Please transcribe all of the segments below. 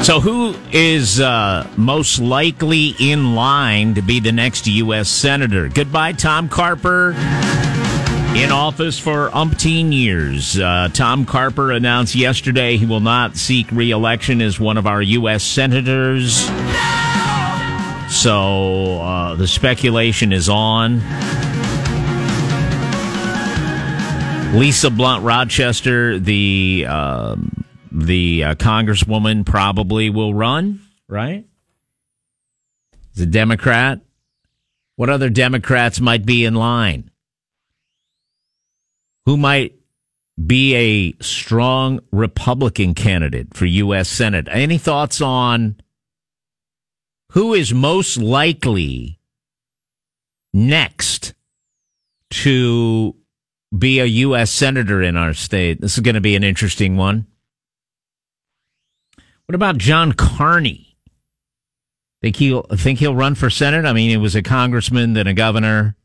So who is most likely in line to be the next U.S. Senator? Goodbye, Tom Carper. In office for umpteen years. Tom Carper announced yesterday he will not seek re-election as one of our U.S. senators. So the speculation is on. Lisa Blunt Rochester, the congresswoman, probably will run, right? Is a Democrat. What other Democrats might be in line? Who might be a strong Republican candidate for U.S. Senate? Any thoughts on who is most likely next to be a U.S. Senator in our state? This is going to be an interesting one. What about John Carney? Think he'll run for Senate? I mean, he was a congressman, then a governor.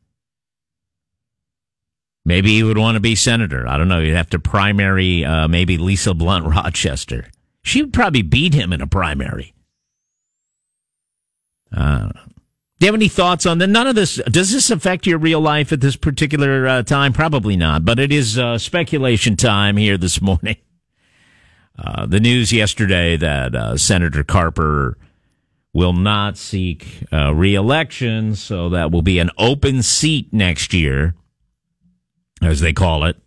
Maybe he would want to be senator. I don't know. You'd have to primary maybe Lisa Blunt Rochester. She would probably beat him in a primary. Do you have any thoughts on that? None of this. Does this affect your real life at this particular time? Probably not, but it is speculation time here this morning. The news yesterday that Senator Carper will not seek re-election, so that will be an open seat next year, as they call it.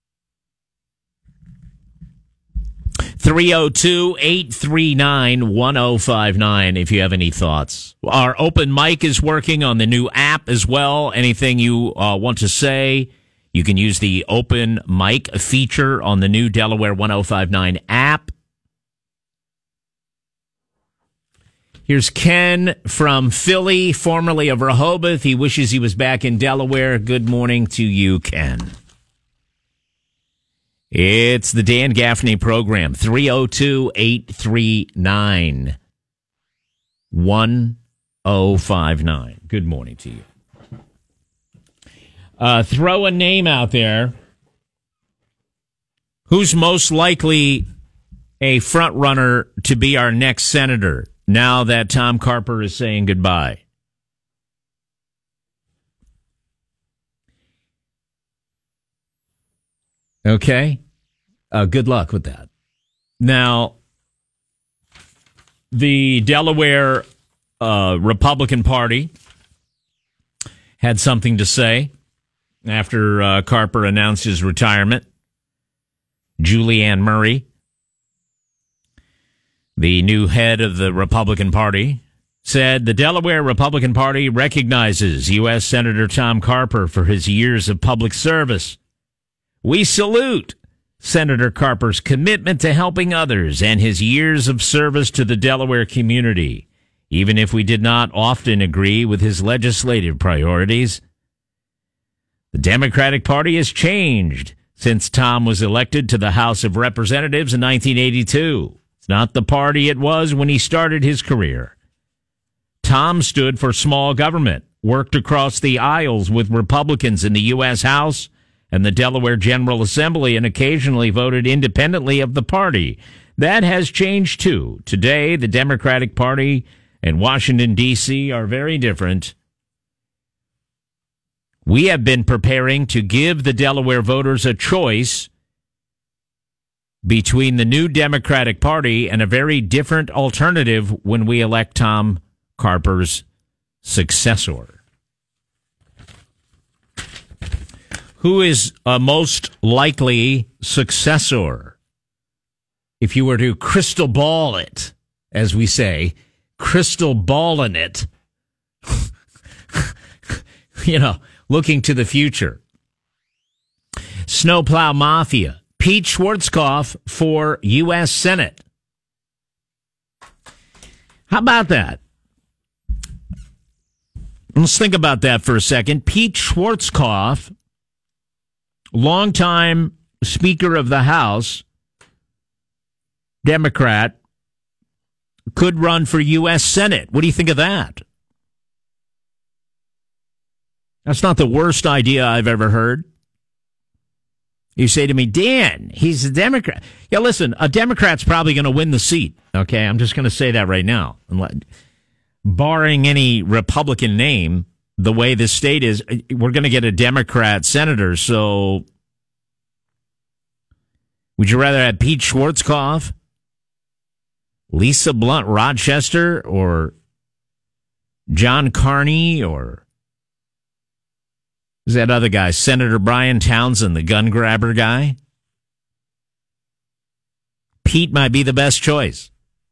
302-839-1059 if you have any thoughts. Our open mic is working on the new app as well. Anything you want to say, you can use the open mic feature on the new Delaware 1059 app. Here's Ken from Philly, formerly of Rehoboth. He wishes he was back in Delaware. Good morning to you, Ken. It's the Dan Gaffney program, 302-839-1059. Good morning to you. Throw a name out there. Who's most likely a front runner to be our next senator now that Tom Carper is saying goodbye? Okay. Good luck with that. Now, the Delaware Republican Party had something to say after Carper announced his retirement. Julianne Murray, the new head of the Republican Party, said the Delaware Republican Party recognizes U.S. Senator Tom Carper for his years of public service. We salute Senator Carper's commitment to helping others and his years of service to the Delaware community, even if we did not often agree with his legislative priorities. The Democratic Party has changed since Tom was elected to the House of Representatives in 1982. It's not the party it was when he started his career. Tom stood for small government, worked across the aisles with Republicans in the U.S. House and the Delaware General Assembly, and occasionally voted independently of the party. That has changed, too. Today, the Democratic Party and Washington, D.C. are very different. We have been preparing to give the Delaware voters a choice between the new Democratic Party and a very different alternative when we elect Tom Carper's successor. Who is a most likely successor? If you were to crystal ball it, as we say, crystal balling it, looking to the future. Snowplow Mafia, Pete Schwarzkopf for U.S. Senate. How about that? Let's think about that for a second. Pete Schwarzkopf, longtime Speaker of the House, Democrat, could run for U.S. Senate. What do you think of that? That's not the worst idea I've ever heard. You say to me, Dan, he's a Democrat. Yeah, listen, a Democrat's probably going to win the seat. Okay, I'm just going to say that right now. Barring any Republican name, the way this state is, we're going to get a Democrat senator. So would you rather have Pete Schwarzkopf, Lisa Blunt Rochester, or John Carney, or is that other guy, Senator Brian Townsend, the gun grabber guy? Pete might be the best choice.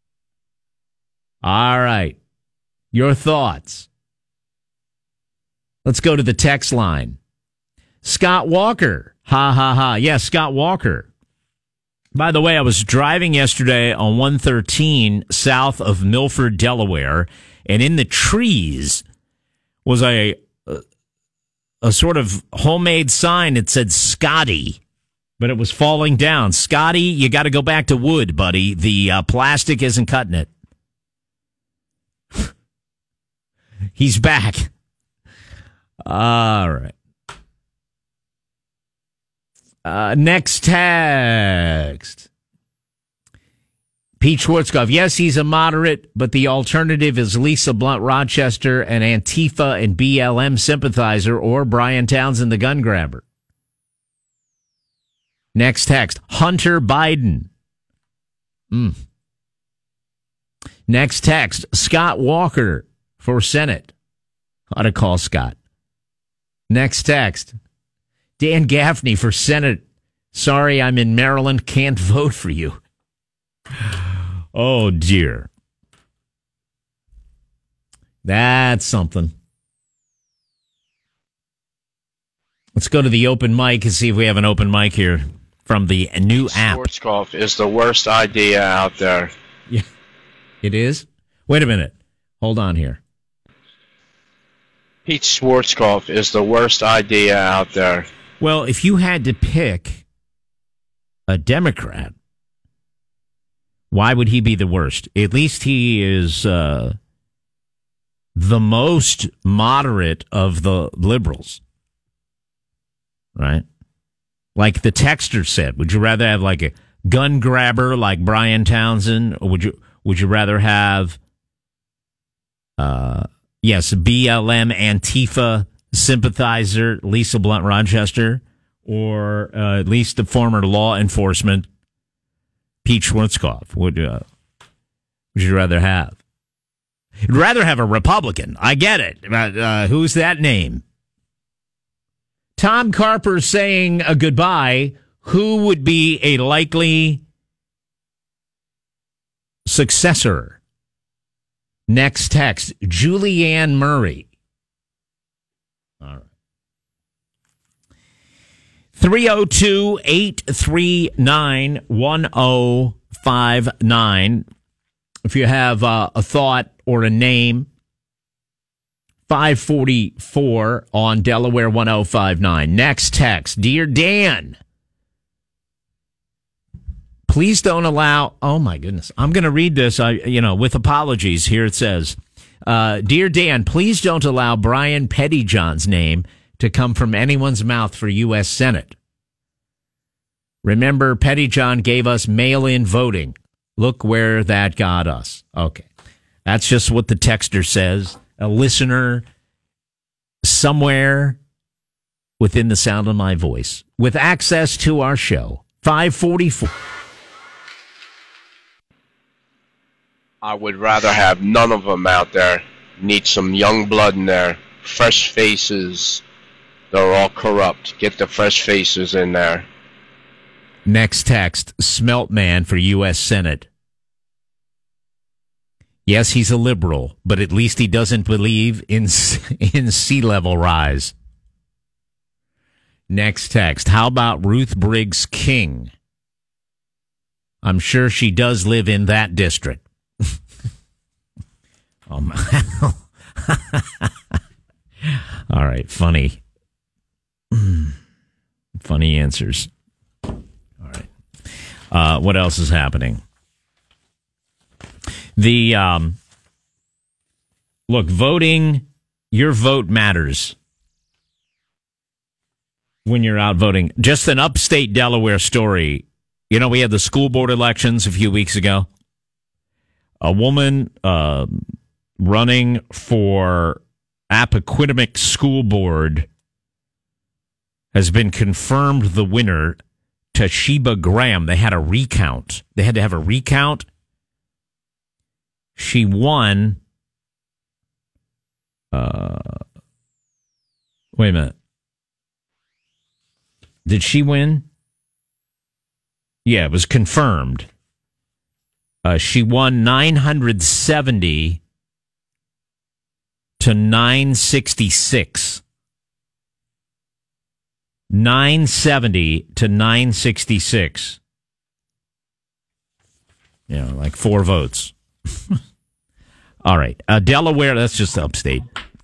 All right. Your thoughts. Let's go to the text line. Scott Walker. Ha, ha, ha. Yes, Scott Walker. By the way, I was driving yesterday on 113 south of Milford, Delaware, and in the trees was a sort of homemade sign that said Scotty, but it was falling down. Scotty, you got to go back to wood, buddy. The plastic isn't cutting it. He's back. All right. Next text. Pete Schwarzkopf. Yes, he's a moderate, but the alternative is Lisa Blunt Rochester, an Antifa and BLM sympathizer, or Brian Townsend, the gun grabber. Next text. Hunter Biden. Next text. Scott Walker for Senate. Ought to call Scott. Next text. Dan Gaffney for Senate. Sorry, I'm in Maryland. Can't vote for you. Oh, dear. That's something. Let's go to the open mic and see if we have an open mic here from the new app. Schwarzkopf is the worst idea out there. Yeah, it is? Wait a minute. Hold on here. Pete Schwarzkopf is the worst idea out there. Well, if you had to pick a Democrat, why would he be the worst? At least he is the most moderate of the liberals, right? Like the texter said, would you rather have like a gun grabber like Brian Townsend, or would you rather have BLM Antifa sympathizer Lisa Blunt Rochester, or at least the former law enforcement Pete Schwarzkopf? Would you rather have? You'd rather have a Republican. I get it. Who's that name? Tom Carper saying a goodbye. Who would be a likely successor? Next text. Julianne Murray. All right. 302-839-1059. If you have a thought or a name, 544 on Delaware 1059. Next text. Dear Dan, please don't allow... Oh, my goodness. I'm going to read this, with apologies. Here it says, Dear Dan, please don't allow Brian Pettyjohn's name to come from anyone's mouth for U.S. Senate. Remember, Pettyjohn gave us mail-in voting. Look where that got us. Okay. That's just what the texter says. A listener somewhere within the sound of my voice with access to our show. 544. I would rather have none of them out there. Need some young blood in there. Fresh faces. They're all corrupt. Get the fresh faces in there. Next text, Smelt Man for U.S. Senate. Yes, he's a liberal, but at least he doesn't believe in sea level rise. Next text, how about Ruth Briggs King? I'm sure she does live in that district. Oh my. All right, funny. Funny answers. All right. What else is happening? Look, voting, your vote matters. when you're out voting. Just an upstate Delaware story. You know, we had the school board elections a few weeks ago. A woman running for Appoquinimink School Board has been confirmed the winner, Toshiba Graham. They had a recount. They had to have a recount. She won. Wait a minute. Did she win? Yeah, it was confirmed. She won 970 to 966. 970 to 966. You know, like 4 votes. All right. Delaware, that's just upstate.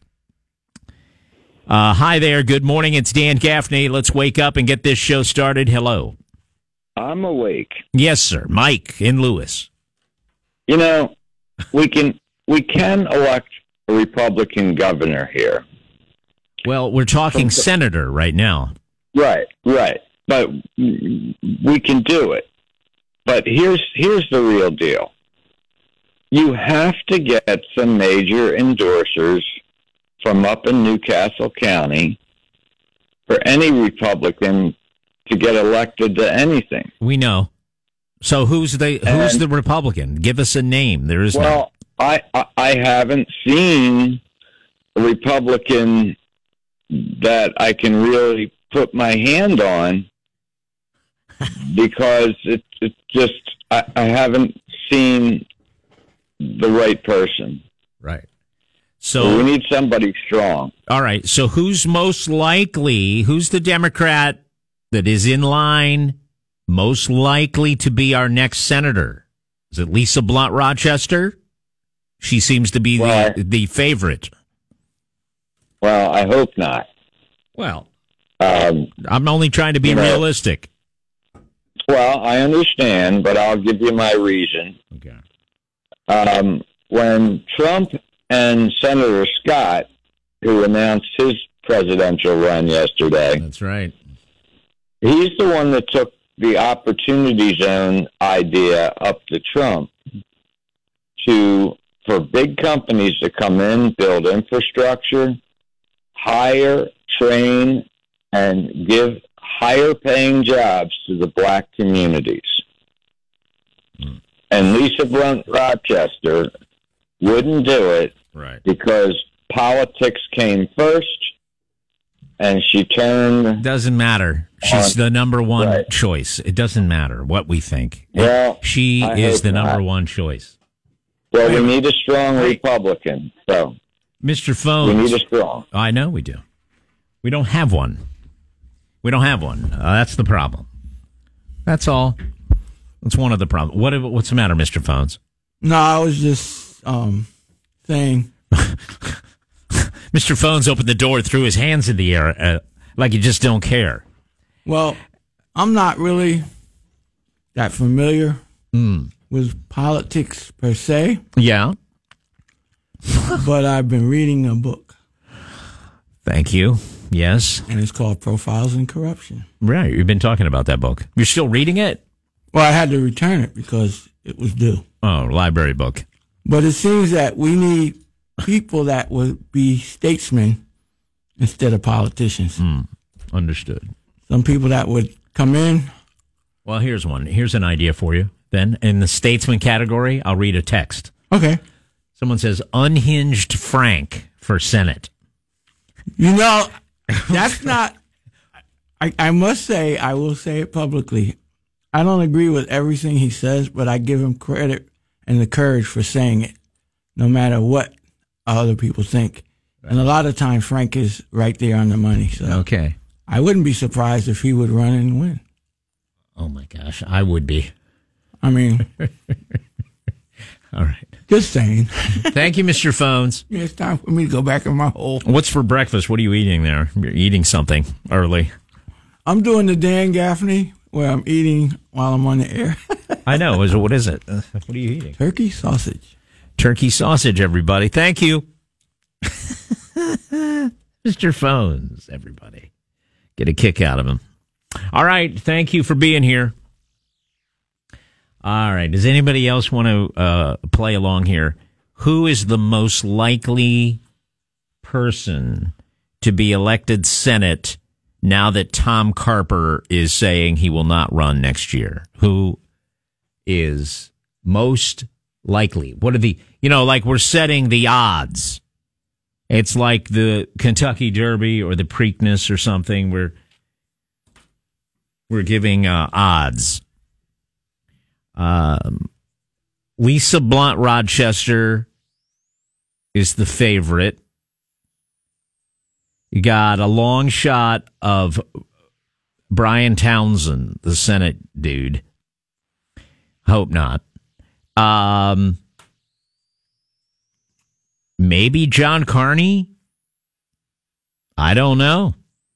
Hi there. Good morning. It's Dan Gaffney. Let's wake up and get this show started. Hello. I'm awake. Yes, sir. Mike in Lewis. You know, we can elect a Republican governor here. Well, we're talking senator right now. Right. But we can do it. But here's the real deal. You have to get some major endorsers from up in Newcastle County for any Republican to get elected to anything. We know. So who's the Republican? Give us a name. There is no. I haven't seen a Republican that I can really put my hand on because it just I haven't seen the right person. Right. So we need somebody strong. All right. So who's most likely? Who's the Democrat that is in line most likely to be our next senator? Is it Lisa Blunt Rochester? She seems to be the favorite. Well, I hope not. Well, I'm only trying to be realistic. Well, I understand, but I'll give you my reason. Okay. When Trump and Senator Scott, who announced his presidential run yesterday. That's right. He's the one that took the Opportunity Zone idea up to Trump for big companies to come in, build infrastructure, hire, train, and give higher paying jobs to the black communities. And Lisa Blunt Rochester wouldn't do it because politics came first, and she turned. Doesn't matter. She's the number one choice. It doesn't matter what we think. Well, she is the number one choice. Well, we need a strong Republican. So, Mr. Phones, we need a strong. I know we do. We don't have one. That's the problem. That's all. That's one of the problems. What's the matter, Mr. Phones? No, I was just saying. Mr. Phones opened the door, threw his hands in the air like you just don't care. Well, I'm not really that familiar with politics per se. Yeah. But I've been reading a book. Thank you. Yes. And it's called Profiles in Corruption. Right. You've been talking about that book. You're still reading it? Well, I had to return it because it was due. Oh, library book. But it seems that we need people that would be statesmen instead of politicians. Understood. Some people that would come in. Well, here's one. Here's an idea for you. Then in the statesman category, I'll read a text. Okay. Someone says, unhinged Frank for Senate. You know, that's not, I must say, I will say it publicly. I don't agree with everything he says, but I give him credit and the courage for saying it, no matter what other people think. And a lot of times, Frank is right there on the money. So okay. I wouldn't be surprised if he would run and win. Oh, my gosh. I would be. I mean. All right. Just saying. Thank you, Mr. Phones. Yeah, it's time for me to go back in my hole. What's for breakfast? What are you eating there? You're eating something early. I'm doing the Dan Gaffney where I'm eating while I'm on the air. I know. What is it? What are you eating? Turkey sausage. Turkey sausage, everybody. Thank you. Mr. Phones, everybody. get a kick out of him. All right. Thank you for being here. All right. Does anybody else want to play along here? Who is the most likely person to be elected Senate now that Tom Carper is saying he will not run next year? Who is most likely? What are the, like we're setting the odds. It's like the Kentucky Derby or the Preakness or something. We're giving odds. Lisa Blunt Rochester is the favorite. You got a long shot of Brian Townsend, the Senate dude. Hope not. Maybe John Carney? I don't know.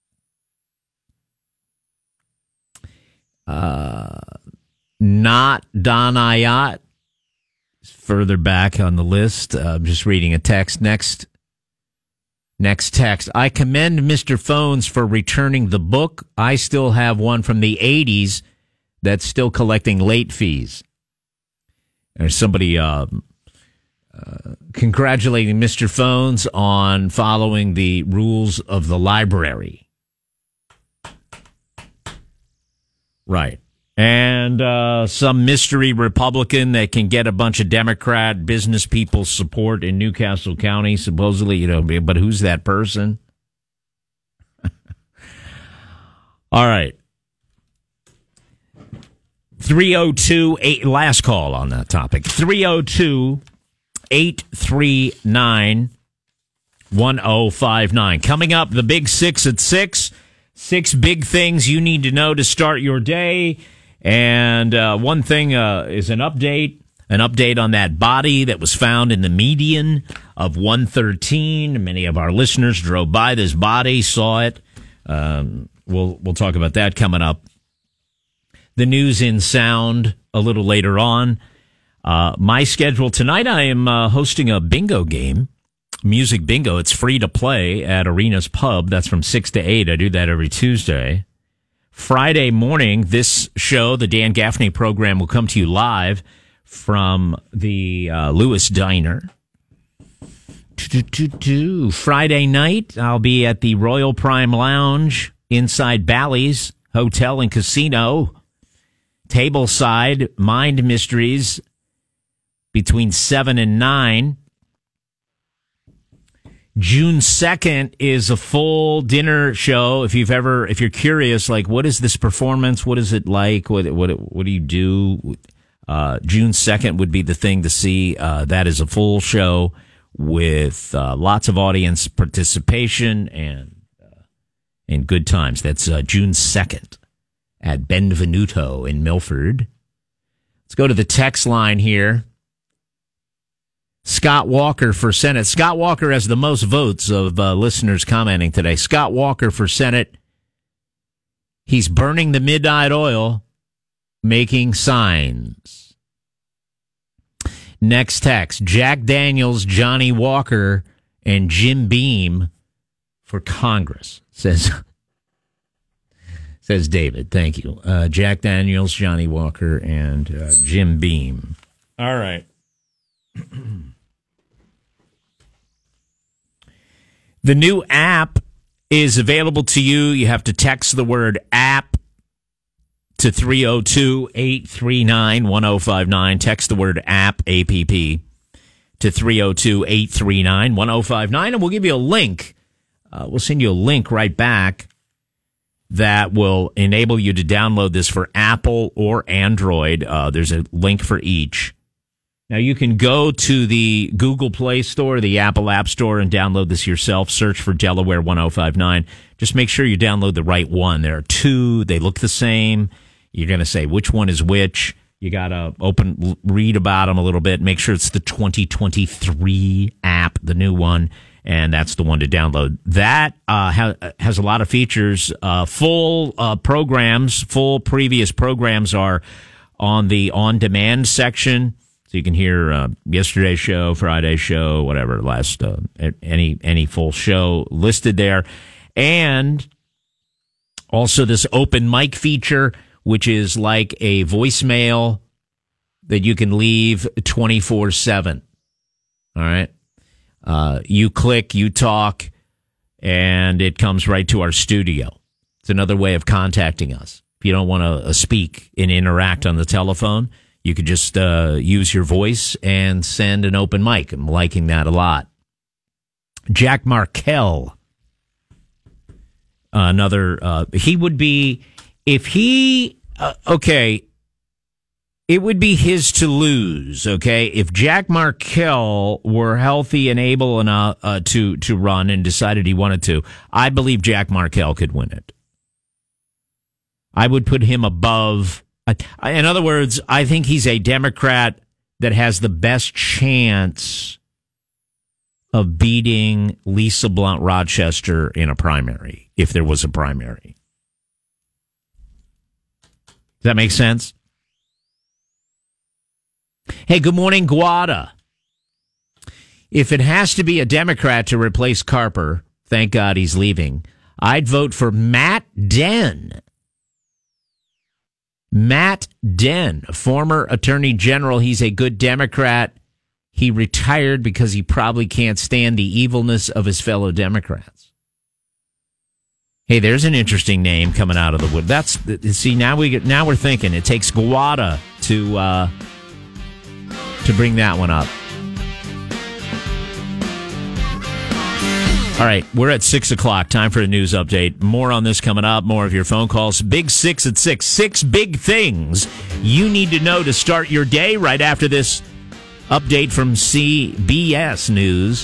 Not Don Ayotte. Further back on the list. I'm just reading a text. Next text. I commend Mr. Phones for returning the book. I still have one from the 80s that's still collecting late fees. There's somebody congratulating Mr. Phones on following the rules of the library. Right. And some mystery Republican that can get a bunch of Democrat business people's support in Newcastle County, supposedly, but who's that person? All right. 302-8, last call on that topic. 302-839-1059. Coming up, the Big Six at 6. 6 big things you need to know to start your day. And one thing is an update on that body that was found in the median of 113. Many of our listeners drove by this body, saw it. We'll talk about that coming up. The news in sound a little later on. My schedule tonight, I am hosting a bingo game, music bingo. It's free to play at Arena's Pub. That's from 6 to 8. I do that every Tuesday. Friday morning, this show, the Dan Gaffney program, will come to you live from the Lewis Diner. Friday night, I'll be at the Royal Prime Lounge inside Bally's Hotel and Casino. Tableside Mind Mysteries between 7 and 9. June 2nd is a full dinner show. If you're curious, like, what is this performance? What is it like? What do you do? June 2nd would be the thing to see. That is a full show with lots of audience participation and good times. That's June 2nd at Benvenuto in Milford. Let's go to the text line here. Scott Walker for Senate. Scott Walker has the most votes of listeners commenting today. Scott Walker for Senate. He's burning the midnight oil, making signs. Next text. Jack Daniels, Johnny Walker, and Jim Beam for Congress, says David. Thank you. Jack Daniels, Johnny Walker, and Jim Beam. All right. The new app is available to you. You have to text the word app to 302-839-1059. Text the word app, A-P-P, to 302-839-1059, and we'll give you a link. We'll send you a link right back that will enable you to download this for Apple or Android. There's a link for each. Now, you can go to the Google Play Store, the Apple App Store, and download this yourself. Search for Delaware 1059. Just make sure you download the right one. There are 2. They look the same. You're going to say which one is which. You got to read about them a little bit. Make sure it's the 2023 app, the new one, and that's the one to download. That has a lot of features. Full previous programs are on the on-demand section. So you can hear yesterday's show, Friday's show, whatever, any full show listed there. And Also, this open mic feature, which is like a voicemail that you can leave 24/7. All right. You click, you talk, and it comes right to our studio. It's another way of contacting us. If you don't want to speak and interact on the telephone, you could just use your voice and send an open mic. I'm liking that a lot. Jack Markell. He would be, if he, it would be his to lose, okay? If Jack Markell were healthy and able enough to run and decided he wanted to, I believe Jack Markell could win it. I would put him above. In other words, I think he's a Democrat that has the best chance of beating Lisa Blunt Rochester in a primary, if there was a primary. Does that make sense? Hey, good morning, Guada. If it has to be a Democrat to replace Carper, thank God he's leaving, I'd vote for Matt Dehn. Matt Dehn, former attorney general. He's a good Democrat. He retired because he probably can't stand the evilness of his fellow Democrats. Hey, there's an interesting name coming out of the wood. Now we're thinking. It takes Guada to bring that one up. All right, we're at 6 o'clock. Time for a news update. More on this coming up. More of your phone calls. Big 6 at 6. 6 big things you need to know to start your day right after this update from CBS News.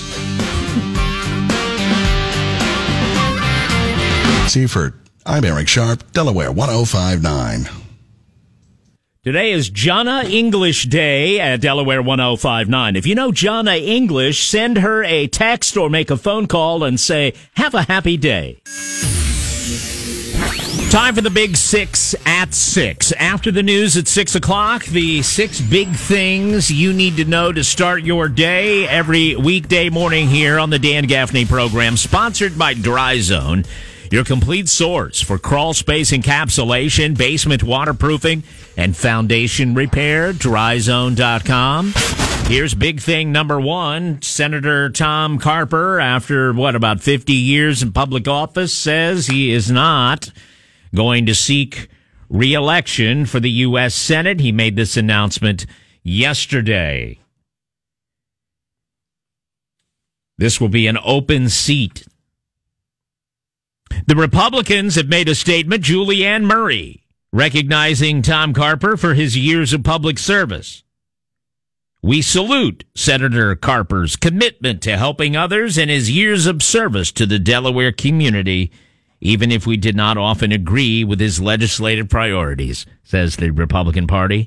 Seaford. I'm Eric Sharp, Delaware 105.9. Today is Jonna English Day at Delaware 105.9. If you know Jonna English, send her a text or make a phone call and say, have a happy day. Time for the Big 6 at 6. After the news at 6 o'clock, the 6 big things you need to know to start your day every weekday morning here on the Dan Gaffney program, sponsored by Dry Zone, your complete source for crawl space encapsulation, basement waterproofing, and foundation repair. DryZone.com. Here's big thing number 1. Senator Tom Carper, after about 50 years in public office, says he is not going to seek re-election for the U.S. Senate. He made this announcement yesterday. This will be an open seat. The Republicans have made a statement. Julianne Murray, recognizing Tom Carper for his years of public service. We salute Senator Carper's commitment to helping others and his years of service to the Delaware community, even if we did not often agree with his legislative priorities, says the Republican Party.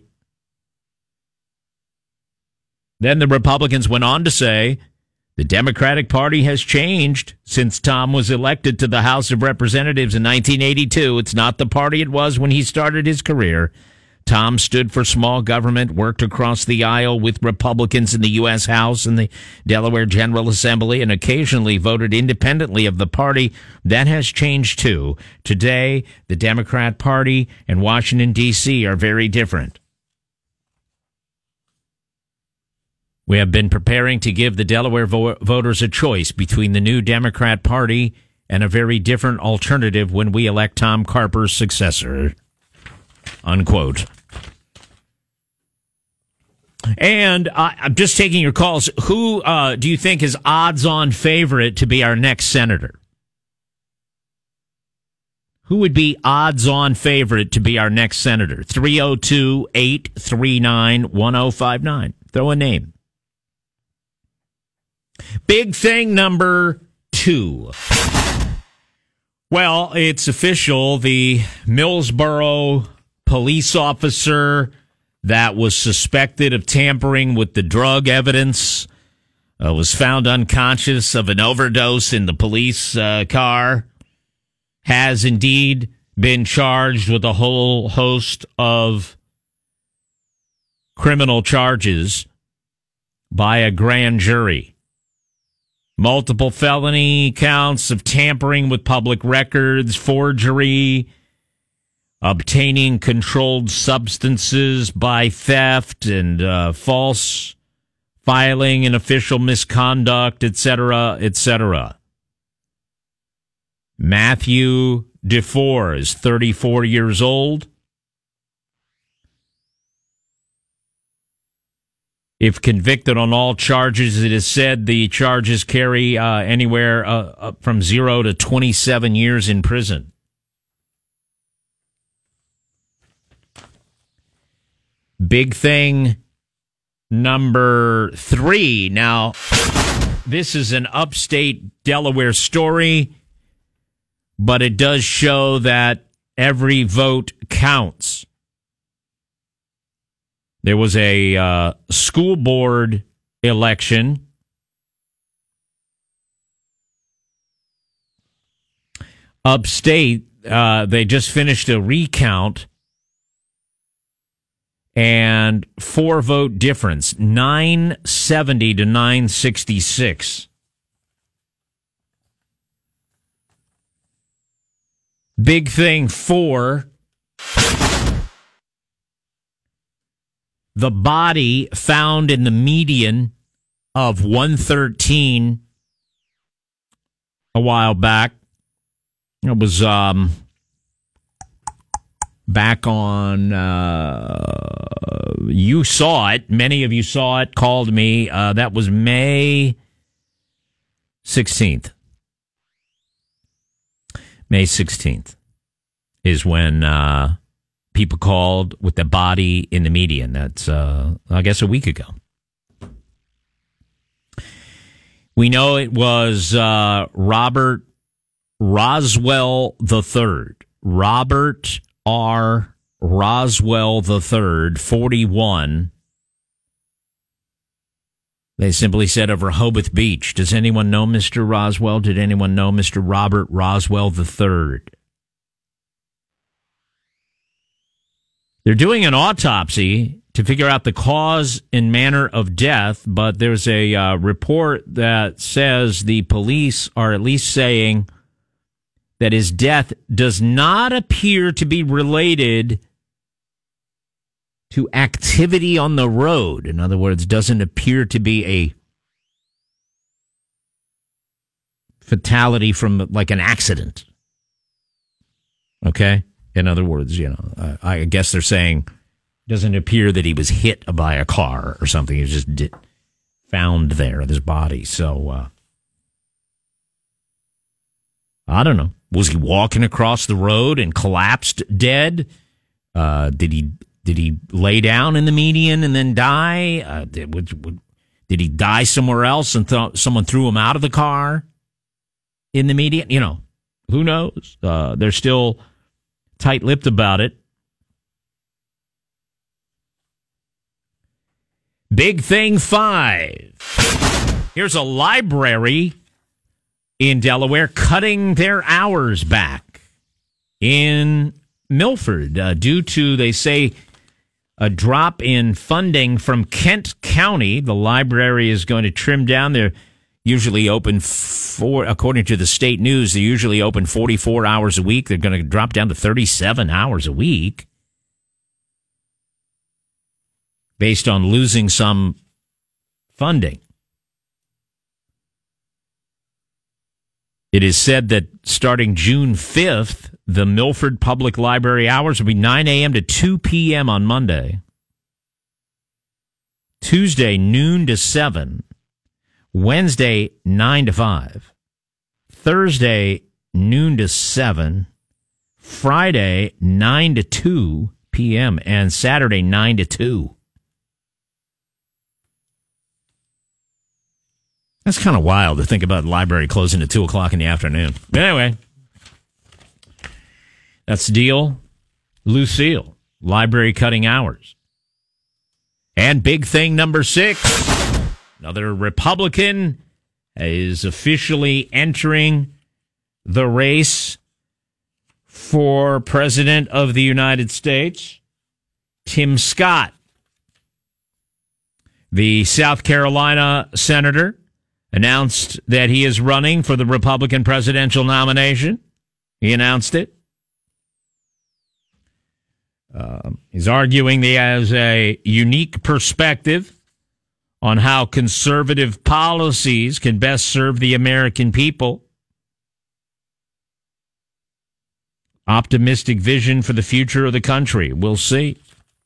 Then the Republicans went on to say, the Democratic Party has changed since Tom was elected to the House of Representatives in 1982. It's not the party it was when he started his career. Tom stood for small government, worked across the aisle with Republicans in the U.S. House and the Delaware General Assembly, and occasionally voted independently of the party. That has changed, too. Today, the Democrat Party and Washington, D.C. are very different. We have been preparing to give the Delaware voters a choice between the new Democrat Party and a very different alternative when we elect Tom Carper's successor. Unquote. And I'm just taking your calls. Who do you think is odds-on favorite to be our next senator? Who would be odds-on favorite to be our next senator? 302-839-1059. Throw a name. Big thing number 2. Well, it's official. The Millsboro police officer that was suspected of tampering with the drug evidence was found unconscious of an overdose in the police car, has indeed been charged with a whole host of criminal charges by a grand jury. multiple felony counts of tampering with public records, forgery, obtaining controlled substances by theft, and false filing and official misconduct, etc., etc. Matthew DeFore is 34 years old. If convicted on all charges, it is said the charges carry anywhere from 0 to 27 years in prison. Big thing number 3. Now, this is an upstate Delaware story, but it does show that every vote counts. There was a school board election. Upstate, they just finished a recount, and 4-vote difference, 970 to 966. Big thing 4. The body found in the median of 113 a while back. It was back on, you saw it. Many of you saw it, called me. That was May 16th. May 16th is when people called with the body in the median. That's, I guess, a week ago. We know it was Robert Roswell III. Robert R. Roswell III, 41. They simply said of Rehoboth Beach. Does anyone know Mr. Roswell? Did anyone know Mr. Robert Roswell III? They're doing an autopsy to figure out the cause and manner of death, but there's a report that says the police are at least saying that his death does not appear to be related to activity on the road. In other words, doesn't appear to be a fatality from like an accident. Okay? In other words, I guess they're saying doesn't appear that he was hit by a car or something. He was just found there with his body. So, I don't know. Was he walking across the road and collapsed dead? Did he lay down in the median and then die? Did he die somewhere else and someone threw him out of the car in the median? Who knows? They're still tight-lipped about it. Big thing 5. Here's a library in Delaware cutting their hours back in Milford due to, they say, a drop in funding from Kent County. The library is going to trim down. They're usually open according to the state news, they're usually open 44 hours a week. They're going to drop down to 37 hours a week based on losing some funding. It is said that starting June 5th, the Milford Public Library hours will be 9 a.m. to 2 p.m. on Monday. Tuesday, noon to 7. Wednesday, 9 to 5. Thursday, noon to 7. Friday, 9 to 2 p.m. And Saturday, 9 to 2. That's kind of wild to think about the library closing at 2 o'clock in the afternoon. But anyway, that's the deal. Lucille, library cutting hours. And big thing number 6. Another Republican is officially entering the race for President of the United States. Tim Scott, the South Carolina senator, announced that he is running for the Republican presidential nomination. He announced it. He's arguing he has a unique perspective on how conservative policies can best serve the American people. Optimistic vision for the future of the country. We'll see.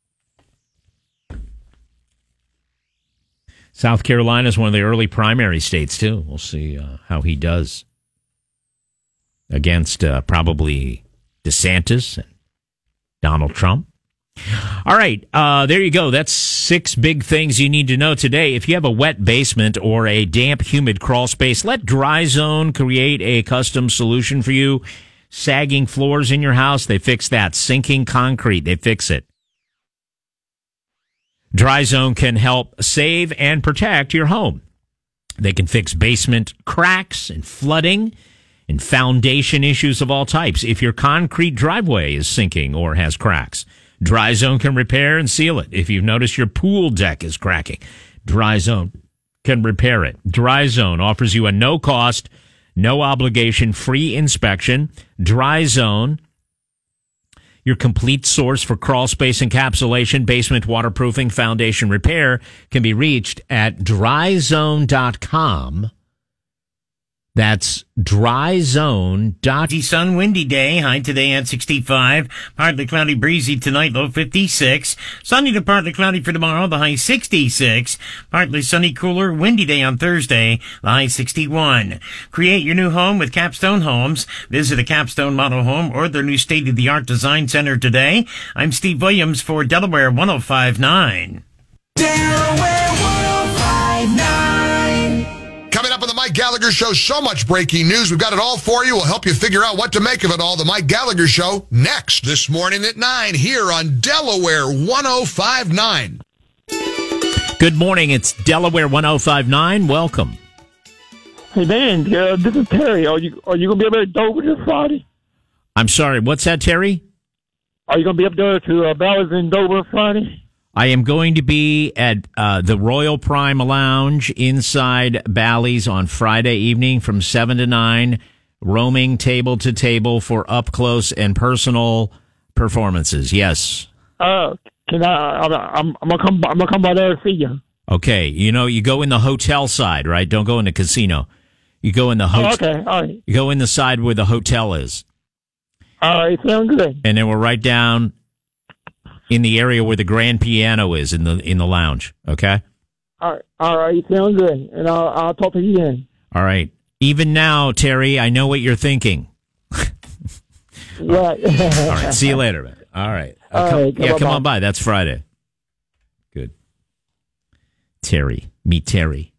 South Carolina is one of the early primary states, too. We'll see how he does against probably DeSantis and Donald Trump. All right, there you go. That's 6 big things you need to know today. If you have a wet basement or a damp, humid crawl space, let Dry Zone create a custom solution for you. Sagging floors in your house, they fix that. Sinking concrete, they fix it. Dry Zone can help save and protect your home. They can fix basement cracks and flooding and foundation issues of all types. If your concrete driveway is sinking or has cracks, Dry Zone can repair and seal it. If you've noticed your pool deck is cracking, Dry Zone can repair it. Dry Zone offers you a no-cost, no obligation, free inspection. Dry Zone, your complete source for crawl space encapsulation, basement waterproofing, foundation repair, can be reached at dryzone.com. That's dryzone.com. Sun, windy day. High today at 65. Partly cloudy, breezy tonight, low 56. Sunny to partly cloudy for tomorrow, the high 66. Partly sunny, cooler, windy day on Thursday, the high 61. Create your new home with Capstone Homes. Visit a Capstone model home or their new state-of-the-art design center today. I'm Steve Williams for Delaware 105.9. Delaware 105.9. Coming up on the Mike Gallagher Show, so much breaking news. We've got it all for you. We'll help you figure out what to make of it all. The Mike Gallagher Show next this morning at 9 here on Delaware 105.9. Good morning. It's Delaware 105.9. Welcome. Hey, man, this is Terry. Are you going to be able to Dover this Friday? I'm sorry. What's that, Terry? Are you going to be up there to Bally's in Dover Friday? I am going to be at the Royal Prime Lounge inside Bally's on Friday evening from 7 to 9, roaming table to table for up-close and personal performances. Yes. Can I'm gonna come by there and see you. Okay. You know, you go in the hotel side, right? Don't go in the casino. You go in the hotel. Okay. All right. You go in the side where the hotel is. All right. Sounds good. And then we're right down in the area where the grand piano is in the lounge. Okay. All right. Sounds good. And I'll talk to you then. All right. Even now, Terry, I know what you're thinking. Right. All right. See you later, man. All right. Come on by. That's Friday. Good. Terry. Meet Terry.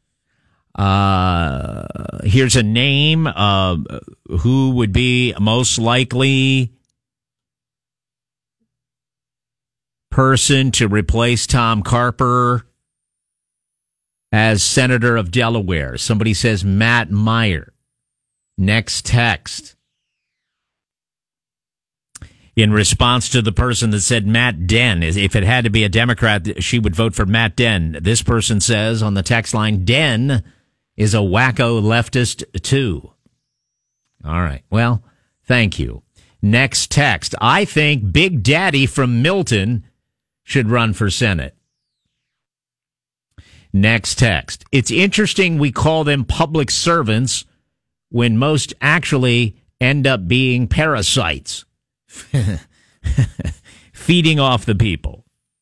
Here's a name of who would be most likely person to replace Tom Carper as Senator of Delaware. Somebody says Matt Meyer. Next text. In response to the person that said Matt Dehn, if it had to be a Democrat, she would vote for Matt Dehn. This person says on the text line, Dehn is a wacko leftist too. All right. Well, thank you. Next text. I think Big Daddy from Milton should run for Senate. Next text. It's interesting we call them public servants when most actually end up being parasites. Feeding off the people.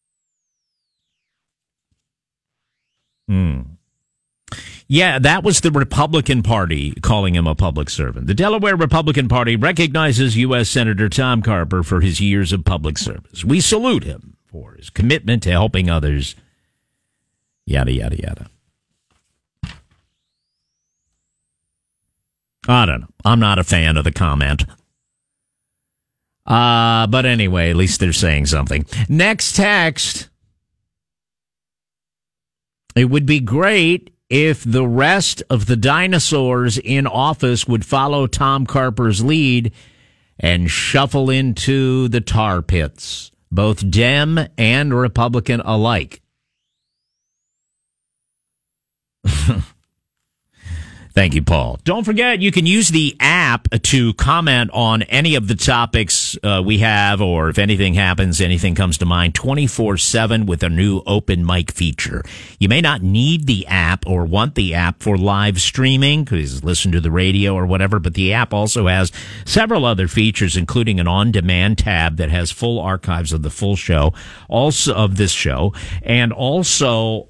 Yeah, that was the Republican Party calling him a public servant. The Delaware Republican Party recognizes U.S. Senator Tom Carper for his years of public service. We salute him for his commitment to helping others. Yada, yada, yada. I don't know. I'm not a fan of the comment. But anyway, at least they're saying something. Next text. It would be great if the rest of the dinosaurs in office would follow Tom Carper's lead and shuffle into the tar pits, both Dem and Republican alike. Thank you, Paul. Don't forget, you can use the app to comment on any of the topics we have, or if anything happens, anything comes to mind, 24/7 with a new open mic feature. You may not need the app or want the app for live streaming, because listen to the radio or whatever, but the app also has several other features, including an on-demand tab that has full archives of the full show, also of this show, and also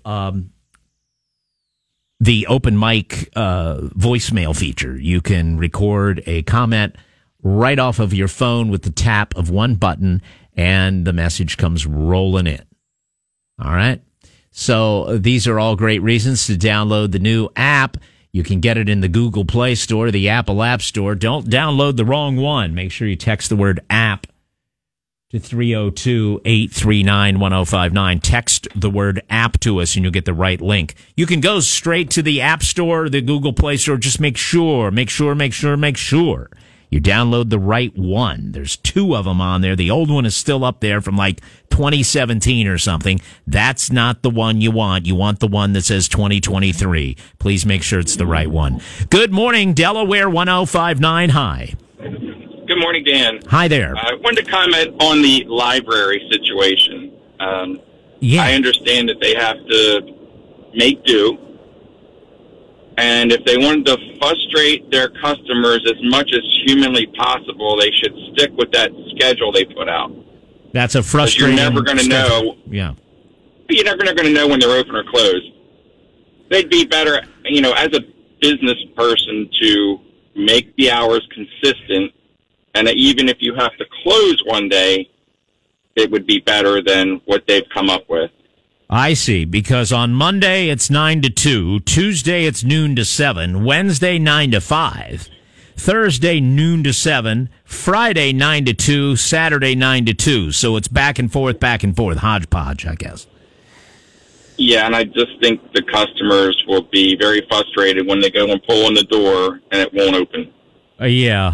the open mic voicemail feature. You can record a comment right off of your phone with the tap of one button, and the message comes rolling in. All right? So these are all great reasons to download the new app. You can get it in the Google Play Store, the Apple App Store. Don't download the wrong one. Make sure you text the word app to 302-839-1059. Text the word app to us and you'll get the right link. You can go straight to the App Store, the Google Play Store. Just make sure you download the right one. There's 2 of them on there. The old one is still up there from like 2017 or something. That's not the one you want. You want the one that says 2023. Please make sure it's the right one. Good morning, Delaware 1059. Hi. Good morning, Dan. Hi there. I wanted to comment on the library situation. I understand that they have to make do, and if they wanted to frustrate their customers as much as humanly possible, they should stick with that schedule they put out. That's a frustrating schedule. You're never going to know. Yeah. You're never going to know when they're open or closed. They'd be better, as a business person, to make the hours consistent. And even if you have to close one day, it would be better than what they've come up with. I see, because on Monday it's 9 to 2, Tuesday it's noon to 7, Wednesday 9 to 5, Thursday noon to 7, Friday 9 to 2, Saturday 9 to 2. So it's back and forth, hodgepodge, I guess. Yeah, and I just think the customers will be very frustrated when they go and pull on the door and it won't open. Yeah.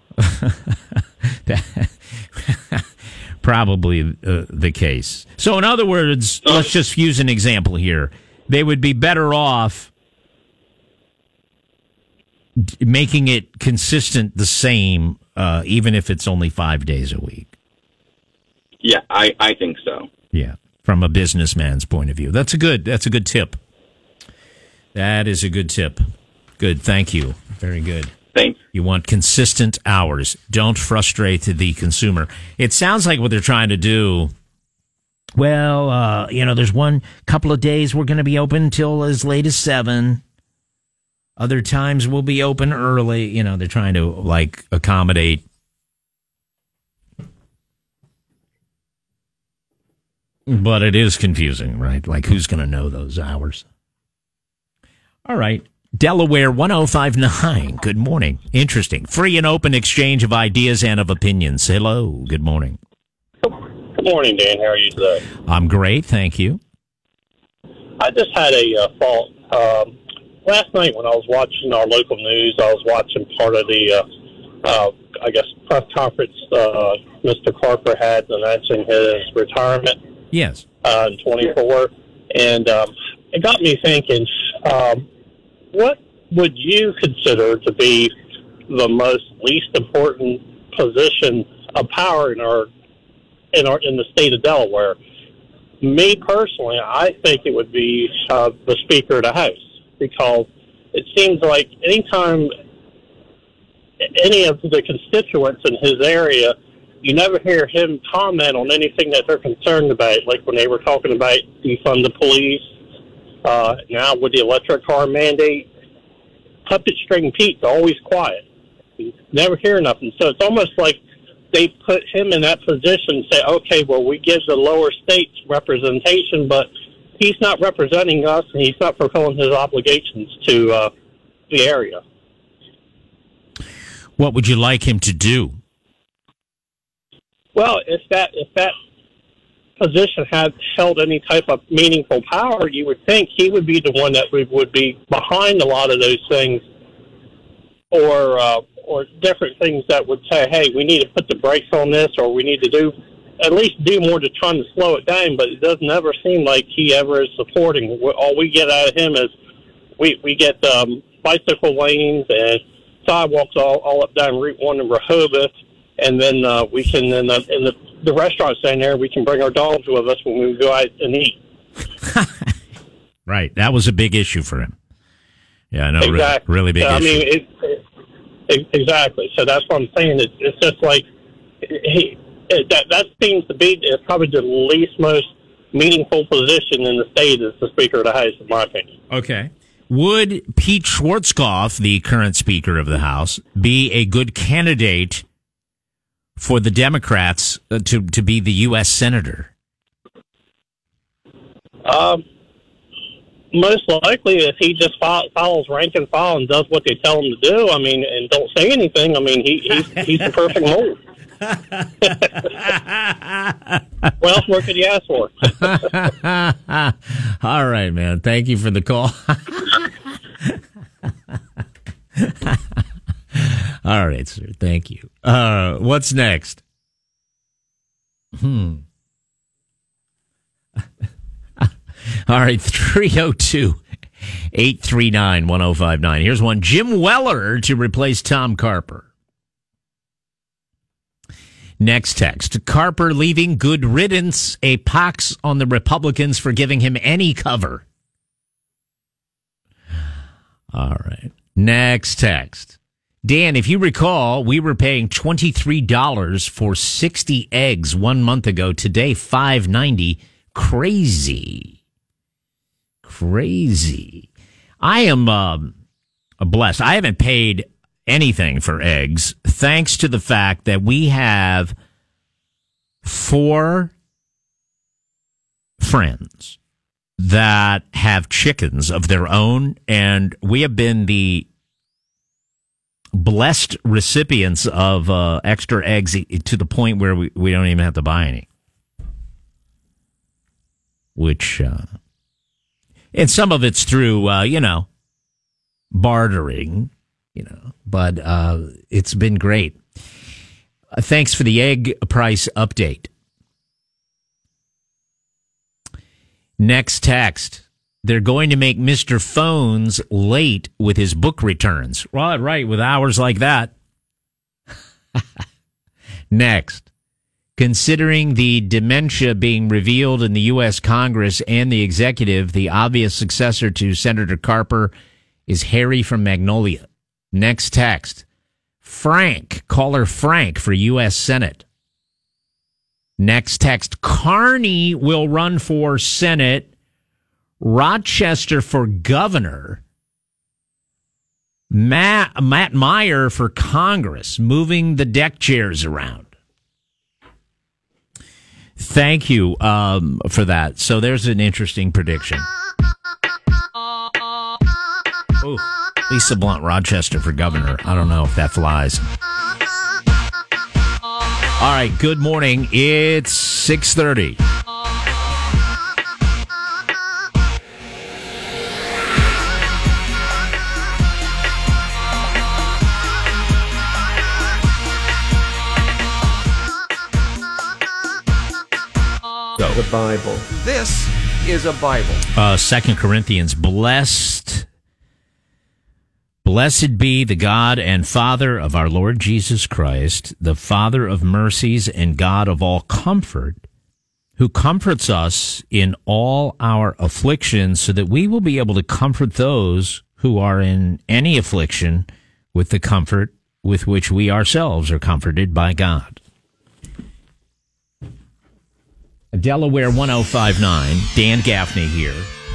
Probably the case. So in other words, let's just use an example here. They would be better off making it consistent the same, even if it's only 5 days a week. Yeah, I think so. Yeah, from a businessman's point of view. That's a good tip. That is a good tip. Good, thank you. Very good. Thanks. You want consistent hours. Don't frustrate the consumer. It sounds like what they're trying to do. Well, there's one couple of days we're going to be open till as late as 7. Other times we'll be open early. They're trying to accommodate. But it is confusing, right? Like, who's going to know those hours? All right. Delaware 1059. Good morning. Interesting. Free and open exchange of ideas and of opinions. Hello. Good morning. Good morning, Dan. How are you today? I'm great. Thank you. I just had a thought. Last night when I was watching our local news, I was watching part of the, press conference Mr. Carper had announcing his retirement. Yes. In 24. And it got me thinking, what would you consider to be the least important position of power in the state of Delaware? Me personally, I think it would be the Speaker of the House, because it seems like anytime any of the constituents in his area, you never hear him comment on anything that they're concerned about, like when they were talking about defund the police. Now with the electric car mandate, Puppet String Pete's always quiet. You never hear nothing. So it's almost like they put him in that position, say, okay, well, we give the lower states representation, but he's not representing us, and he's not fulfilling his obligations to the area. What would you like him to do? Well, if that position had held any type of meaningful power, you would think he would be the one that would be behind a lot of those things, or different things that would say, hey, we need to put the brakes on this, or we need to at least do more to try to slow it down. But it doesn't ever seem like he ever is supporting. All we get out of him is we get bicycle lanes and sidewalks all up down Route 1 in Rehoboth. And then we can, in the restaurants down there, we can bring our dogs with us when we go out and eat. Right. That was a big issue for him. Yeah, I know. Exactly. Really big issue. I mean, exactly. So that's what I'm saying. It's just like that seems to be probably the least most meaningful position in the state is the Speaker of the House, in my opinion. Okay. Would Pete Schwarzkopf, the current Speaker of the House, be a good candidate for the Democrats to be the U.S. Senator? Most likely, if he just follows rank and file and does what they tell him to do, I mean, and don't say anything, I mean, he's the perfect mold. What else more could you ask for? All right, man. Thank you for the call. All right, sir. Thank you. What's next? All right, 302-839-1059. Here's one. Jim Weller to replace Tom Carper. Next text. Carper leaving good riddance, a pox on the Republicans for giving him any cover. All right. Next text. Dan, if you recall, we were paying $23 for 60 eggs 1 month ago. Today, $5.90. Crazy. I am blessed. I haven't paid anything for eggs, thanks to the fact that we have 4 friends that have chickens of their own, and we have been the blessed recipients of extra eggs to the point where we don't even have to buy any. Which, and some of it's through, bartering, but it's been great. Thanks for the egg price update. Next text. They're going to make Mr. Phones late with his book returns. Right, with hours like that. Next. Considering the dementia being revealed in the U.S. Congress and the executive, the obvious successor to Senator Carper is Harry from Magnolia. Next text. Frank, caller Frank for U.S. Senate. Next text. Carney will run for Senate. Rochester for governor. Matt Meyer for Congress, moving the deck chairs around. Thank you for that. So there's an interesting prediction. Ooh, Lisa Blunt, Rochester for governor. I don't know if that flies. All right, good morning. It's 6:30. The Bible. This is a Bible. 2 Corinthians. Blessed be the God and Father of our Lord Jesus Christ, the Father of mercies and God of all comfort, who comforts us in all our afflictions, so that we will be able to comfort those who are in any affliction with the comfort with which we ourselves are comforted by God. Delaware 1059, Dan Gaffney here.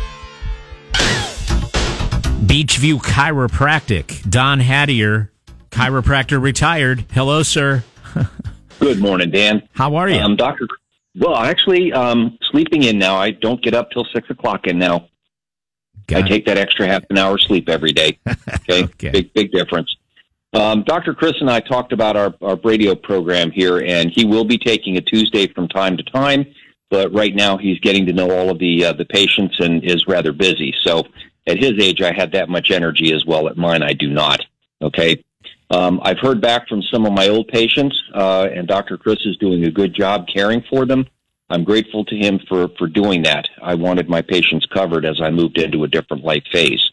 Beachview Chiropractic, Don Hattier, chiropractor retired. Hello, sir. Good morning, Dan. How are you? Doctor. Well, actually, sleeping in now. I don't get up till 6 o'clock in now. I take that extra half an hour sleep every day. Okay, big difference. Dr. Chris and I talked about our radio program here, and he will be taking a Tuesday from time to time. But right now he's getting to know all of the patients and is rather busy. So at his age, I had that much energy as well. At mine, I do not. Okay. I've heard back from some of my old patients, and Dr. Chris is doing a good job caring for them. I'm grateful to him for doing that. I wanted my patients covered as I moved into a different life phase.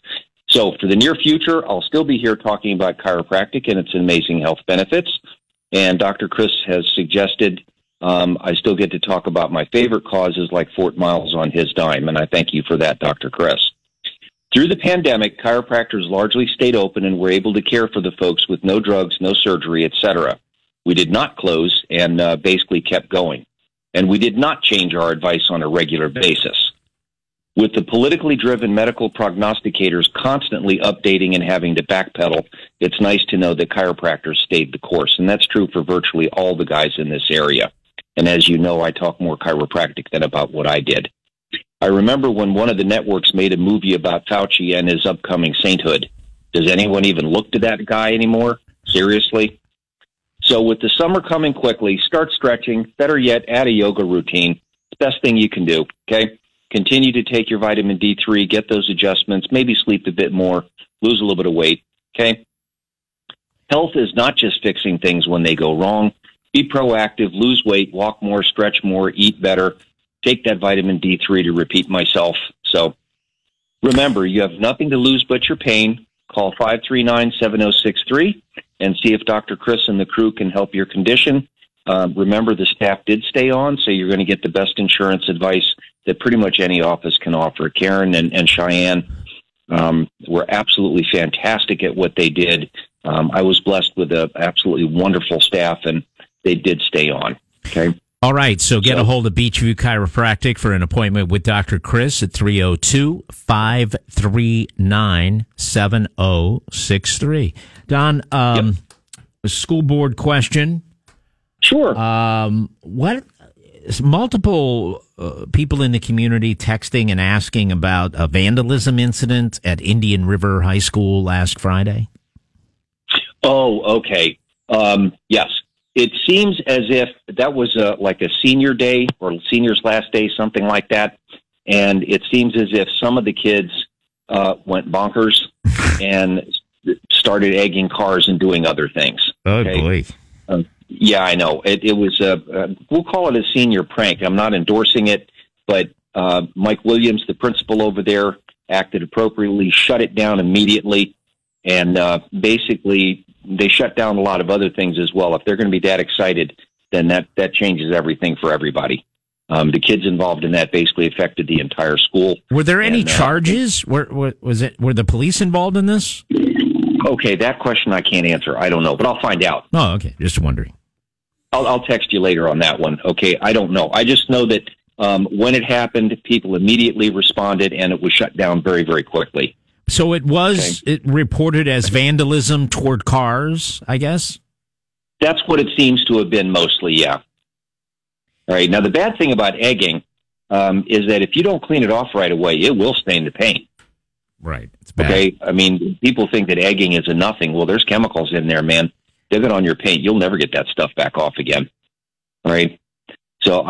So for the near future, I'll still be here talking about chiropractic and its amazing health benefits. And Dr. Chris has suggested I still get to talk about my favorite causes like Fort Miles on his dime. And I thank you for that, Dr. Chris. Through the pandemic, chiropractors largely stayed open and were able to care for the folks with no drugs, no surgery, etc. We did not close and basically kept going. And we did not change our advice on a regular basis. With the politically driven medical prognosticators constantly updating and having to backpedal, it's nice to know that chiropractors stayed the course. And that's true for virtually all the guys in this area. And as you know, I talk more chiropractic than about what I did. I remember when one of the networks made a movie about Fauci and his upcoming sainthood. Does anyone even look to that guy anymore? Seriously? So with the summer coming quickly, start stretching. Better yet, add a yoga routine. It's the best thing you can do, okay? Continue to take your vitamin D3, get those adjustments, maybe sleep a bit more, lose a little bit of weight, okay? Health is not just fixing things when they go wrong. Be proactive, lose weight, walk more, stretch more, eat better, take that vitamin D3 to repeat myself. So remember, you have nothing to lose but your pain. Call 539-7063 and see if Dr. Chris and the crew can help your condition. Remember, the staff did stay on, so you're going to get the best insurance advice that pretty much any office can offer. Karen and Cheyenne were absolutely fantastic at what they did. I was blessed with an absolutely wonderful staff, and they did stay on. Okay. All right, so get a hold of Beachview Chiropractic for an appointment with Dr. Chris at 302-539-7063. Don, a school board question. Sure. What multiple people in the community texting and asking about a vandalism incident at Indian River High School last Friday? Oh, okay. Yes. It seems as if that was like a senior day or senior's last day, something like that. And it seems as if some of the kids went bonkers and started egging cars and doing other things. Oh, boy. Yeah, I know. It was, we'll call it a senior prank. I'm not endorsing it, but Mike Williams, the principal over there, acted appropriately, shut it down immediately, and basically they shut down a lot of other things as well. If they're going to be that excited, then that changes everything for everybody. The kids involved in that basically affected the entire school. Were there any charges? Were the police involved in this? Okay, that question I can't answer. I don't know, but I'll find out. Oh, okay. Just wondering. I'll text you later on that one. Okay, I don't know. I just know that when it happened, people immediately responded, and it was shut down very, very quickly. So it was it reported as vandalism toward cars, I guess? That's what it seems to have been mostly, yeah. All right. Now, the bad thing about egging is that if you don't clean it off right away, it will stain the paint. Right. It's bad. Okay. I mean, people think that egging is a nothing. Well, there's chemicals in there, man. Dig it on your paint. You'll never get that stuff back off again. All right. So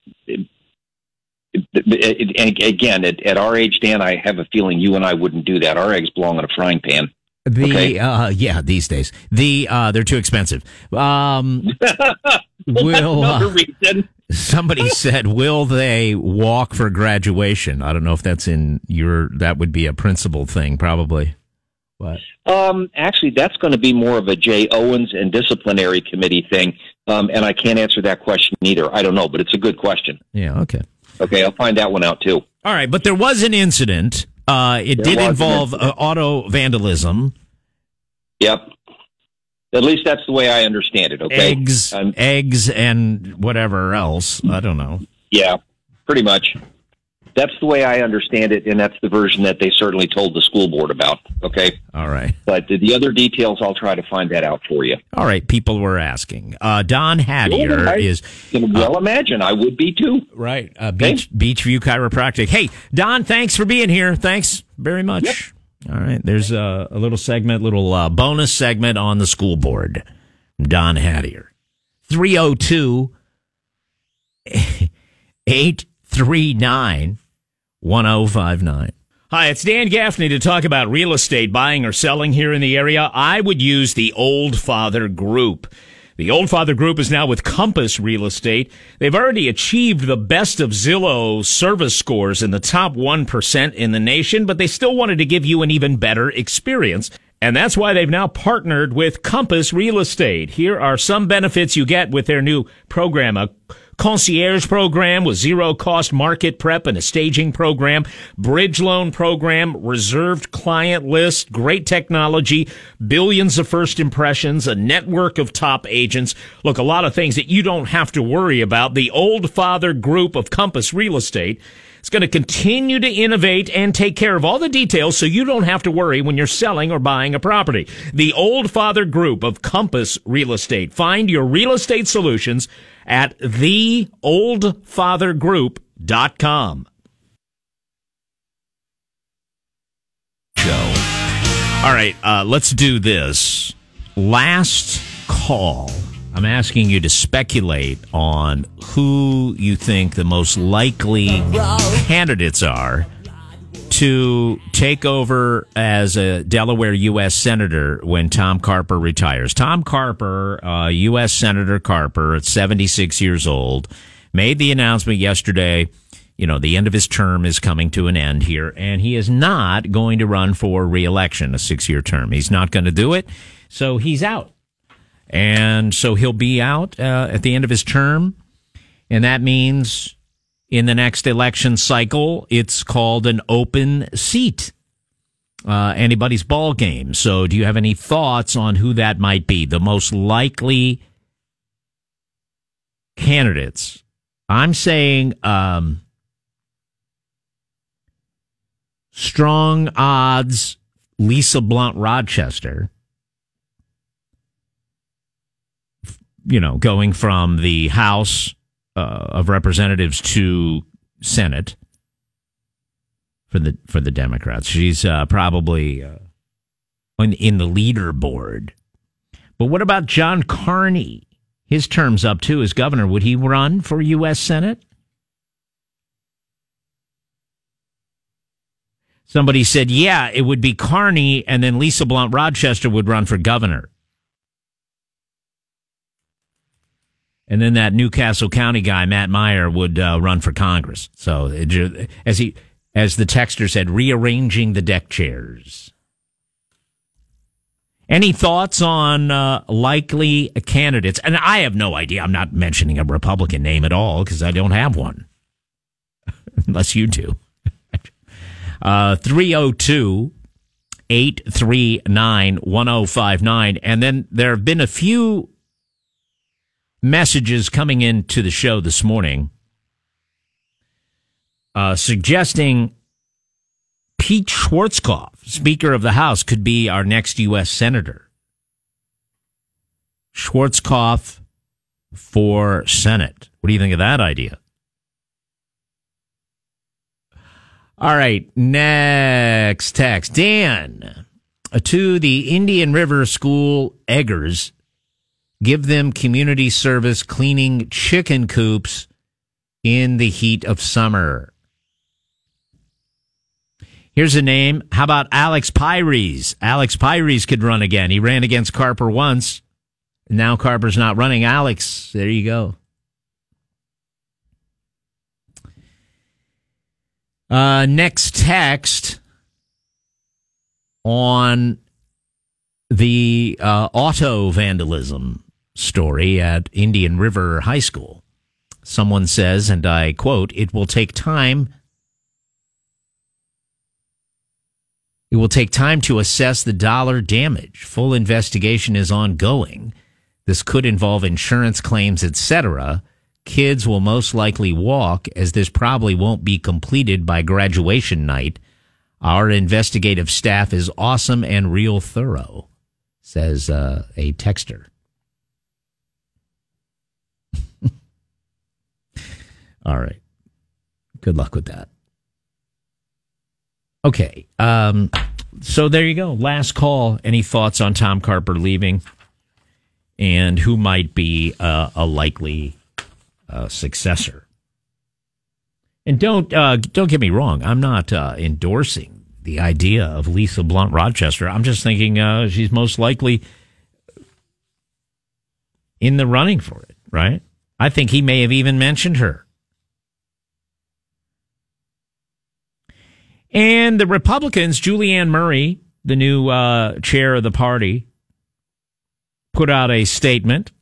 again, at our age, Dan, I have a feeling you and I wouldn't do that. Our eggs belong in a frying pan. Yeah, these days. They're too expensive. Somebody said, will they walk for graduation? I don't know if that's that would be a principal thing, probably. What? Actually, that's going to be more of a Jay Owens and disciplinary committee thing. And I can't answer that question either. I don't know, but it's a good question. Yeah. Okay. Okay. I'll find that one out too. All right. But there was an incident. It did involve auto vandalism. Yep. At least that's the way I understand it, okay? Eggs and whatever else. I don't know. Yeah, pretty much. That's the way I understand it, and that's the version that they certainly told the school board about, okay? All right. But the other details, I'll try to find that out for you. All right, people were asking. Don Hattier is... Well, imagine. I would be, too. Right. Beachview Chiropractic. Hey, Don, thanks for being here. Thanks very much. Yep. All right, there's a little segment, bonus segment on the school board. Don Hattier. 302-839-1059. Hi, it's Dan Gaffney to talk about real estate, buying or selling here in the area. I would use the Old Father Group. The Old Father Group is now with Compass Real Estate. They've already achieved the best of Zillow service scores in the top 1% in the nation, but they still wanted to give you an even better experience. And that's why they've now partnered with Compass Real Estate. Here are some benefits you get with their new program. A concierge program with zero-cost market prep and a staging program, bridge loan program, reserved client list, great technology, billions of first impressions, a network of top agents. Look, a lot of things that you don't have to worry about. The Old Father Group of Compass Real Estate is going to continue to innovate and take care of all the details so you don't have to worry when you're selling or buying a property. The Old Father Group of Compass Real Estate. Find your real estate solutions at theoldfathergroup.com. All right, let's do this. Last call. I'm asking you to speculate on who you think the most likely candidates are to take over as a Delaware U.S. Senator when Tom Carper retires. Tom Carper, U.S. Senator Carper, at 76 years old, made the announcement yesterday, the end of his term is coming to an end here, and he is not going to run for re-election, a 6-year term. He's not going to do it, so he's out. And so he'll be out at the end of his term, and that means in the next election cycle, it's called an open seat, anybody's ball game. So do you have any thoughts on who that might be? The most likely candidates. I'm saying strong odds Lisa Blunt Rochester. Going from the House of Representatives to Senate for the Democrats. She's probably in the leaderboard. But what about John Carney? His term's up too as governor. Would he run for U.S. Senate? Somebody said, yeah, it would be Carney, and then Lisa Blunt Rochester would run for governor. And then that Newcastle County guy, Matt Meyer, would run for Congress. So, as the texter said, rearranging the deck chairs. Any thoughts on likely candidates? And I have no idea. I'm not mentioning a Republican name at all because I don't have one. Unless you do. 302-839-1059. And then there have been a few messages coming into the show this morning suggesting Pete Schwarzkopf, Speaker of the House, could be our next U.S. Senator. Schwarzkopf for Senate. What do you think of that idea? All right, next text. Dan, to the Indian River School Eggers, give them community service cleaning chicken coops in the heat of summer. Here's a name. How about Alex Pires? Alex Pires could run again. He ran against Carper once. Now Carper's not running. Alex, there you go. Next text on the auto vandalism story at Indian River High School. Someone says, and I quote, "It will take time. It will take time to assess the dollar damage. Full investigation is ongoing. This could involve insurance claims, etc. Kids will most likely walk, as this probably won't be completed by graduation night. Our investigative staff is awesome and real thorough," says a texter. All right. Good luck with that. Okay. So there you go. Last call. Any thoughts on Tom Carper leaving and who might be a likely successor? And don't get me wrong. I'm not endorsing the idea of Lisa Blunt Rochester. I'm just thinking she's most likely in the running for it, right? I think he may have even mentioned her. And the Republicans, Julianne Murray, the new chair of the party, put out a statement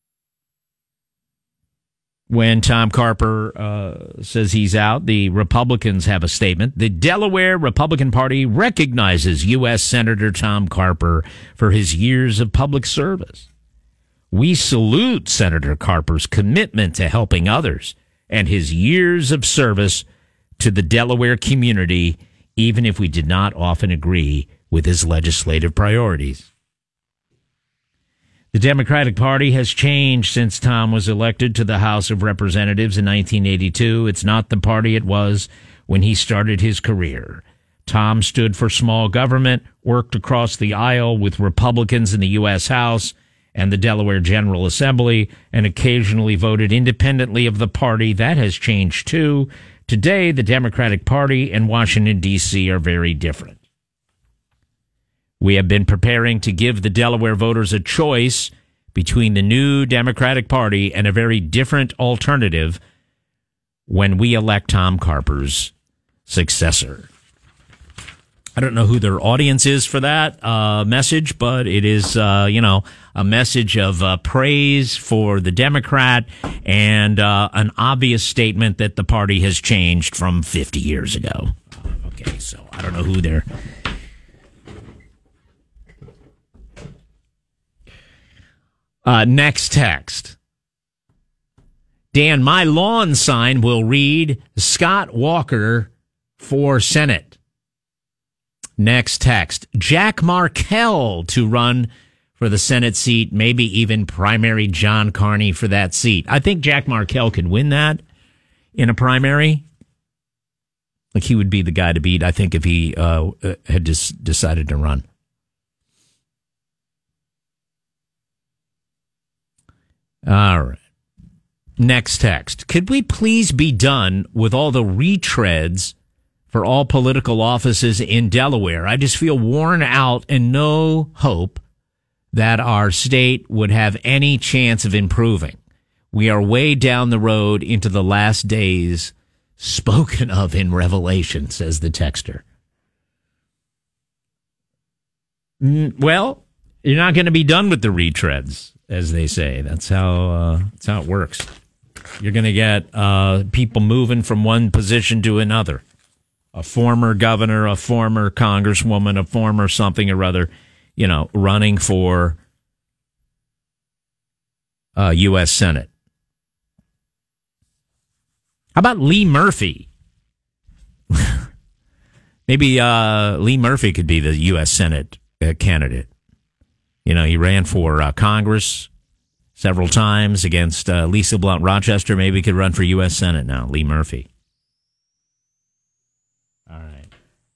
when Tom Carper says he's out. The Republicans have a statement. The Delaware Republican Party recognizes U.S. Senator Tom Carper for his years of public service. We salute Senator Carper's commitment to helping others and his years of service to the Delaware community, even if we did not often agree with his legislative priorities. The Democratic Party has changed since Tom was elected to the House of Representatives in 1982. It's not the party it was when he started his career. Tom stood for small government, worked across the aisle with Republicans in the U.S. House and the Delaware General Assembly, and occasionally voted independently of the party. That has changed, too. Today, the Democratic Party and Washington, D.C. are very different. We have been preparing to give the Delaware voters a choice between the new Democratic Party and a very different alternative when we elect Tom Carper's successor. I don't know who their audience is for that message, but it is, a message of praise for the Democrat and an obvious statement that the party has changed from 50 years ago. Okay, so I don't know who they're... Next text. Dan, my lawn sign will read Scott Walker for Senate. Next text. Jack Markell to run for the Senate seat, maybe even primary John Carney for that seat. I think Jack Markell could win that in a primary. Like, he would be the guy to beat, I think, if he had just decided to run. All right. Next text. Could we please be done with all the retreads for all political offices in Delaware? I just feel worn out and no hope that our state would have any chance of improving. We are way down the road into the last days spoken of in Revelation, says the texter. Well, you're not going to be done with the retreads, as they say. That's how it works. You're going to get people moving from one position to another. A former governor, a former congresswoman, a former something or other, running for U.S. Senate. How about Lee Murphy? Maybe Lee Murphy could be the U.S. Senate candidate. He ran for Congress several times against Lisa Blunt Rochester. Maybe he could run for U.S. Senate now, Lee Murphy. All right.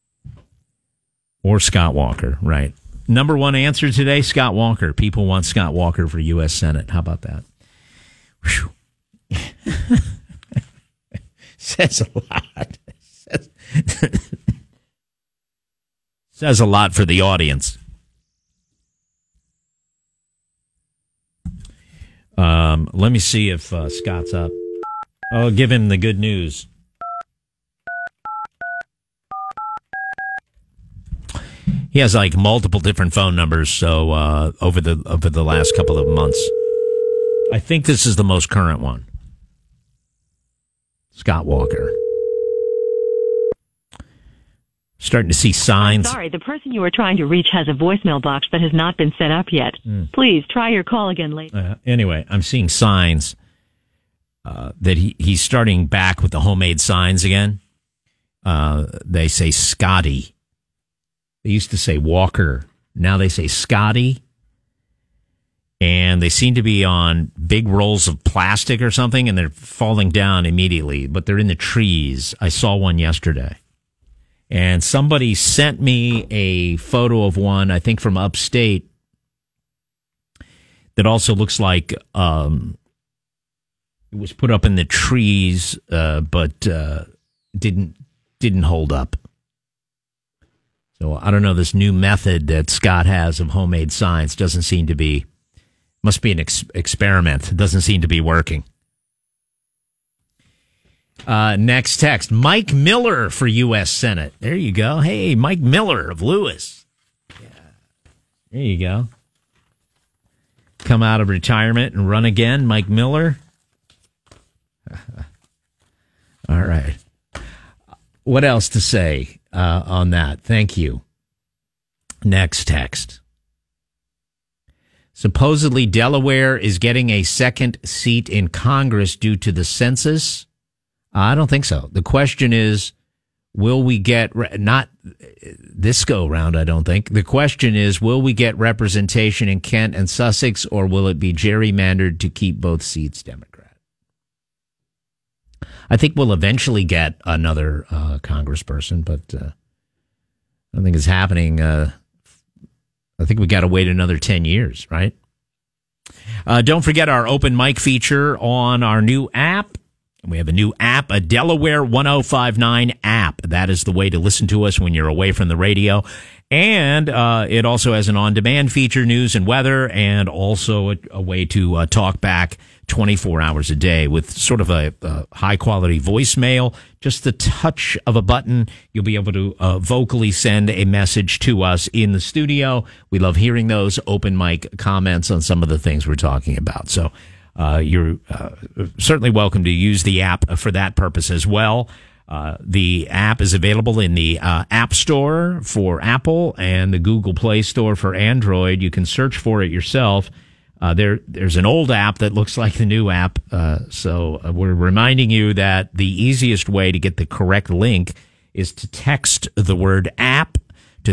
Or Scott Walker, right. Number one answer today, Scott Walker. People want Scott Walker for U.S. Senate. How about that? Says a lot. Says a lot for the audience. Let me see if Scott's up. I'll give him the good news. He has like multiple different phone numbers. So over the last couple of months, I think this is the most current one. Scott Walker. Starting to see signs. I'm sorry, the person you are trying to reach has a voicemail box that has not been set up yet. Please try your call again later. Anyway, I'm seeing signs that he's starting back with the homemade signs again. They say Scotty. They used to say Walker. Now they say Scotty. And they seem to be on big rolls of plastic or something, and they're falling down immediately, but they're in the trees. I saw one yesterday. And somebody sent me a photo of one, I think from upstate, that also looks like it was put up in the trees, but didn't hold up. So I don't know, this new method that Scott has of homemade signs doesn't seem to be Must be an experiment. It doesn't seem to be working. Next text. Mike Miller for U.S. Senate. There you go. Hey, Mike Miller of Lewis. Yeah. There you go. Come out of retirement and run again, Mike Miller. All right. What else to say on that? Thank you. Next text. Supposedly, Delaware is getting a second seat in Congress due to the census. I don't think so. The question is, will we get, not this go round, I don't think. The question is, will we get representation in Kent and Sussex, or will it be gerrymandered to keep both seats Democrat? I think we'll eventually get another congressperson, but I don't think it's happening. I think we got to wait another 10 years, right? Don't forget our open mic feature on our new app. We have a new app, a Delaware 1059 app. That is the way to listen to us when you're away from the radio. And it also has an on-demand feature, news and weather, and also a way to talk back 24 hours a day with sort of a high-quality voicemail. Just the touch of a button, you'll be able to vocally send a message to us in the studio. We love hearing those open mic comments on some of the things we're talking about. So you're certainly welcome to use the app for that purpose as well. The app is available in the App Store for Apple and the Google Play Store for Android. You can search for it yourself. There's an old app that looks like the new app. So we're reminding you that the easiest way to get the correct link is to text the word app to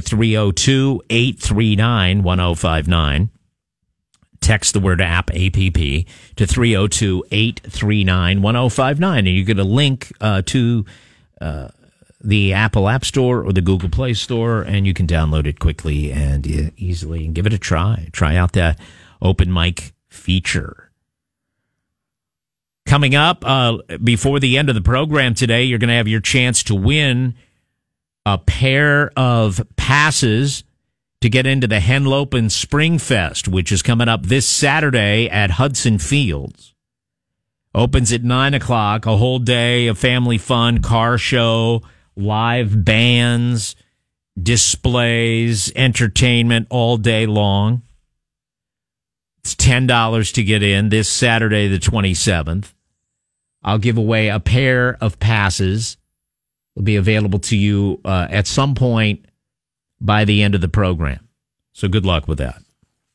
302-839-1059. Text the word app, APP, to 302-839-1059. And you get a link to the Apple App Store or the Google Play Store, and you can download it quickly and easily and give it a try. Try out that open mic feature. Coming up, before the end of the program today, you're going to have your chance to win a pair of passes to get into the Henlopen Spring Fest, which is coming up this Saturday at Hudson Fields. Opens at 9 o'clock, a whole day of family fun, car show, live bands, displays, entertainment all day long. It's $10 to get in this Saturday, the 27th. I'll give away a pair of passes. It'll be available to you at some point by the end of the program. So good luck with that.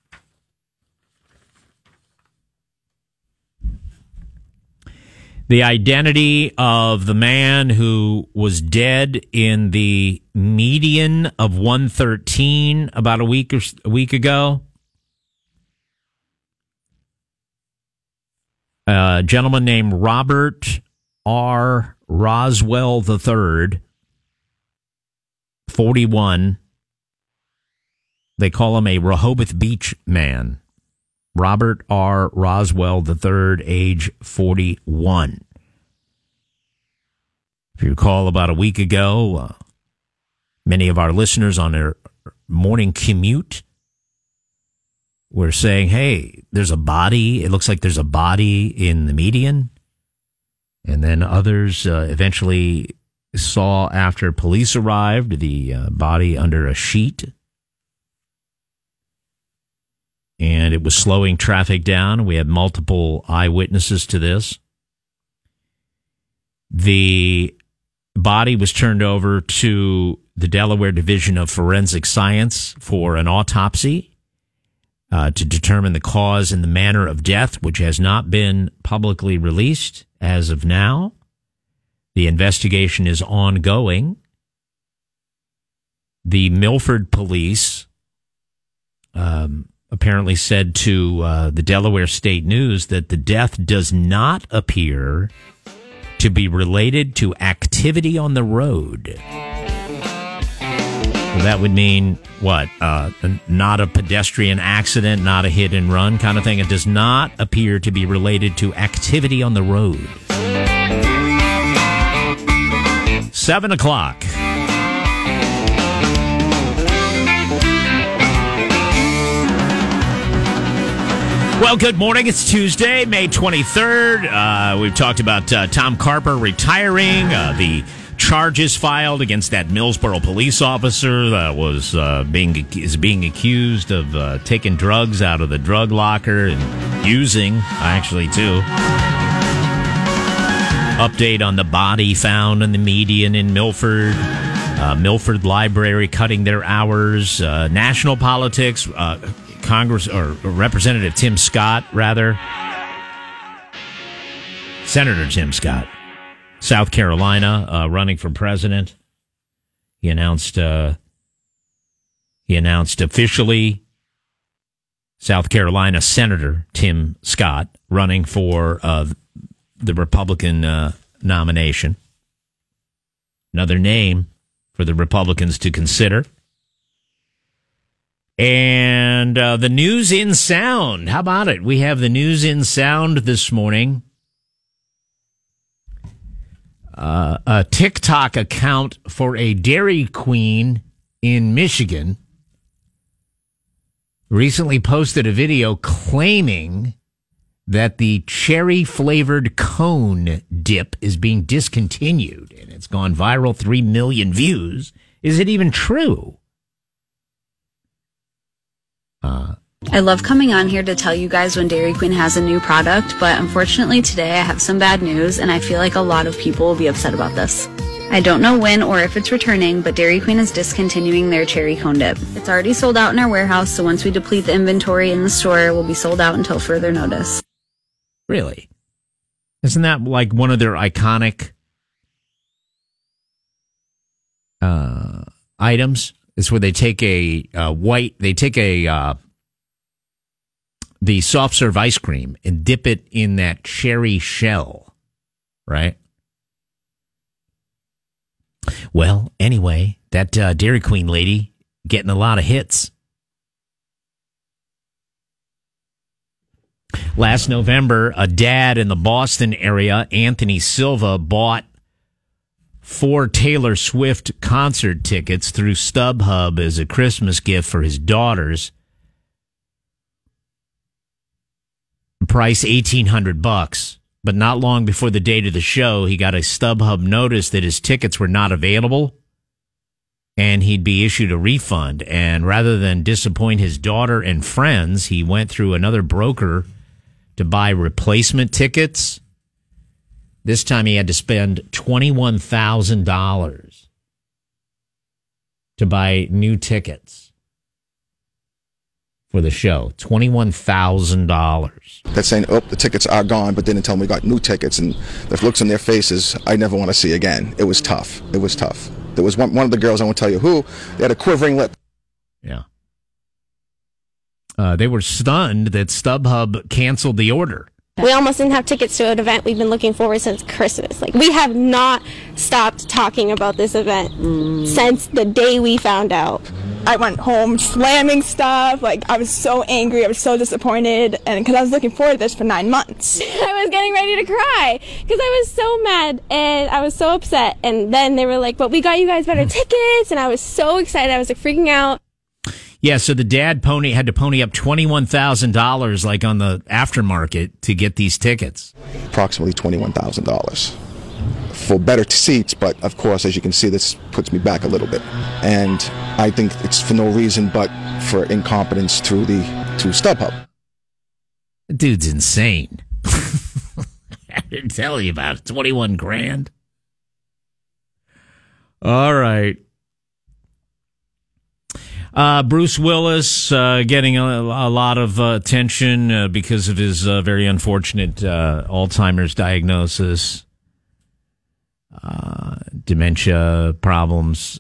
The identity of the man who was dead in the median of 113 about a week ago. A gentleman named Robert R. Roswell III, 41. They call him a Rehoboth Beach man. Robert R. Roswell III, age 41. If you recall, about a week ago, many of our listeners on their morning commute were saying, hey, there's a body. It looks like there's a body in the median. And then others eventually saw, after police arrived, the body under a sheet. And it was slowing traffic down. We had multiple eyewitnesses to this. The body was turned over to the Delaware Division of Forensic Science for an autopsy to determine the cause and the manner of death, which has not been publicly released as of now. The investigation is ongoing. The Milford police apparently said to the Delaware State News that the death does not appear to be related to activity on the road. Well, that would mean what? Not a pedestrian accident, not a hit and run kind of thing. It does not appear to be related to activity on the road. 7 o'clock. Well, good morning. It's Tuesday, May 23rd. We've talked about Tom Carper retiring, the charges filed against that Millsboro police officer that was being accused of taking drugs out of the drug locker and using, actually, too. Update on the body found in the median in Milford. Milford Library cutting their hours. National politics. Congress or Representative Tim Scott, rather. Senator Tim Scott. South Carolina, running for president. He announced officially South Carolina Senator Tim Scott running for the Republican nomination. Another name for the Republicans to consider. And the news in sound. How about it? We have the news in sound this morning. A TikTok account for a Dairy Queen in Michigan recently posted a video claiming that the cherry-flavored cone dip is being discontinued, and it's gone viral, 3 million views. Is it even true? I love coming on here to tell you guys when Dairy Queen has a new product, but unfortunately today I have some bad news, and I feel like a lot of people will be upset about this. I don't know when or if it's returning, but Dairy Queen is discontinuing their cherry cone dip. It's already sold out in our warehouse, so once we deplete the inventory in the store, it will be sold out until further notice. Really? Isn't that like one of their iconic items? It's where they take the soft serve ice cream and dip it in that cherry shell, right? Well, anyway, that Dairy Queen lady getting a lot of hits. Last November, a dad in the Boston area, Anthony Silva, bought 4 Taylor Swift concert tickets through StubHub as a Christmas gift for his daughters. Price $1,800, but not long before the date of the show, he got a StubHub notice that his tickets were not available and he'd be issued a refund. And rather than disappoint his daughter and friends, he went through another broker to buy replacement tickets. This time he had to spend $21,000 to buy new tickets for the show. $21,000. That's saying, oh, the tickets are gone, but didn't tell me we got new tickets, and the looks on their faces I never want to see again. It was tough. It was tough. There was one of the girls, I won't tell you who, they had a quivering lip. Yeah. They were stunned that StubHub canceled the order. We almost didn't have tickets to an event we've been looking forward since Christmas. Like, we have not stopped talking about this event since the day we found out. I went home slamming stuff. Like, I was so angry. I was so disappointed. And because I was looking forward to this for 9 months. I was getting ready to cry because I was so mad and I was so upset. And then they were like, but we got you guys better tickets. And I was so excited. I was like freaking out. Yeah, so the dad had to pony up $21,000 like on the aftermarket to get these tickets. Approximately $21,000 for better seats, but of course, as you can see, this puts me back a little bit. And I think it's for no reason but for incompetence through StubHub. The dude's insane. I didn't tell you about it. 21 grand. All right. Bruce Willis getting a lot of attention because of his very unfortunate Alzheimer's diagnosis, dementia problems.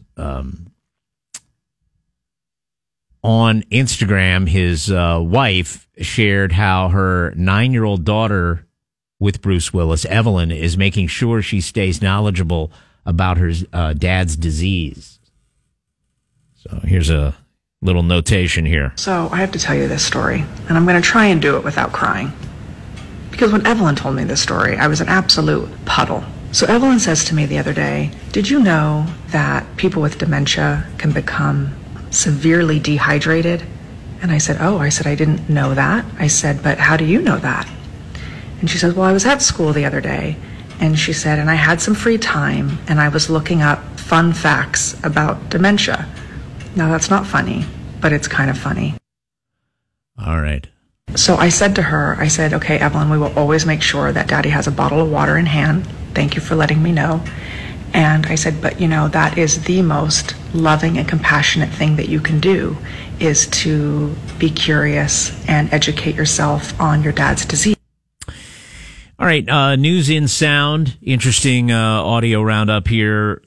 On Instagram, his wife shared how her 9-year-old daughter with Bruce Willis, Evelyn, is making sure she stays knowledgeable about her dad's disease. So here's a little notation here. So I have to tell you this story, and I'm going to try and do it without crying. Because when Evelyn told me this story, I was an absolute puddle. So Evelyn says to me the other day, did you know that people with dementia can become severely dehydrated And I said, oh, I said, I didn't know that. I said, but how do you know that? And she said, well, I was at school the other day. And she said, and I had some free time, and I was looking up fun facts about dementia. Now, that's not funny, but it's kind of funny. All right. So I said to her, I said, okay, Evelyn, we will always make sure that Daddy has a bottle of water in hand. Thank you for letting me know. And I said, but that is the most loving and compassionate thing that you can do, is to be curious and educate yourself on your dad's disease. All right, news in sound. Interesting audio roundup here,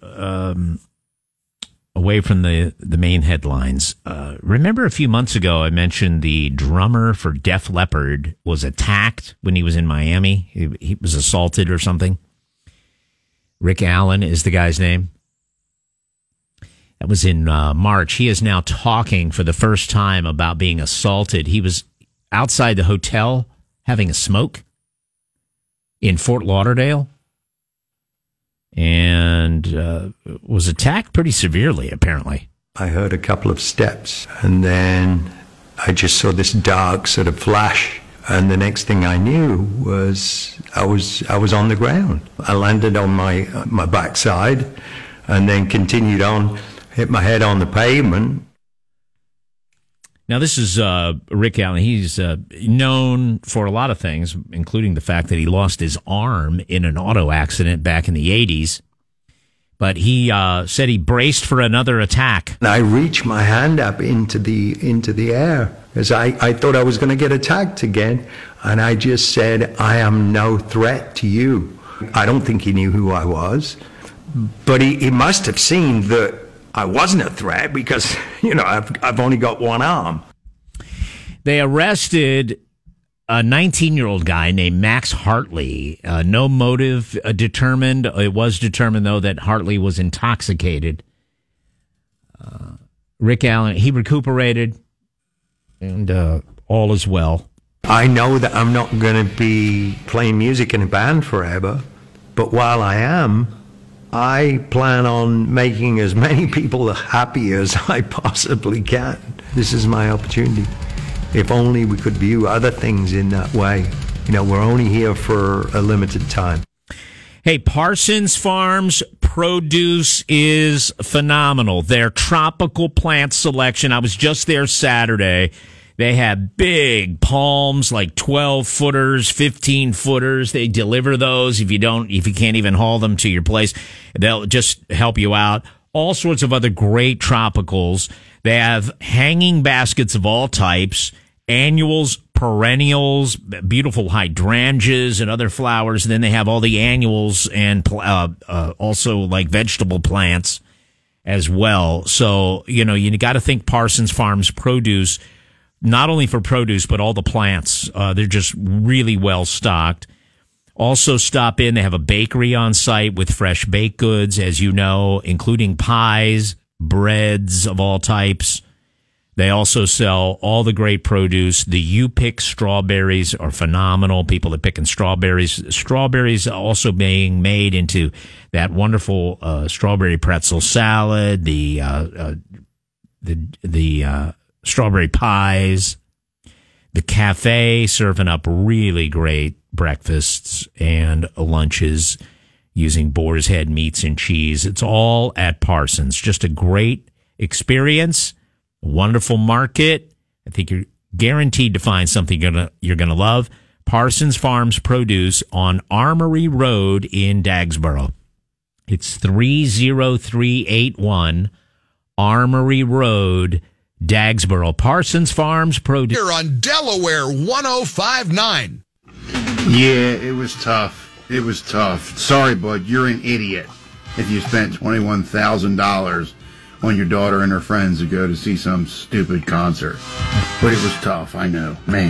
away from the main headlines. Remember a few months ago I mentioned the drummer for Def Leppard was attacked when he was in Miami? He was assaulted or something. Rick Allen is the guy's name. That was in March. He is now talking for the first time about being assaulted. He was outside the hotel having a smoke in Fort Lauderdale and was attacked pretty severely, apparently. I heard a couple of steps, and then I just saw this dark sort of flash. And the next thing I knew was I was on the ground. I landed on my backside and then continued on, hit my head on the pavement. Now, this is Rick Allen. He's known for a lot of things, including the fact that he lost his arm in an auto accident back in the 80s. But he said he braced for another attack. And I reached my hand up into the air because I thought I was going to get attacked again. And I just said, I am no threat to you. I don't think he knew who I was. But he must have seen that I wasn't a threat because, I've only got one arm. They arrested a 19-year-old guy named Max Hartley. No motive determined. It was determined, though, that Hartley was intoxicated. Rick Allen, he recuperated, and all is well. I know that I'm not going to be playing music in a band forever, but while I am, I plan on making as many people happy as I possibly can. This is my opportunity. If only we could view other things in that way. We're only here for a limited time. Hey, Parsons Farms produce is phenomenal. Their tropical plant selection, I was just there Saturday. They have big palms, like 12-footers, 15-footers. They deliver those. If you can't even haul them to your place, they'll just help you out. All sorts of other great tropicals. They have hanging baskets of all types, annuals, perennials, beautiful hydrangeas and other flowers. And then they have all the annuals and also like vegetable plants as well. So, you got to think Parsons Farms produce, not only for produce, but all the plants. They're just really well stocked. Also stop in. They have a bakery on site with fresh baked goods, as you know, including pies, breads of all types. They also sell all the great produce. The U-Pick strawberries are phenomenal. People are picking strawberries. Strawberries also being made into that wonderful strawberry pretzel salad, the strawberry pies. The cafe serving up really great breakfasts and lunches using boar's head meats and cheese. It's all at Parsons. Just a great experience. Wonderful market. I think you're guaranteed to find something you're gonna love. Parsons Farms Produce on Armory Road in Dagsboro. It's 30381 Armory Road, Dagsboro. Parsons Farms Produce. Here on Delaware 105.9. Yeah, it was tough. It was tough. Sorry, bud, you're an idiot if you spent $21,000 on your daughter and her friends to go to see some stupid concert. But it was tough, I know. Man,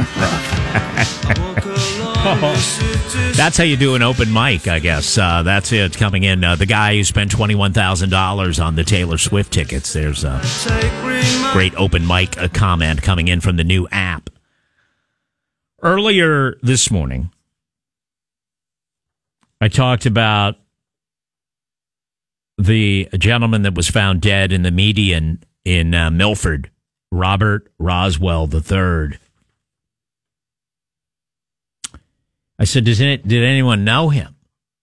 That's how you do an open mic, I guess. That's it coming in. The guy who spent $21,000 on the Taylor Swift tickets. There's a great open mic comment coming in from the new app. Earlier this morning, I talked about the gentleman that was found dead in the median in Milford Robert Roswell III. I said, did anyone know him?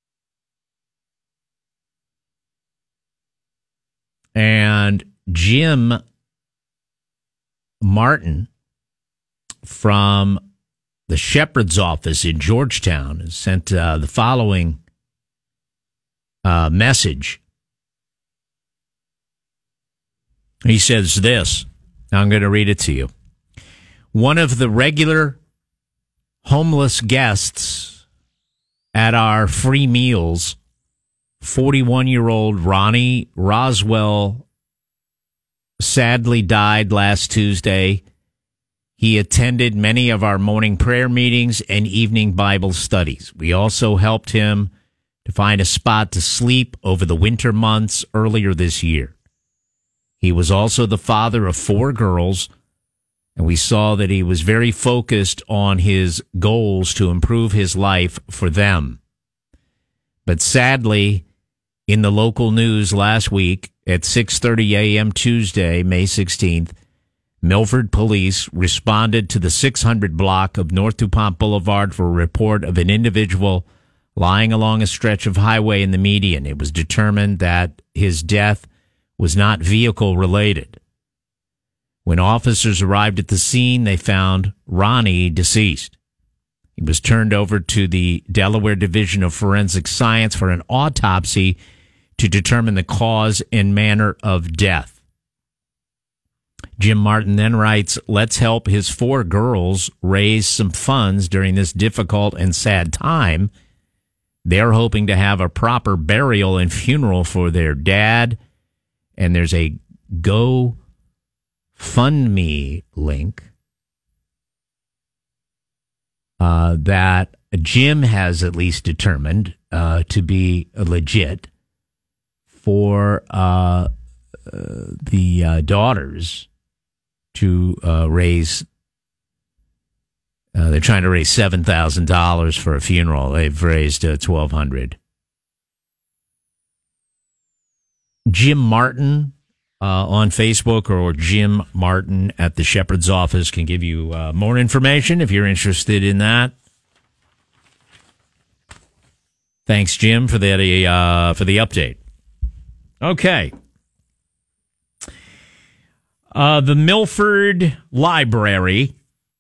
And Jim Martin from the Shepherd's office in Georgetown sent the following message. He says this. I'm going to read it to you. One of the regular homeless guests at our free meals, 41-year-old Ronnie Roswell, sadly died last Tuesday. He attended many of our morning prayer meetings and evening Bible studies. We also helped him to find a spot to sleep over the winter months earlier this year. He was also the father of 4 girls, and we saw that he was very focused on his goals to improve his life for them. But sadly, in the local news last week at 6:30 a.m. Tuesday, May 16th, Milford police responded to the 600 block of North DuPont Boulevard for a report of an individual lying along a stretch of highway in the median. It was determined that his death was not vehicle related. When officers arrived at the scene, they found Ronnie deceased. He was turned over to the Delaware Division of Forensic Science for an autopsy to determine the cause and manner of death. Jim Martin then writes, let's help his 4 girls raise some funds during this difficult and sad time. They're hoping to have a proper burial and funeral for their dad. And there's a GoFundMe link that Jim has at least determined to be legit for the daughters to raise. They're trying to raise $7,000 for a funeral. They've raised $1,200. Jim Martin on Facebook or Jim Martin at the Shepherd's office can give you more information if you're interested in that. Thanks, Jim, for the update. Okay. The Milford Library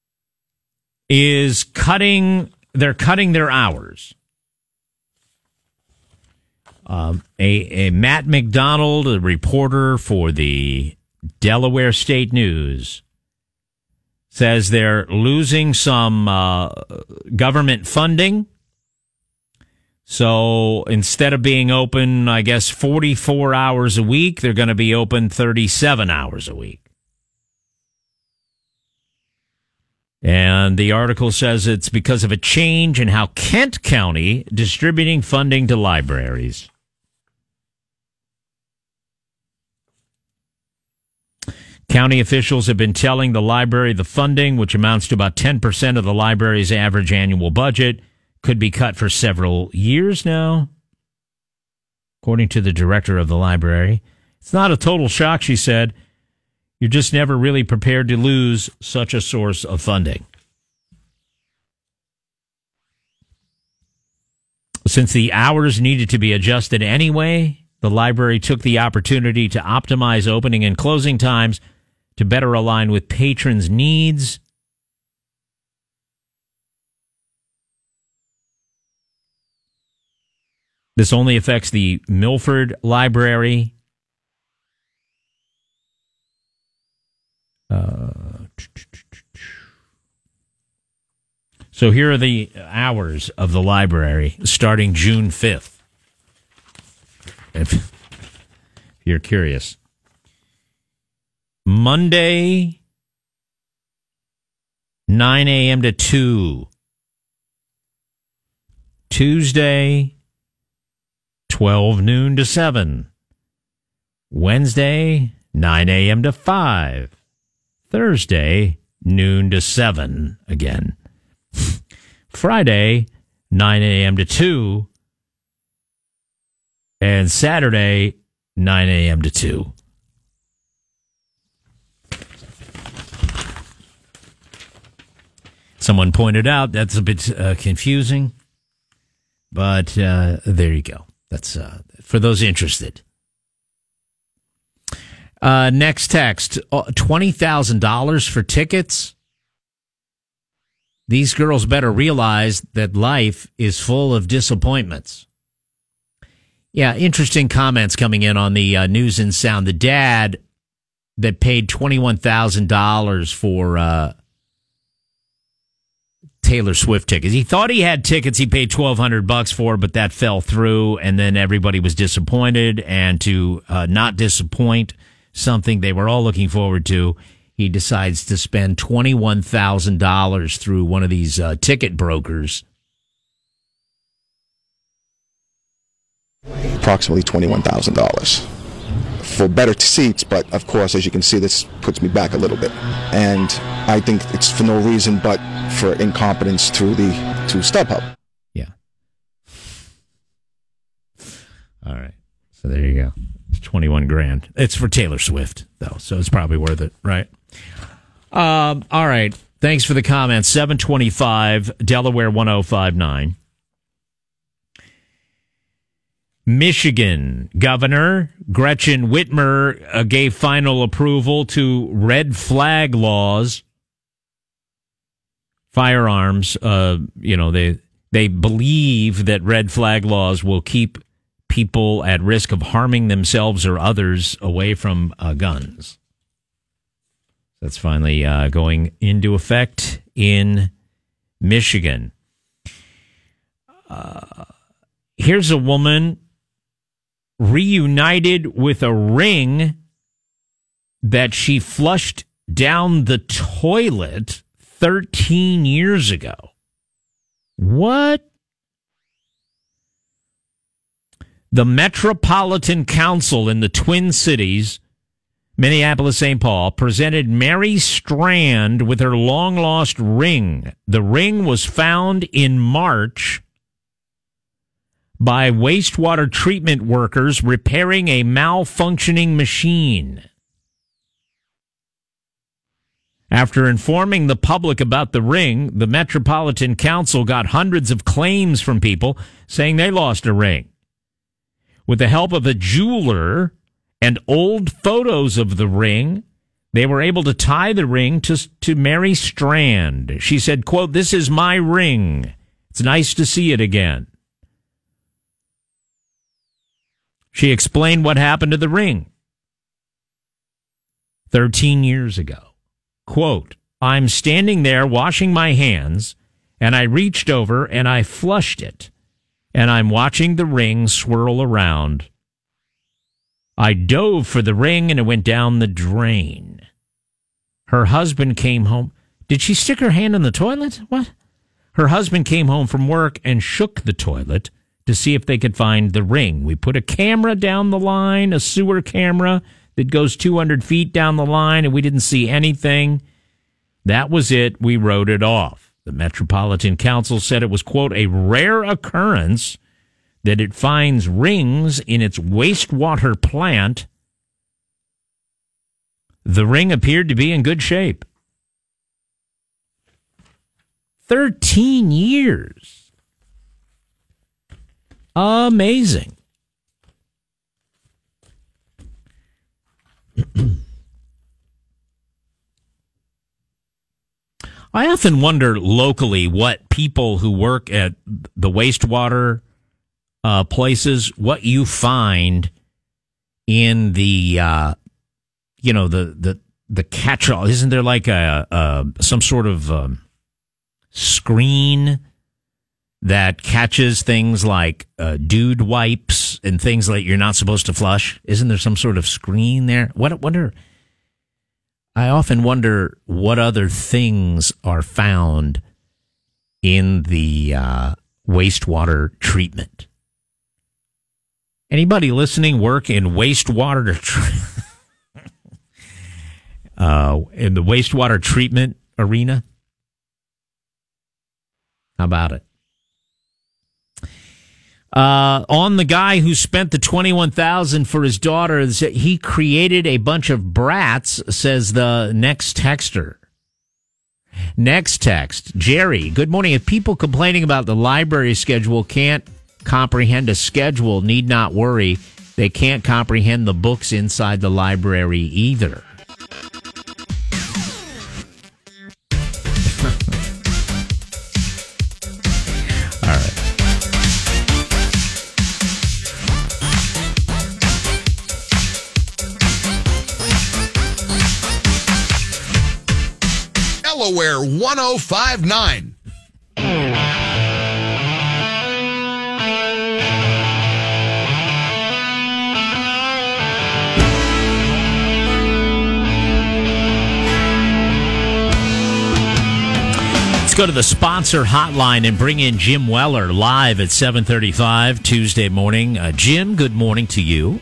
is cutting their hours. A Matt McDonald, a reporter for the Delaware State News, says they're losing some government funding. So instead of being open, I guess, 44 hours a week, they're going to be open 37 hours a week. And the article says it's because of a change in how Kent County distributing funding to libraries. County officials have been telling the library the funding, which amounts to about 10% of the library's average annual budget, could be cut for several years now, according to the director of the library. It's not a total shock, she said. You're just never really prepared to lose such a source of funding. Since the hours needed to be adjusted anyway, the library took the opportunity to optimize opening and closing times to better align with patrons' needs. This only affects the Milford Library. So here are the hours of the library starting June 5th. If you're curious. Monday, 9 a.m. to 2. Tuesday, 12 noon to 7. Wednesday, 9 a.m. to 5. Thursday, noon to 7 again. Friday, 9 a.m. to 2. And Saturday, 9 a.m. to 2. Someone pointed out that's a bit confusing, but there you go. That's for those interested. Next text, $20,000 for tickets. These girls better realize that life is full of disappointments. Yeah, interesting comments coming in on the News and Sound. The dad that paid $21,000 for Taylor Swift tickets. He thought he had tickets he paid $1,200 for, but that fell through, and then everybody was disappointed. And to not disappoint something they were all looking forward to, he decides to spend $21,000 through one of these ticket brokers. Approximately $21,000 for better seats, but of course, as you can see, this puts me back a little bit. And I think it's for no reason but for incompetence through StubHub. Yeah. All right. So there you go. It's $21,000. It's for Taylor Swift, though, so it's probably worth it, right? All right. Thanks for the comments. 725 Delaware 1059. Michigan Governor Gretchen Whitmer gave final approval to red flag laws. Firearms, they believe that red flag laws will keep people at risk of harming themselves or others away from guns. That's finally going into effect in Michigan. Here's a woman reunited with a ring that she flushed down the toilet 13 years ago. What? The Metropolitan Council in the Twin Cities, Minneapolis, St. Paul, presented Mary Strand with her long-lost ring. The ring was found in March by wastewater treatment workers repairing a malfunctioning machine. After informing the public about the ring, the Metropolitan Council got hundreds of claims from people saying they lost a ring. With the help of a jeweler and old photos of the ring, they were able to tie the ring to Mary Strand. She said, quote, "This is my ring. It's nice to see it again." She explained what happened to the ring 13 years ago. Quote, "I'm standing there washing my hands, and I reached over and I flushed it, and I'm watching the ring swirl around. I dove for the ring, and it went down the drain. Her husband came home." Did she stick her hand in the toilet? What? Her husband came home from work and shook the toilet to see if they could find the ring. We put a camera down the line, a sewer camera that goes 200 feet down the line, and we didn't see anything. That was it. We wrote it off. The Metropolitan Council said it was, quote, "a rare occurrence that it finds rings in its wastewater plant." The ring appeared to be in good shape. 13 years. Amazing. I often wonder locally what people who work at the wastewater places, what you find in the the catch-all. Isn't there like some sort of screen that catches things like dude wipes and things like you're not supposed to flush? Isn't there some sort of screen there? I often wonder what other things are found in the wastewater treatment. Anybody listening work in wastewater in the wastewater treatment arena? How about it? On the guy who spent the $21,000 for his daughter, he created a bunch of brats, says the next texter. Next text, Jerry, good morning. If people complaining about the library schedule can't comprehend a schedule, need not worry. They can't comprehend the books inside the library either. All right. Delaware 1059. Let's go to the sponsor hotline and bring in Jim Weller live at 7:35 Tuesday morning. Jim, good morning to you.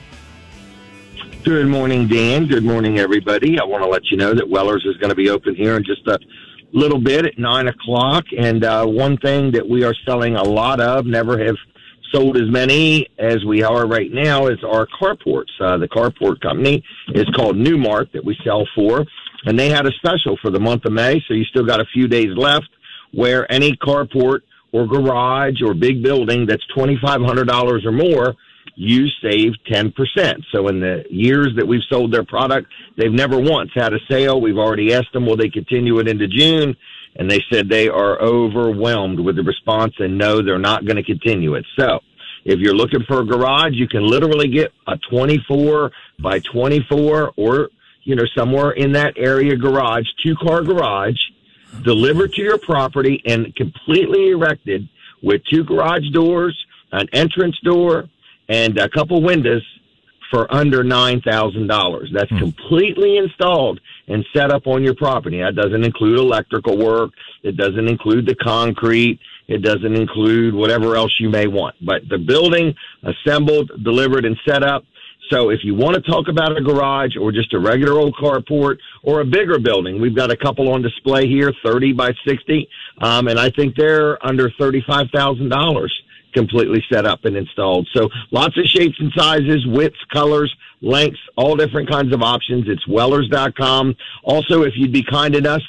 Good morning, Dan. Good morning, everybody. I want to let you know that Weller's is going to be open here in just a little bit at 9 o'clock. And one thing that we are selling a lot of, never have sold as many as we are right now, is our carports. The carport company is called Newmark that we sell for. And they had a special for the month of May, so you still got a few days left, where any carport or garage or big building that's $2,500 or more, you save 10%. So in the years that we've sold their product, they've never once had a sale. We've already asked them, will they continue it into June? And they said they are overwhelmed with the response and no, they're not going to continue it. So if you're looking for a garage, you can literally get a 24 by 24 or, somewhere in that area garage, 2-car garage, delivered to your property and completely erected with 2 garage doors, an entrance door, and a couple windows for under $9,000. That's completely installed and set up on your property. That doesn't include electrical work. It doesn't include the concrete. It doesn't include whatever else you may want. But the building assembled, delivered, and set up. So if you want to talk about a garage or just a regular old carport or a bigger building, we've got a couple on display here, 30 by 60, and I think they're under $35,000 completely set up and installed. So lots of shapes and sizes, widths, colors, lengths, all different kinds of options. It's Wellers.com. Also, if you'd be kind enough,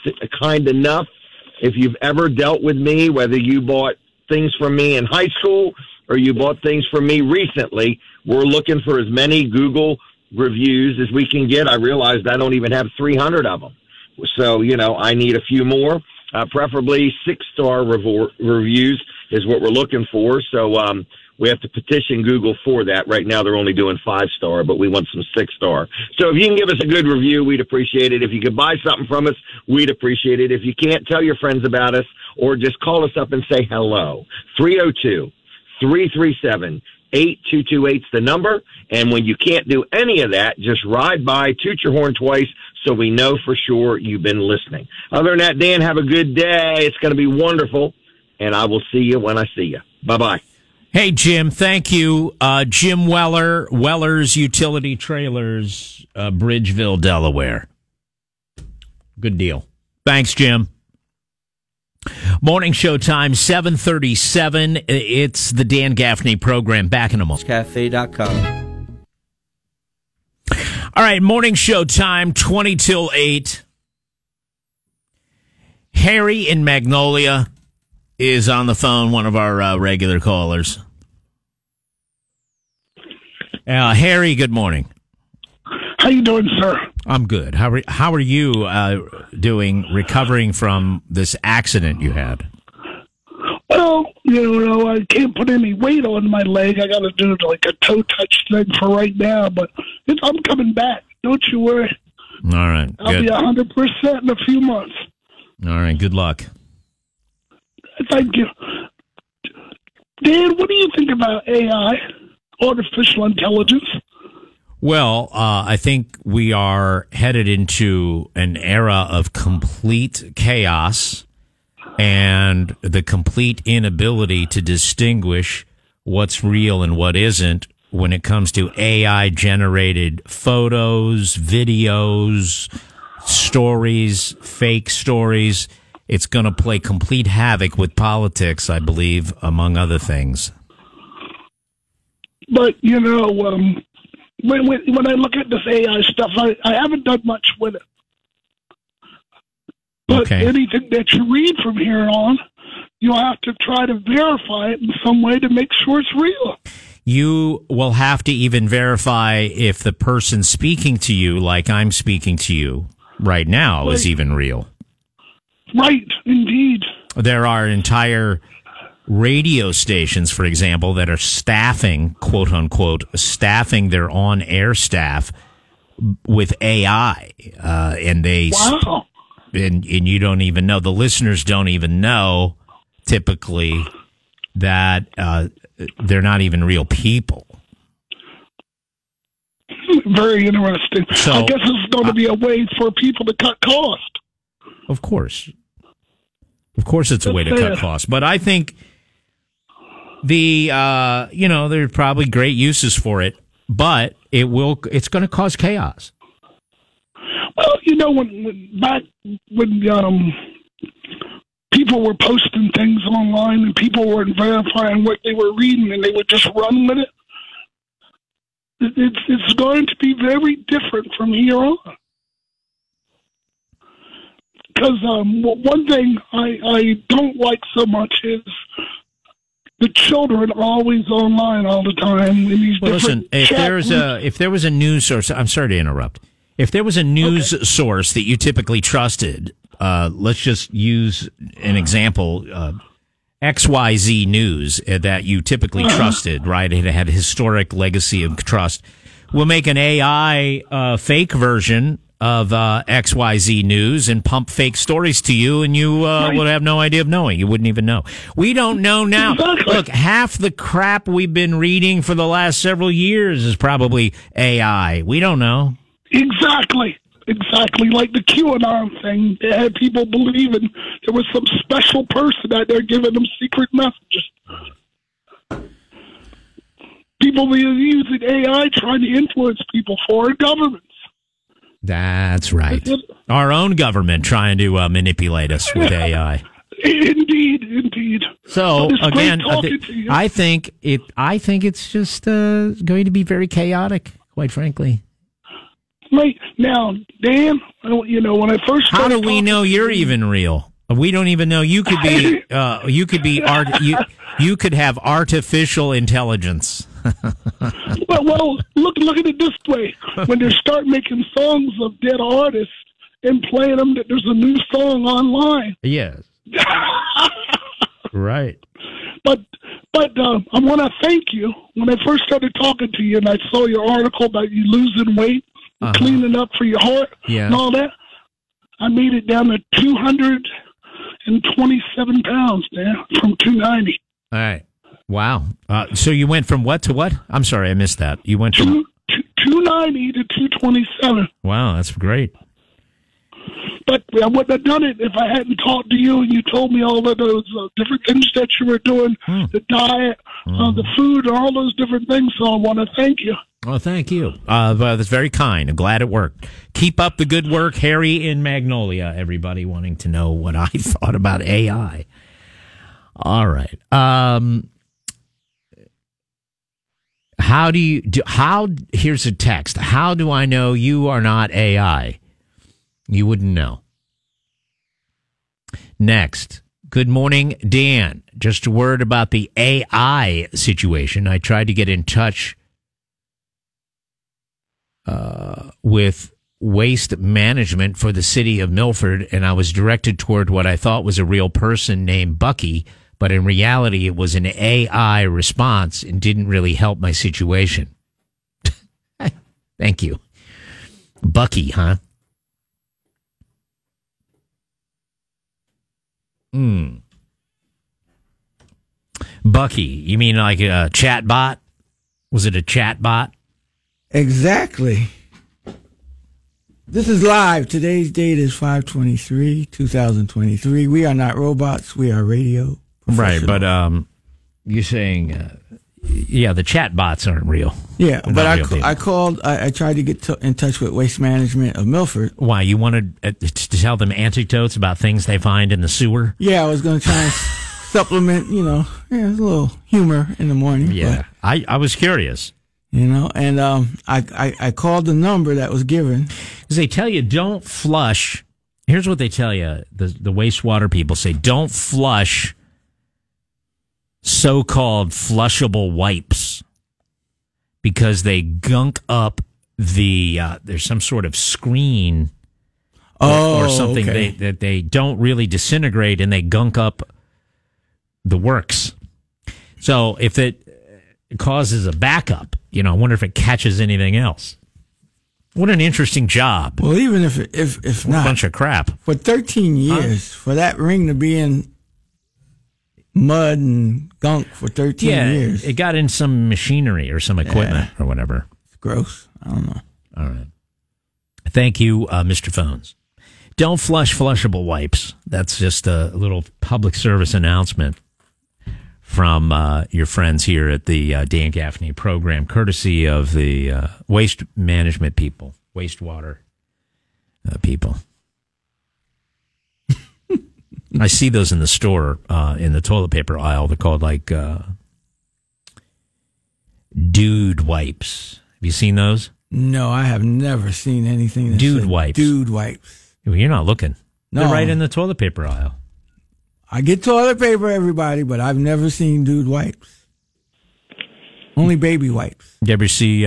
if you've ever dealt with me, whether you bought things from me in high school or you bought things from me recently, we're looking for as many Google reviews as we can get. I realized I don't even have 300 of them. So, I need a few more, preferably 6-star reviews is what we're looking for. So we have to petition Google for that. Right now they're only doing 5-star, but we want some 6-star. So if you can give us a good review, we'd appreciate it. If you could buy something from us, we'd appreciate it. If you can't, tell your friends about us or just call us up and say hello. 302-337-8228's the number. And when you can't do any of that, just ride by, toot your horn twice so we know for sure you've been listening. Other than that, Dan, have a good day. It's going to be wonderful. And I will see you when I see you. Bye-bye. Hey, Jim, thank you. Jim Weller, Weller's Utility Trailers, Bridgeville, Delaware. Good deal. Thanks, Jim. Morning show time, 7:37. It's the Dan Gaffney program. Back in a moment. Cafe.com. All right, morning show time, 20 till 8. Harry in Magnolia is on the phone, one of our regular callers. Harry, good morning. How you doing, sir? I'm good. How are you doing, recovering from this accident you had? Well, I can't put any weight on my leg. I got to do like a toe touch thing for right now, but I'm coming back. Don't you worry. All right. I'll be 100% in a few months. All right. Good luck. Thank you. Dan, what do you think about AI, artificial intelligence? Well, I think we are headed into an era of complete chaos and the complete inability to distinguish what's real and what isn't when it comes to AI-generated photos, videos, stories, fake stories. It's going to play complete havoc with politics, I believe, among other things. But, when I look at this AI stuff, I haven't done much with it. But Okay. anything that you read from here on, you'll have to try to verify it in some way to make sure it's real. You will have to even verify if the person speaking to you, like I'm speaking to you right now, is even real. Right, indeed. There are entire radio stations, for example, that are staffing, quote unquote, staffing their on-air staff with AI, and they wow. And you don't even know, the listeners don't even know typically that they're not even real people. Very interesting. So, I guess this is going to be a way for people to cut cost. Of course, it's a way to cut costs. But I think there are probably great uses for it, but it's going to cause chaos. Well, when people were posting things online and people weren't verifying what they were reading and they would just run with it, it's going to be very different from here on. Because one thing I don't like so much is the children always online all the time. In these listen, if there was a news source, I'm sorry to interrupt. If there was a news source that you typically trusted, let's just use an example, XYZ News that you typically trusted, right? It had a historic legacy of trust. We'll make an AI fake version of XYZ News and pump fake stories to you, and you would have no idea of knowing. You wouldn't even know. We don't know now. Exactly. Look, half the crap we've been reading for the last several years is probably AI. We don't know. Exactly. Like the QAnon thing. They had people believing there was some special person out there giving them secret messages. People were using AI trying to influence people, foreign governments. That's right. Our own government trying to manipulate us with AI. Indeed. So again, I think it's just going to be very chaotic, quite frankly. Right now, Dan, when I first started, how do we know you're even real? We don't even know. You could be. You could have artificial intelligence. well, look at it this way: when they start making songs of dead artists and playing them, that there's a new song online. Yes. Right. But I want to thank you. When I first started talking to you, and I saw your article about you losing weight, cleaning up for your heart, and all that, I made it down to 227 pounds, man, from 290. All right. Wow. So you went from what to what? I'm sorry, I missed that. You went from 290 to 227. Wow, that's great. But I wouldn't have done it if I hadn't talked to you and you told me all of those different things that you were doing, the diet, the food, all those different things. So I want to thank you. Well, thank you. That's very kind. I'm glad it worked. Keep up the good work, Harry in Magnolia. Everybody wanting to know what I thought about AI. All right. Here's a text. How do I know you are not AI? You wouldn't know. Next. Good morning, Dan. Just a word about the AI situation. I tried to get in touch with waste management for the city of Milford, and I was directed toward what I thought was a real person named Bucky, but in reality it was an AI response and didn't really help my situation. Thank you. Bucky, huh? Bucky, you mean like a chat bot? Was it a chat bot? Exactly. This is live. Today's date is 5/23/2023. We are not robots. We are radio. Right, but you're saying, the chat bots aren't real. Yeah, but I called. I tried to get in touch with Waste Management of Milford. Why? You wanted to tell them anecdotes about things they find in the sewer? Yeah, I was going to try and supplement. A little humor in the morning. Yeah, but I was curious. And I called the number that was given. Because they tell you don't flush Here's what they tell you. The wastewater people say, don't flush so-called flushable wipes because they gunk up there's some sort of screen or something that they don't really disintegrate, and they gunk up the works. So if it causes a backup, I wonder if it catches anything else. What an interesting job. Well, even if not, a bunch of crap. For 13 years, for that ring to be in mud and gunk for 13 years. It got in some machinery or some equipment or whatever. It's gross. I don't know. All right. Thank you, Mr. Phones. Don't flush flushable wipes. That's just a little public service announcement from your friends here at the Dan Gaffney program, courtesy of the waste management people, wastewater people. I see those in the store, in the toilet paper aisle. They're called dude wipes. Have you seen those? No, I have never seen anything that dude said wipes. Dude wipes. Well, you're not looking. No. They're right in the toilet paper aisle. I get toilet paper, everybody, but I've never seen dude wipes. Only baby wipes. You ever see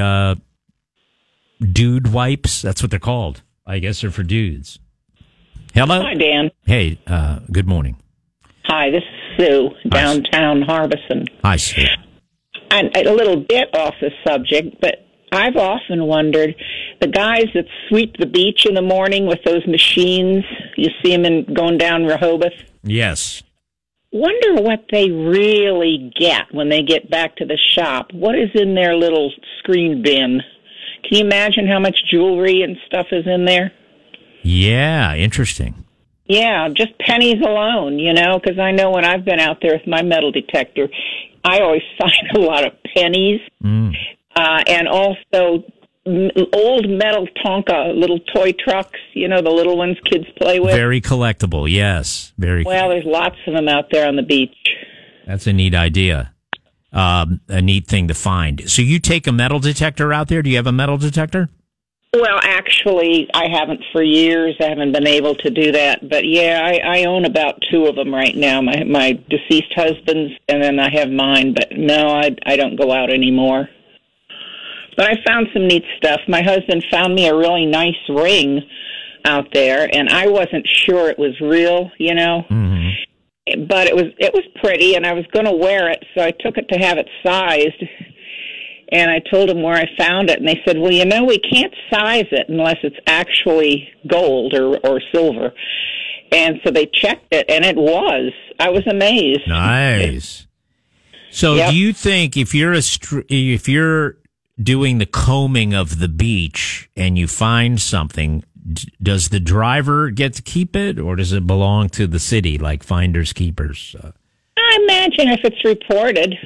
dude wipes? That's what they're called. I guess they're for dudes. Hello? Hi, Dan. Hey, good morning. Hi, this is Sue, downtown Harbison. Hi, Sue. And a little bit off the subject, but I've often wondered, the guys that sweep the beach in the morning with those machines, you see them going down Rehoboth? Yes. Wonder what they really get when they get back to the shop. What is in their little screen bin? Can you imagine how much jewelry and stuff is in there? Yeah, interesting. Yeah, just pennies alone, because I know when I've been out there with my metal detector, I always find a lot of pennies. And also old metal Tonka, little toy trucks, the little ones kids play with. Very collectible, yes. Well, there's lots of them out there on the beach. That's a neat idea. A neat thing to find. So you take a metal detector out there? Do you have a metal detector? Well, actually, I haven't for years. I haven't been able to do that. But, yeah, I own about 2 of them right now, my deceased husband's, and then I have mine. But, no, I don't go out anymore. But I found some neat stuff. My husband found me a really nice ring out there, and I wasn't sure it was real, Mm-hmm. But it was pretty, and I was going to wear it, so I took it to have it sized. And I told them where I found it, and they said, well, we can't size it unless it's actually gold or silver. And so they checked it, and it was. I was amazed. Nice. So Yep. Do you think if you're doing the combing of the beach and you find something, does the driver get to keep it, or does it belong to the city, like finders keepers? I imagine if it's reported,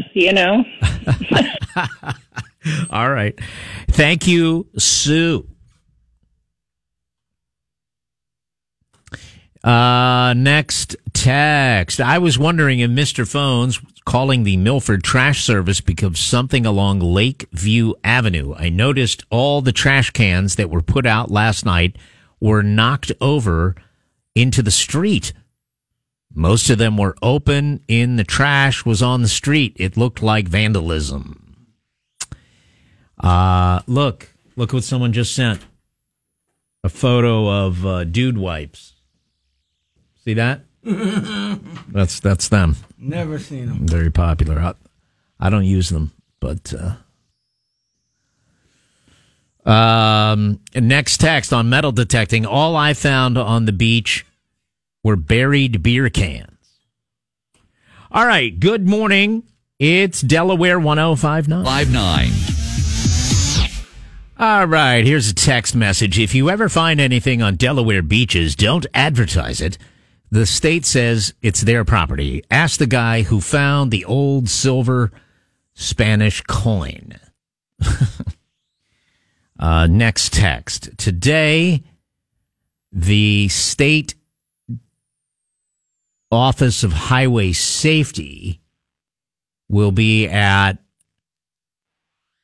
All right. Thank you, Sue. Next text. I was wondering if Mr. Phones calling the Milford Trash Service because of something along Lakeview Avenue. I noticed all the trash cans that were put out last night were knocked over into the street. Most of them were open the trash was on the street. It looked like vandalism. Look what someone just sent. A photo of dude wipes. See that? That's them. Never seen them. Very popular. I don't use them, but next text on metal detecting. All I found on the beach were buried beer cans. All right, good morning. It's Delaware 1059. 59. All right, here's a text message. If you ever find anything on Delaware beaches, don't advertise it. The state says it's their property. Ask the guy who found the old silver Spanish coin. Next text. Today, the state Office of Highway Safety will be at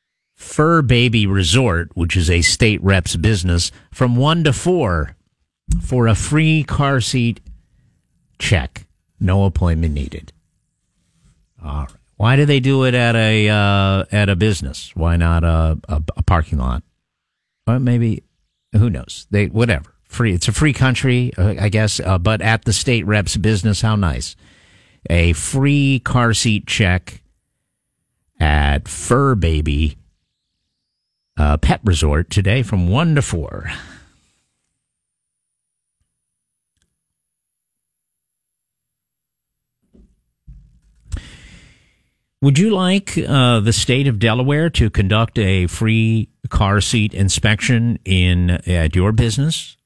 Fur Baby Resort, which is a state rep's business, from 1 to 4. for a free car seat check. No appointment needed. All right. Why do they do it at a business? Why not a parking lot? Well, maybe, who knows? Whatever. Free. It's a free country, I guess. But at the state rep's business, how nice. A free car seat check at Fur Baby Pet Resort today from 1 to 4. Would you like the state of Delaware to conduct a free car seat inspection at your business?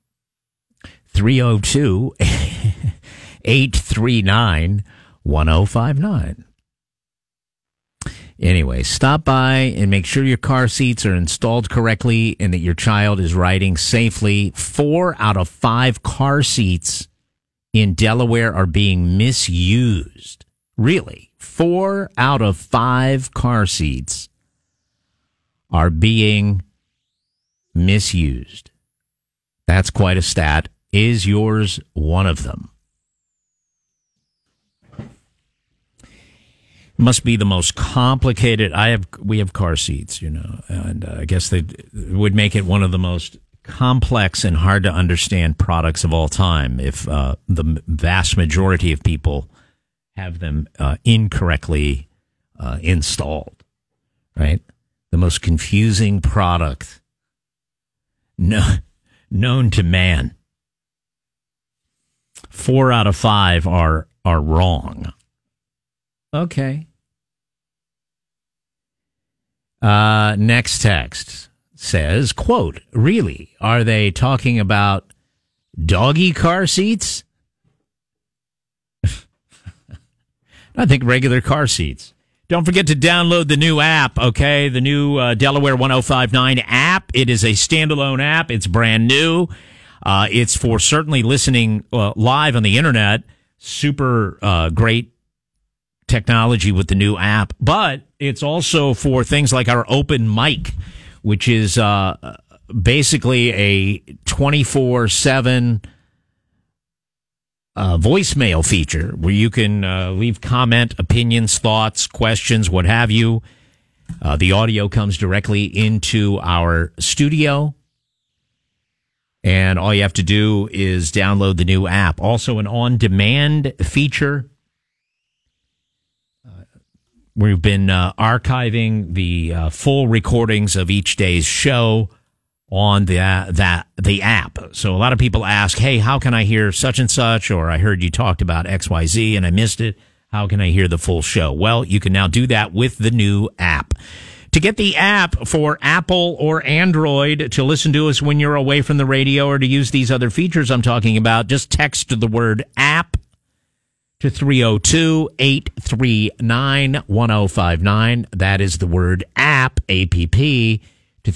302-839-1059. Anyway, stop by and make sure your car seats are installed correctly and that your child is riding safely. 4 out of 5 car seats in Delaware are being misused. Really? 4 out of 5 car seats are being misused. That's quite a stat. Is yours one of them? Must be the most complicated. We have car seats, and I guess they would make it one of the most complex and hard to understand products of all time if the vast majority of people have them incorrectly installed, right? The most confusing product known to man. 4 out of 5 are wrong. Okay. Next text says, quote, really? Are they talking about doggy car seats? I think regular car seats. Don't forget to download the new app, okay? The new Delaware 1059 app. It is a standalone app. It's brand new. It's for certainly listening live on the internet. Super great technology with the new app. But it's also for things like our open mic, which is basically a 24/7 voicemail feature where you can leave comment, opinions, thoughts, questions, what have you. The audio comes directly into our studio, and all you have to do is download the new app. Also, an on-demand feature. We've been archiving the full recordings of each day's show on the app. So a lot of people ask, hey, how can I hear such and such? Or I heard you talked about XYZ and I missed it. How can I hear the full show? Well, you can now do that with the new app. To get the app for Apple or Android to listen to us when you're away from the radio or to use these other features I'm talking about, just text the word app to 302-839-1059. That is the word app, A-P-P, to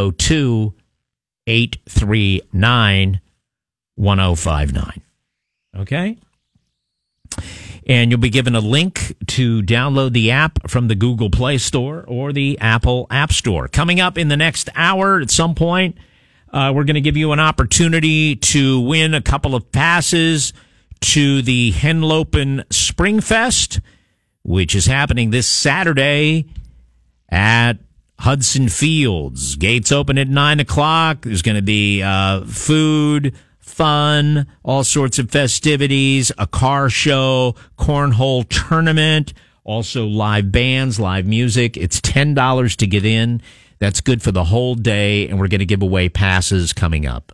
302-839-1059. Okay? And you'll be given a link to download the app from the Google Play Store or the Apple App Store. Coming up in the next hour at some point, we're going to give you an opportunity to win a couple of passes to the Henlopen Springfest, which is happening this Saturday at Hudson Fields. Gates open at 9 o'clock. There's going to be food, fun, all sorts of festivities, a car show, cornhole tournament, also live bands, live music. It's $10 to get in. That's good for the whole day, and we're going to give away passes coming up.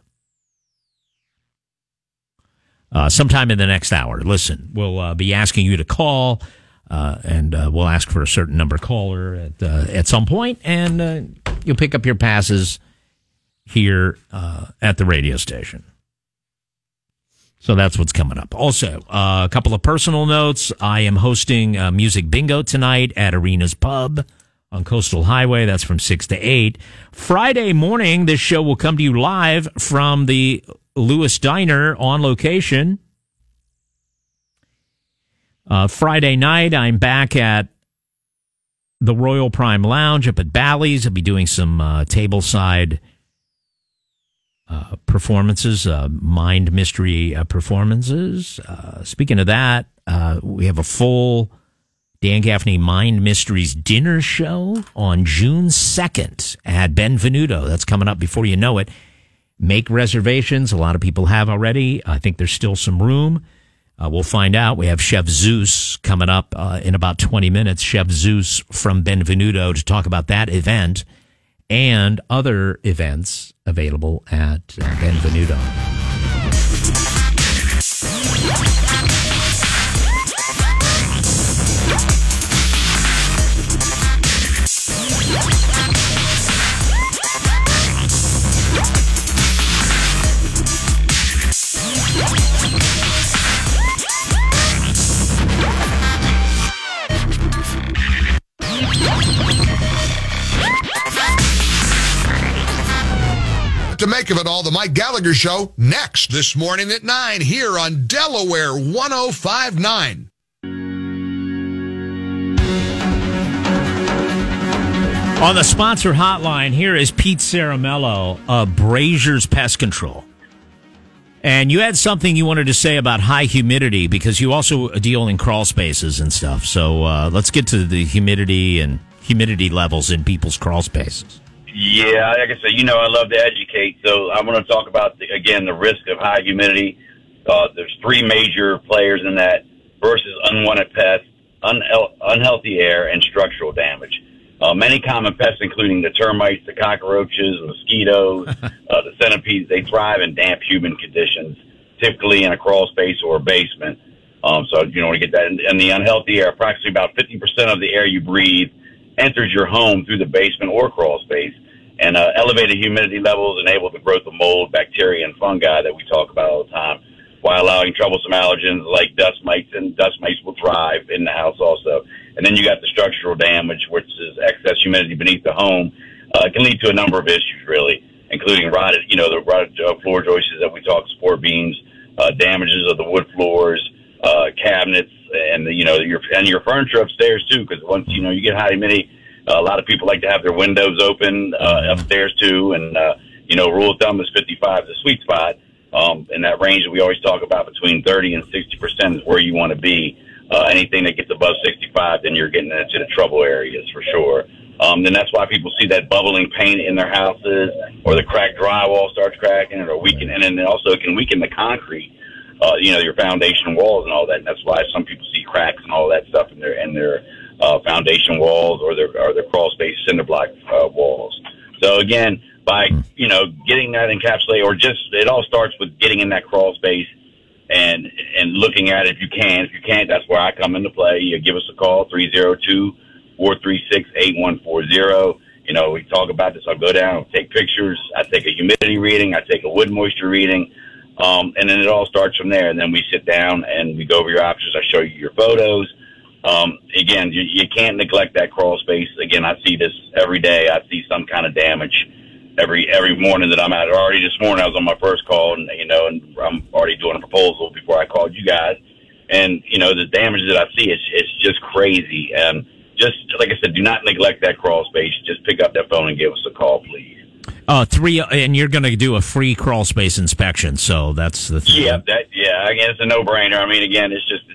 Sometime in the next hour. Listen, we'll be asking you to call, and we'll ask for a certain number caller at some point, and you'll pick up your passes here at the radio station. So that's what's coming up. Also, a couple of personal notes. I am hosting Music Bingo tonight at Arena's Pub on Coastal Highway. That's from 6 to 8. Friday morning, this show will come to you live from the Lewis Diner on location. Friday night, I'm back at the Royal Prime Lounge up at Bally's. I'll be doing some tableside performances, Mind Mystery performances. Speaking of that, we have a full Dan Gaffney Mind Mysteries dinner show on June 2nd at Benvenuto. That's coming up before you know it. Make reservations. A lot of people have already. I think there's still some room. We'll find out. We have Chef Zeus coming up in about 20 minutes. Chef Zeus from Benvenuto to talk about that event and other events available at Benvenuto. To make of it all, the Mike Gallagher Show, next this morning at 9 here on Delaware 105.9. On the sponsor hotline, here is Pete Caramello of Brazier's Pest Control. And you had something you wanted to say about high humidity because you also deal in crawl spaces and stuff. So let's get to the humidity and humidity levels in people's crawl spaces. Yeah, like I said, I love to educate. So I want to talk about, again, the risk of high humidity. There's three major players in that versus unwanted pests, unhealthy air, and structural damage. Many common pests, including the termites, the cockroaches, mosquitoes, the centipedes, they thrive in damp, humid conditions, typically in a crawl space or a basement. So you don't want to get that. And the unhealthy air, approximately about 50% of the air you breathe enters your home through the basement or crawl space. And elevated humidity levels enable the growth of mold, bacteria, and fungi that we talk about all the time, while allowing troublesome allergens like dust mites, and dust mites will thrive in the house also. And then you got the structural damage, which is excess humidity beneath the home. It can lead to a number of issues, really, including the rotted floor joists that we talk, support beams, damages of the wood floors, cabinets, and your furniture upstairs too. Because once you get high humidity, a lot of people like to have their windows open upstairs too. And rule of thumb is 55 is the sweet spot. In that range that we always talk about, between 30 and 60% is where you want to be. Anything that gets above 65, then you're getting into the trouble areas for sure. Then that's why people see that bubbling paint in their houses, or the cracked drywall starts cracking, or weaken, and then also it can weaken the concrete, your foundation walls and all that. And that's why some people see cracks and all that stuff in their foundation walls or their crawl space cinder block walls. So again, by getting that encapsulated, or just it all starts with getting in that crawl space and looking at it if you can. If you can't, that's where I come into play. You give us a call, 302-436-8140. We talk about this. I'll go down, I'll take pictures. I take a humidity reading. I take a wood moisture reading. And then it all starts from there. And then we sit down and we go over your options. I show you your photos. Again, you can't neglect that crawl space. Again, I see this every day. I see some kind of damage every morning that I'm at. Already this morning, I was on my first call, and and I'm already doing a proposal before I called you guys. And the damage that I see, it's just crazy. And just like I said, do not neglect that crawl space. Just pick up that phone and give us a call, please. And you're going to do a free crawl space inspection, so that's the thing. Yeah, again, it's a no-brainer. I mean, again, it's just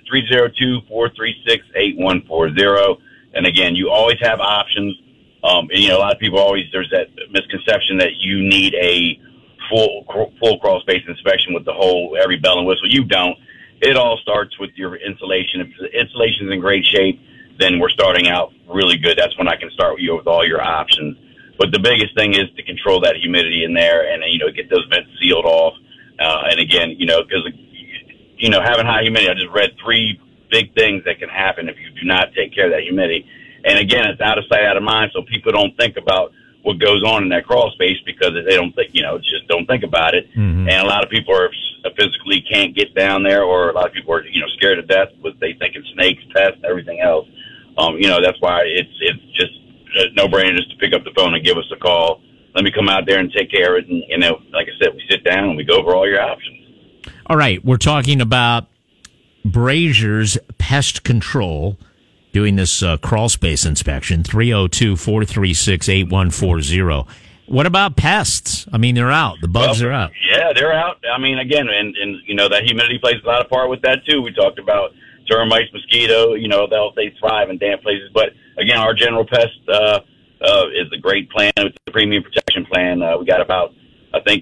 302-436-8140. And again, you always have options. A lot of people there's that misconception that you need a full crawl space inspection with every bell and whistle. You don't. It all starts with your insulation. If the insulation's in great shape, then we're starting out really good. That's when I can start you with all your options. But the biggest thing is to control that humidity in there and, get those vents sealed off. And again, because, having high humidity, I just read 3 big things that can happen if you do not take care of that humidity. And again, it's out of sight, out of mind, so people don't think about what goes on in that crawl space because they don't think, just don't think about it. Mm-hmm. And a lot of people physically can't get down there, or a lot of people are, scared to death with they thinking snakes, pests, everything else. That's why it's just a no-brainer just to pick up the phone and give us a call. Let me come out there and take care of it. And, like I said, we sit down and we go over all your options. All right. We're talking about Brazier's Pest Control doing this crawl space inspection, 302-436-8140. What about pests? I mean, they're out. The bugs are out. Yeah, they're out. I mean, again, and that humidity plays a lot of part with that too. We talked about termites, mosquito. They thrive in damp places. But again, our general pest is a great plan. It's the premium protection plan. We got about, I think,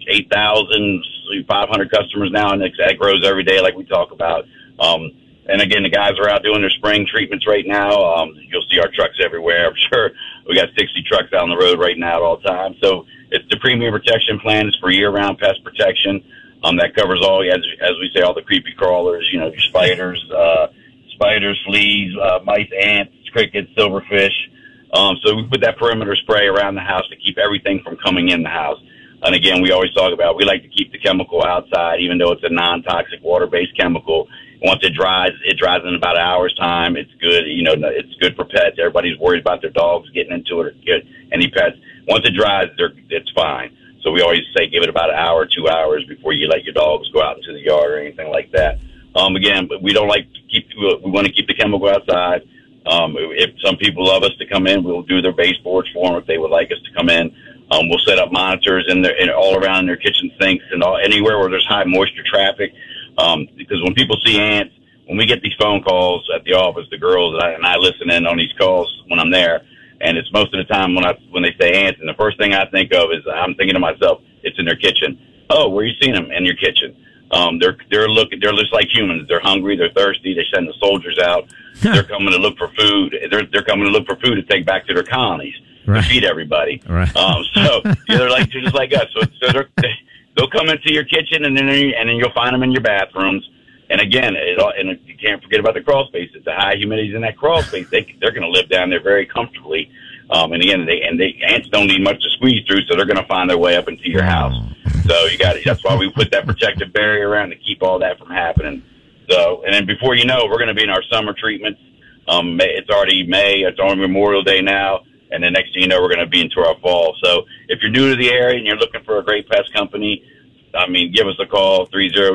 8,500 customers now, and that grows every day, like we talk about. And again, the guys are out doing their spring treatments right now. You'll see our trucks everywhere. I'm sure we got 60 trucks out on the road right now at all times. So it's the premium protection plan. It's for year-round pest protection. That covers all, as we say, all the creepy crawlers. Your spiders, fleas, mice, ants, crickets, silverfish. So we put that perimeter spray around the house to keep everything from coming in the house. And again, we always talk about we like to keep the chemical outside, even though it's a non-toxic water-based chemical. Once it dries in about an hour's time. It's good. It's good for pets. Everybody's worried about their dogs getting into it or get any pets. Once it dries, it's fine. So we always say give it about an hour, 2 hours before you let your dogs go out into the yard or anything like that. Again, but we don't like to we want to keep the chemical outside. If some people love us to come in, we'll do their baseboards for them if they would like us to come in. We'll set up monitors all around their kitchen sinks and anywhere where there's high moisture traffic. Because when people see ants, when we get these phone calls at the office, the girls and I listen in on these calls when I'm there, and it's most of the time when they say ants, and the first thing I think of is I'm thinking to myself, it's in their kitchen. Oh, where are you seeing them? In your kitchen. They're just like humans. They're hungry. They're thirsty. They send the soldiers out. They're coming to look for food. They're coming to look for food to take back to their colonies to feed everybody. Right. They're just like us. So they'll come into your kitchen, and then you'll find them in your bathrooms. And again, and you can't forget about the crawl space. It's the high humidities in that crawl space. They're going to live down there very comfortably. And again, ants don't need much to squeeze through, so they're going to find their way up into your house. So that's why we put that protective barrier around to keep all that from happening. So, and then before you know, we're going to be in our summer treatments. It's already May. It's on Memorial Day now. And then next thing you know, we're going to be into our fall. So if you're new to the area and you're looking for a great pest company, give us a call,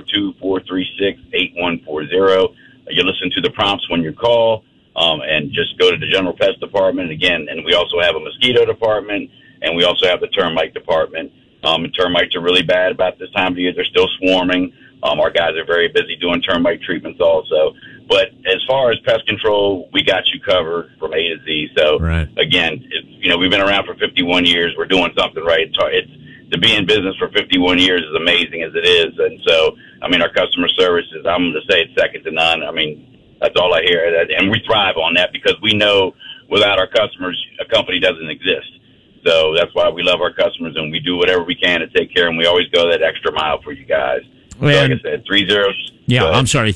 302-436-8140. You listen to the prompts when you call, and just go to the general pest department again. And we also have a mosquito department, and we also have the termite department. And termites are really bad about this time of year. They're still swarming. Our guys are very busy doing termite treatments also. But as far as pest control, we got you covered from A to Z. So, Again, we've been around for 51 years. We're doing something right. To be in business for 51 years is amazing as it is. And so, our customer service is, I'm going to say it's second to none. That's all I hear. And we thrive on that because we know without our customers, a company doesn't exist. So that's why we love our customers, and we do whatever we can to take care of them. We always go that extra mile for you guys. So like I said, 30. Yeah, I'm sorry,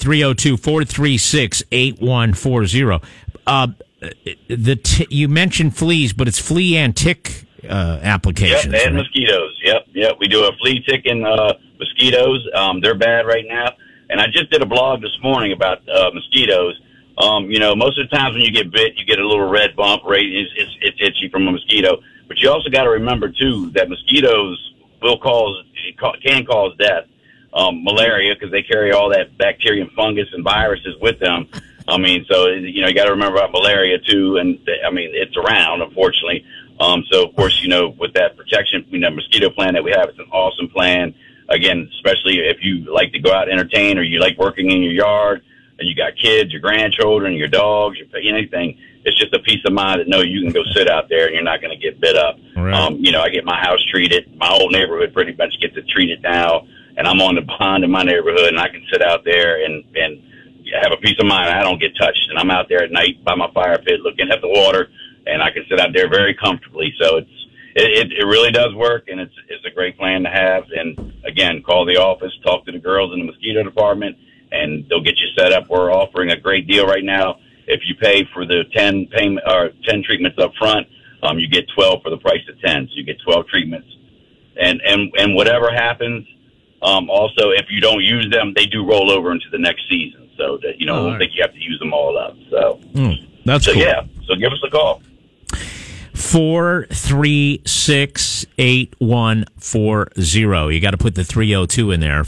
302-436-8140. You mentioned fleas, but it's flea and tick applications. Yep, and mosquitoes. Yep. We do a flea, tick, and mosquitoes. They're bad right now. And I just did a blog this morning about mosquitoes. Most of the times when you get bit, you get a little red bump. Right? It's itchy from a mosquito. But you also got to remember, too, that mosquitoes can cause death. Malaria, because they carry all that bacteria and fungus and viruses with them. So, you got to remember about malaria, too. And, it's around, unfortunately. So, of course, with that protection, mosquito plan that we have, it's an awesome plan. Again, especially if you like to go out and entertain or you like working in your yard and you got kids, your grandchildren, your dogs, anything. It's just a peace of mind that you can go sit out there and you're not going to get bit up. Right. I get my house treated. My whole neighborhood pretty much gets it treated now. And I'm on the pond in my neighborhood, and I can sit out there and have a peace of mind. I don't get touched, and I'm out there at night by my fire pit looking at the water, and I can sit out there very comfortably. So it really does work, and it's a great plan to have. And again, call the office, talk to the girls in the mosquito department, and they'll get you set up. We're offering a great deal right now. If you pay for the 10 treatments up front, you get 12 for the price of 10. So you get 12 treatments, and whatever happens. Also, if you don't use them, they do roll over into the next season. So that, I don't think you have to use them all up. So that's cool. Yeah. So give us a call. 436-8140. You got to put the 302 in there.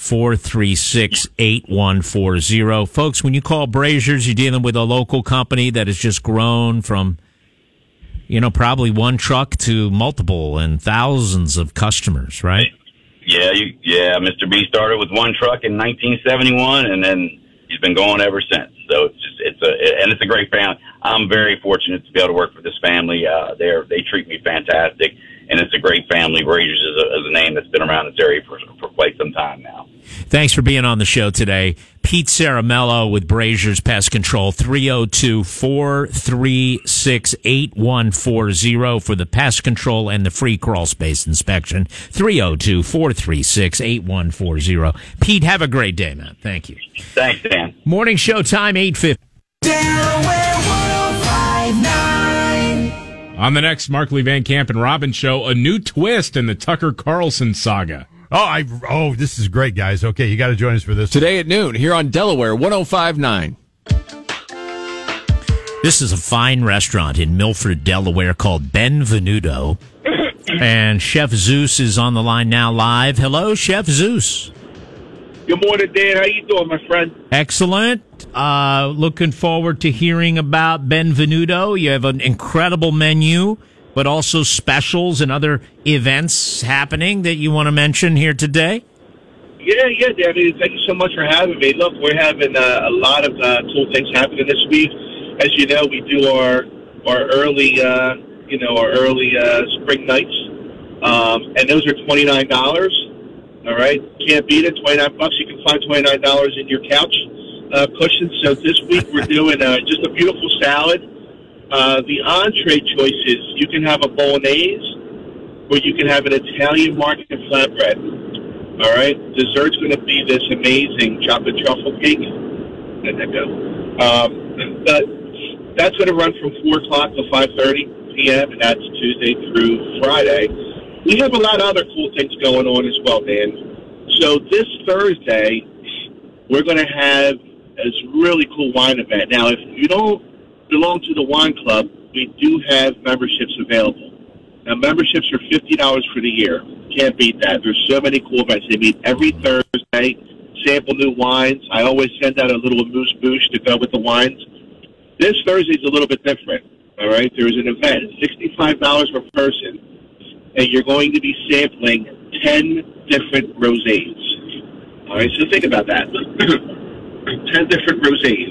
436-8140. Folks, when you call Brazier's, you're dealing with a local company that has just grown from probably one truck to multiple and thousands of customers, right? Yeah, Mr. B started with one truck in 1971, and then he's been going ever since. So it's a great family. I'm very fortunate to be able to work for this family. They treat me fantastic, and it's a great family. Brazier's is a name that's been around this area for quite some time now. Thanks for being on the show today. Pete Ceramello with Brazier's Pest Control, 302-436-8140 for the pest control and the free crawl space inspection. 302-436-8140. Pete, have a great day, man. Thank you. Thanks, Dan. Morning show time, 8:50. Delaware 105.9. On the next Mark Lee Van Camp and Robin show, a new twist in the Tucker Carlson saga. This is great, guys. Okay, you got to join us for this. Today at noon here on Delaware 105.9. This is a fine restaurant in Milford, Delaware called Benvenuto. And Chef Zeus is on the line now live. Hello, Chef Zeus. Good morning, Dan. How you doing, my friend? Excellent. Looking forward to hearing about Benvenuto. You have an incredible menu, but also specials and other events happening that you want to mention here today? Yeah, Danny. Thank you so much for having me. Look, we're having a lot of cool things happening this week. As you know, we do our early spring nights, and those are $29. All right, can't beat it. $29. You can find $29 in your couch cushions. So this week we're doing just a beautiful salad. The entree choices, you can have a bolognese, or you can have an Italian market flatbread. All right, dessert's going to be this amazing chocolate truffle cake. Let that go. That's going to run from 4 o'clock to 5:30 p.m., and that's Tuesday through Friday. We have a lot of other cool things going on as well, Dan. So this Thursday, we're going to have this really cool wine event. Now, if you don't belong to the wine club, we do have memberships available. Now, memberships are $50 for the year. Can't beat that. There's so many cool events. They meet every Thursday, sample new wines. I always send out a little amuse-bouche to go with the wines. This Thursday's a little bit different, all right? There's an event. It's $65 per person, and you're going to be sampling 10 different rosés. All right, so think about that. 10 different rosés.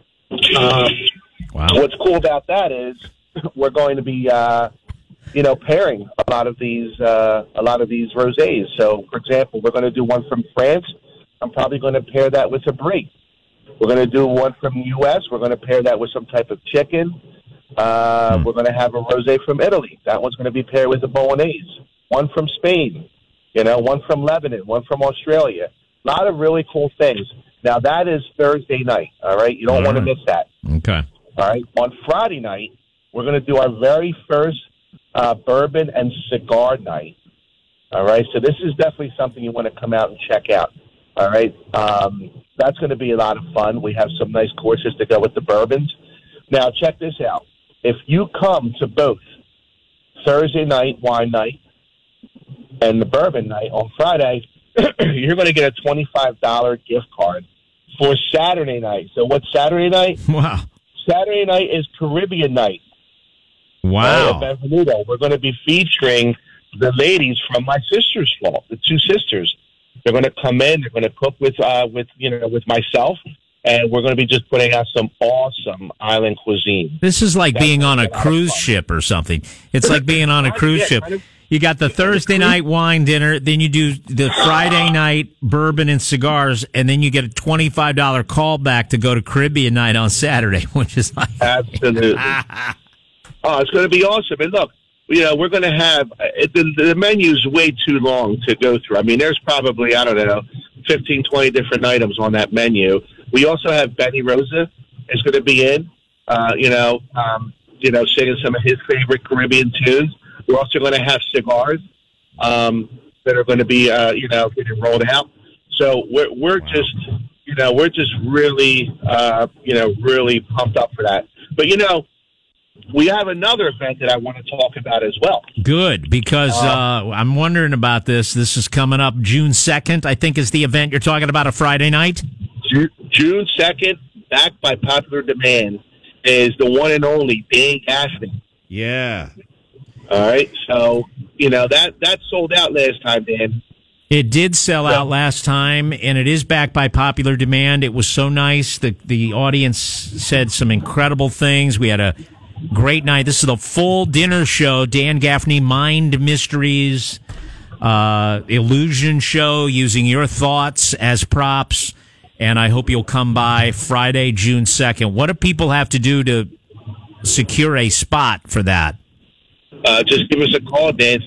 Wow. What's cool about that is we're going to be, pairing a lot of these rosés. So, for example, we're going to do one from France. I'm probably going to pair that with a brie. We're going to do one from the U.S. We're going to pair that with some type of chicken. We're going to have a rosé from Italy. That one's going to be paired with a bolognese. One from Spain. One from Lebanon. One from Australia. A lot of really cool things. Now, that is Thursday night, all right? You don't want to miss that. Okay. All right. On Friday night, we're going to do our very first bourbon and cigar night. All right. So this is definitely something you want to come out and check out. All right. That's going to be a lot of fun. We have some nice courses to go with the bourbons. Now, check this out. If you come to both Thursday night, wine night, and the bourbon night on Friday, you're going to get a $25 gift card for Saturday night. So what's Saturday night? Wow. Saturday night is Caribbean night. Wow. At Benvenuto. We're going to be featuring the ladies from my sister's fault, the two sisters. They're going to come in. They're going to cook with myself, and we're going to be just putting out some awesome island cuisine. This is like being on a cruise ship or something. It's like being on a cruise ship. You got the Thursday night wine dinner, then you do the Friday night bourbon and cigars, and then you get a $25 callback to go to Caribbean night on Saturday, which is like... Absolutely. Oh, it's going to be awesome. And look, we're going to have... The menu's way too long to go through. I mean, there's probably, 15, 20 different items on that menu. We also have Benny Rosa is going to be in, singing some of his favorite Caribbean tunes. We're also going to have cigars that are going to be, getting rolled out. So we're just really, really pumped up for that. But we have another event that I want to talk about as well. Good, because I'm wondering about this. This is coming up June 2nd, I think, is the event you're talking about, a Friday night. June 2nd, back by popular demand, is the one and only Dan Gaffney. Yeah. All right. So, that sold out last time, Dan. It did sell out last time, and it is back by popular demand. It was so nice. The audience said some incredible things. We had a great night. This is the full dinner show. Dan Gaffney, Mind Mysteries, illusion show using your thoughts as props. And I hope you'll come by Friday, June 2nd. What do people have to do to secure a spot for that? Just give us a call, Dan.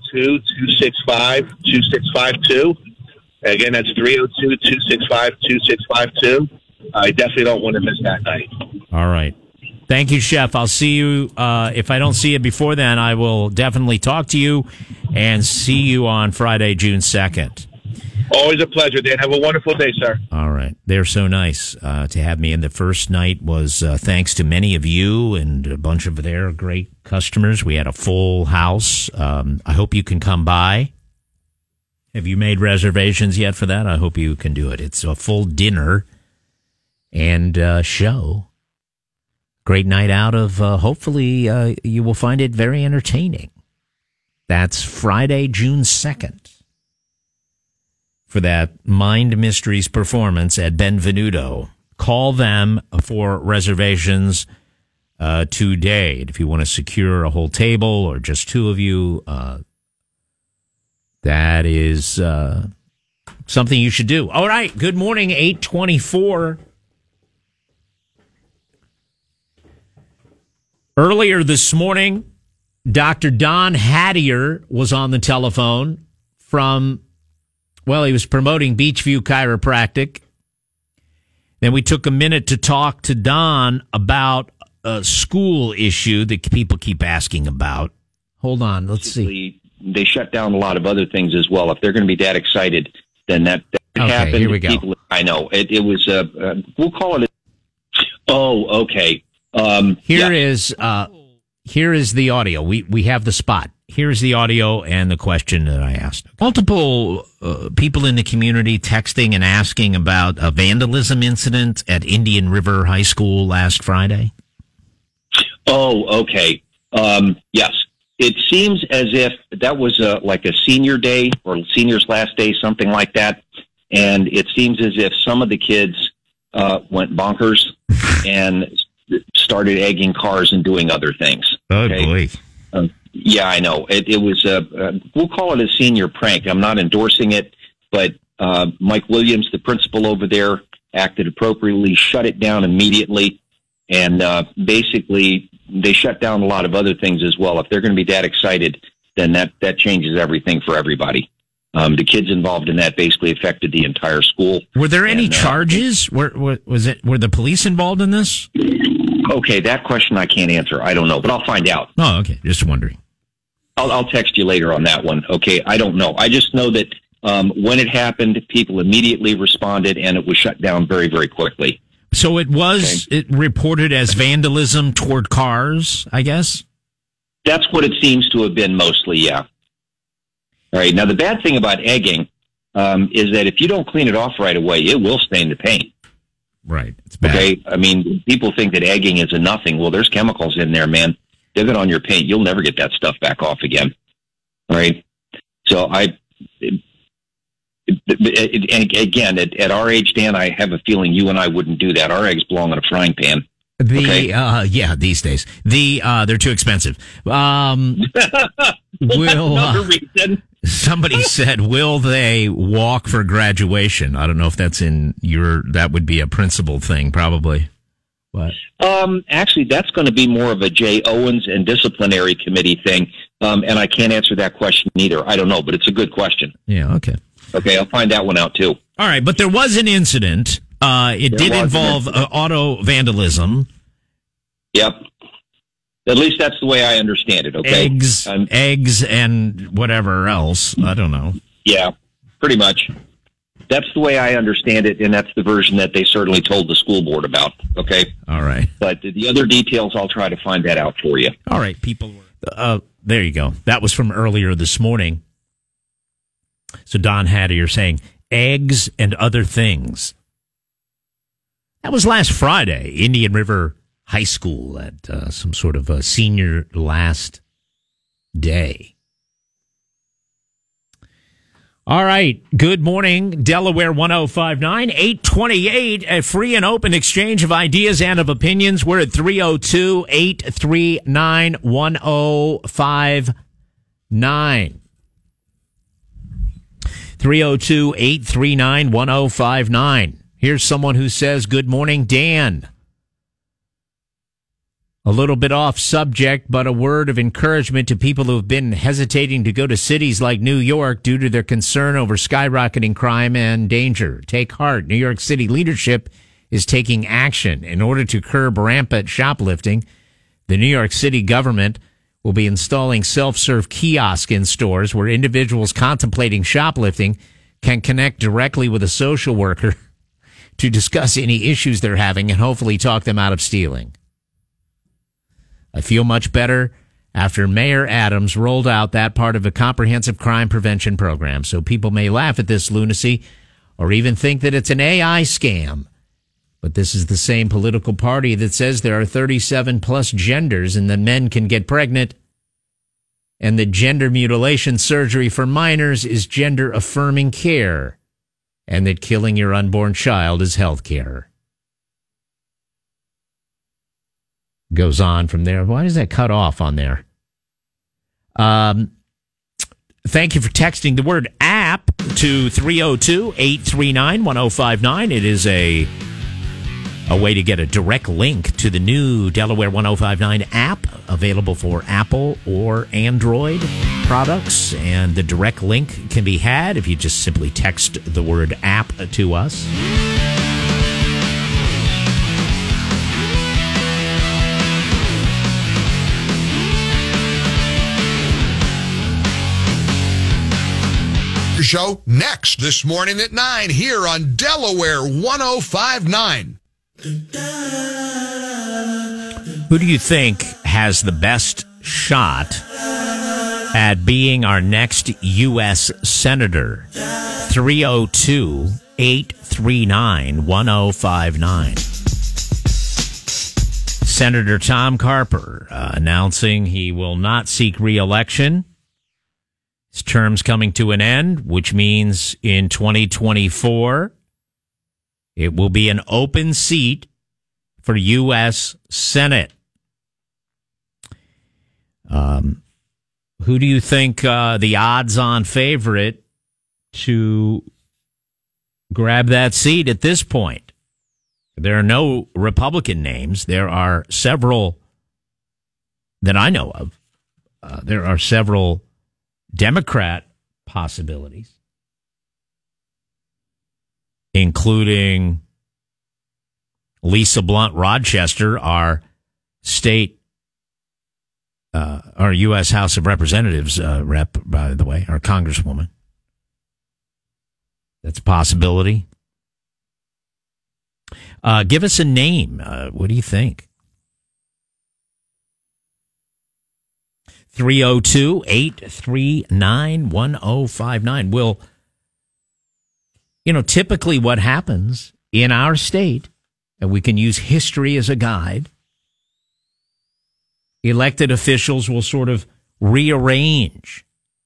302-265-2652. Again, that's 302-265-2652. I definitely don't want to miss that night. All right. Thank you, Chef. I'll see you. If I don't see you before then, I will definitely talk to you and see you on Friday, June 2nd. Always a pleasure, Dan. Have a wonderful day, sir. All right. They're so nice to have me in. The first night was thanks to many of you and a bunch of their great customers. We had a full house. I hope you can come by. Have you made reservations yet for that? I hope you can do it. It's a full dinner and show. Great night out of, hopefully, you will find it very entertaining. That's Friday, June 2nd. For that Mind Mysteries performance at Benvenuto. Call them for reservations today. If you want to secure a whole table or just two of you, that is something you should do. All right. Good morning, 824. Earlier this morning, Dr. Don Hattier was on the telephone from... Well, he was promoting Beachview Chiropractic. Then we took a minute to talk to Don about a school issue that people keep asking about. Hold on, let's see. They shut down a lot of other things as well. If they're going to be that excited, then that happened. Here we go. I know. It was, we'll call it. Oh, okay. Here is the audio. We have the spot. Here's the audio and the question that I asked. Multiple people in the community texting and asking about a vandalism incident at Indian River High School last Friday. Oh, okay. Yes. It seems as if that was like a senior day or senior's last day, something like that. And it seems as if some of the kids went bonkers and started egging cars and doing other things. Oh, boy. Yeah, I know. It was, we'll call it a senior prank. I'm not endorsing it, but Mike Williams, the principal over there, acted appropriately, shut it down immediately, and basically they shut down a lot of other things as well. If they're going to be that excited, then that changes everything for everybody. The kids involved in that basically affected the entire school. Were there any charges? Were the police involved in this? Okay, that question I can't answer. I don't know, but I'll find out. Oh, okay. Just wondering. I'll text you later on that one. Okay, I don't know. I just know that when it happened, people immediately responded, and it was shut down very, very quickly. So it was it reported as vandalism toward cars, I guess? That's what it seems to have been mostly, yeah. All right, now the bad thing about egging is that if you don't clean it off right away, it will stain the paint. Right. It's bad. Okay, I mean, people think that egging is a nothing. Well, there's chemicals in there, man. Dig it on your paint. You'll never get that stuff back off again. All right? So again, at our age, Dan, I have a feeling you and I wouldn't do that. Our eggs belong in a frying pan. Yeah, these days. They're too expensive. Somebody said, will they walk for graduation? I don't know if that's that would be a principal thing, probably. What? Actually, that's going to be more of a Jay Owens and disciplinary committee thing. And I can't answer that question either. I don't know, but it's a good question. Yeah. Okay. Okay. I'll find that one out too. All right. But there was an incident. It did involve auto vandalism. Yep. At least that's the way I understand it, okay? Eggs and whatever else. I don't know. Yeah, pretty much. That's the way I understand it, and that's the version that they certainly told the school board about, okay? All right. But the other details, I'll try to find that out for you. All right, people. There you go. That was from earlier this morning. So Don Hattier saying, eggs and other things. That was last Friday, Indian River high school at some sort of a senior last day. All right. Good morning, Delaware 1059, 828, a free and open exchange of ideas and of opinions. We're at 302-839-1059. 302-839-1059. Here's someone who says, good morning, Dan. A little bit off subject, but a word of encouragement to people who have been hesitating to go to cities like New York due to their concern over skyrocketing crime and danger. Take heart. New York City leadership is taking action. In order to curb rampant shoplifting, the New York City government will be installing self-serve kiosks in stores where individuals contemplating shoplifting can connect directly with a social worker to discuss any issues they're having and hopefully talk them out of stealing. I feel much better after Mayor Adams rolled out that part of a comprehensive crime prevention program. So people may laugh at this lunacy or even think that it's an AI scam. But this is the same political party that says there are 37 plus genders and that men can get pregnant and that gender mutilation surgery for minors is gender affirming care and that killing your unborn child is health care. Goes on from there. Why does that cut off on there? Thank you for texting the word app to 302-839-1059. It is a way to get a direct link to the new Delaware 1059 app available for Apple or Android products. And the direct link can be had if you just simply text the word app to us. Show next this morning at 9 here on Delaware 1059. Who do you think has the best shot at being our next U.S. Senator? 302-839-1059. Senator Tom Carper announcing he will not seek re-election. His term's coming to an end, which means in 2024, it will be an open seat for U.S. Senate. Who do you think the odds-on favorite to grab that seat at this point? There are no Republican names. There are several that I know of. There are several Democrat possibilities, including Lisa Blunt Rochester, our U.S. House of Representatives rep, by the way, our congresswoman. That's a possibility. Give us a name. What do you think? 302-839-1059. Well, typically what happens in our state, and we can use history as a guide, elected officials will sort of rearrange.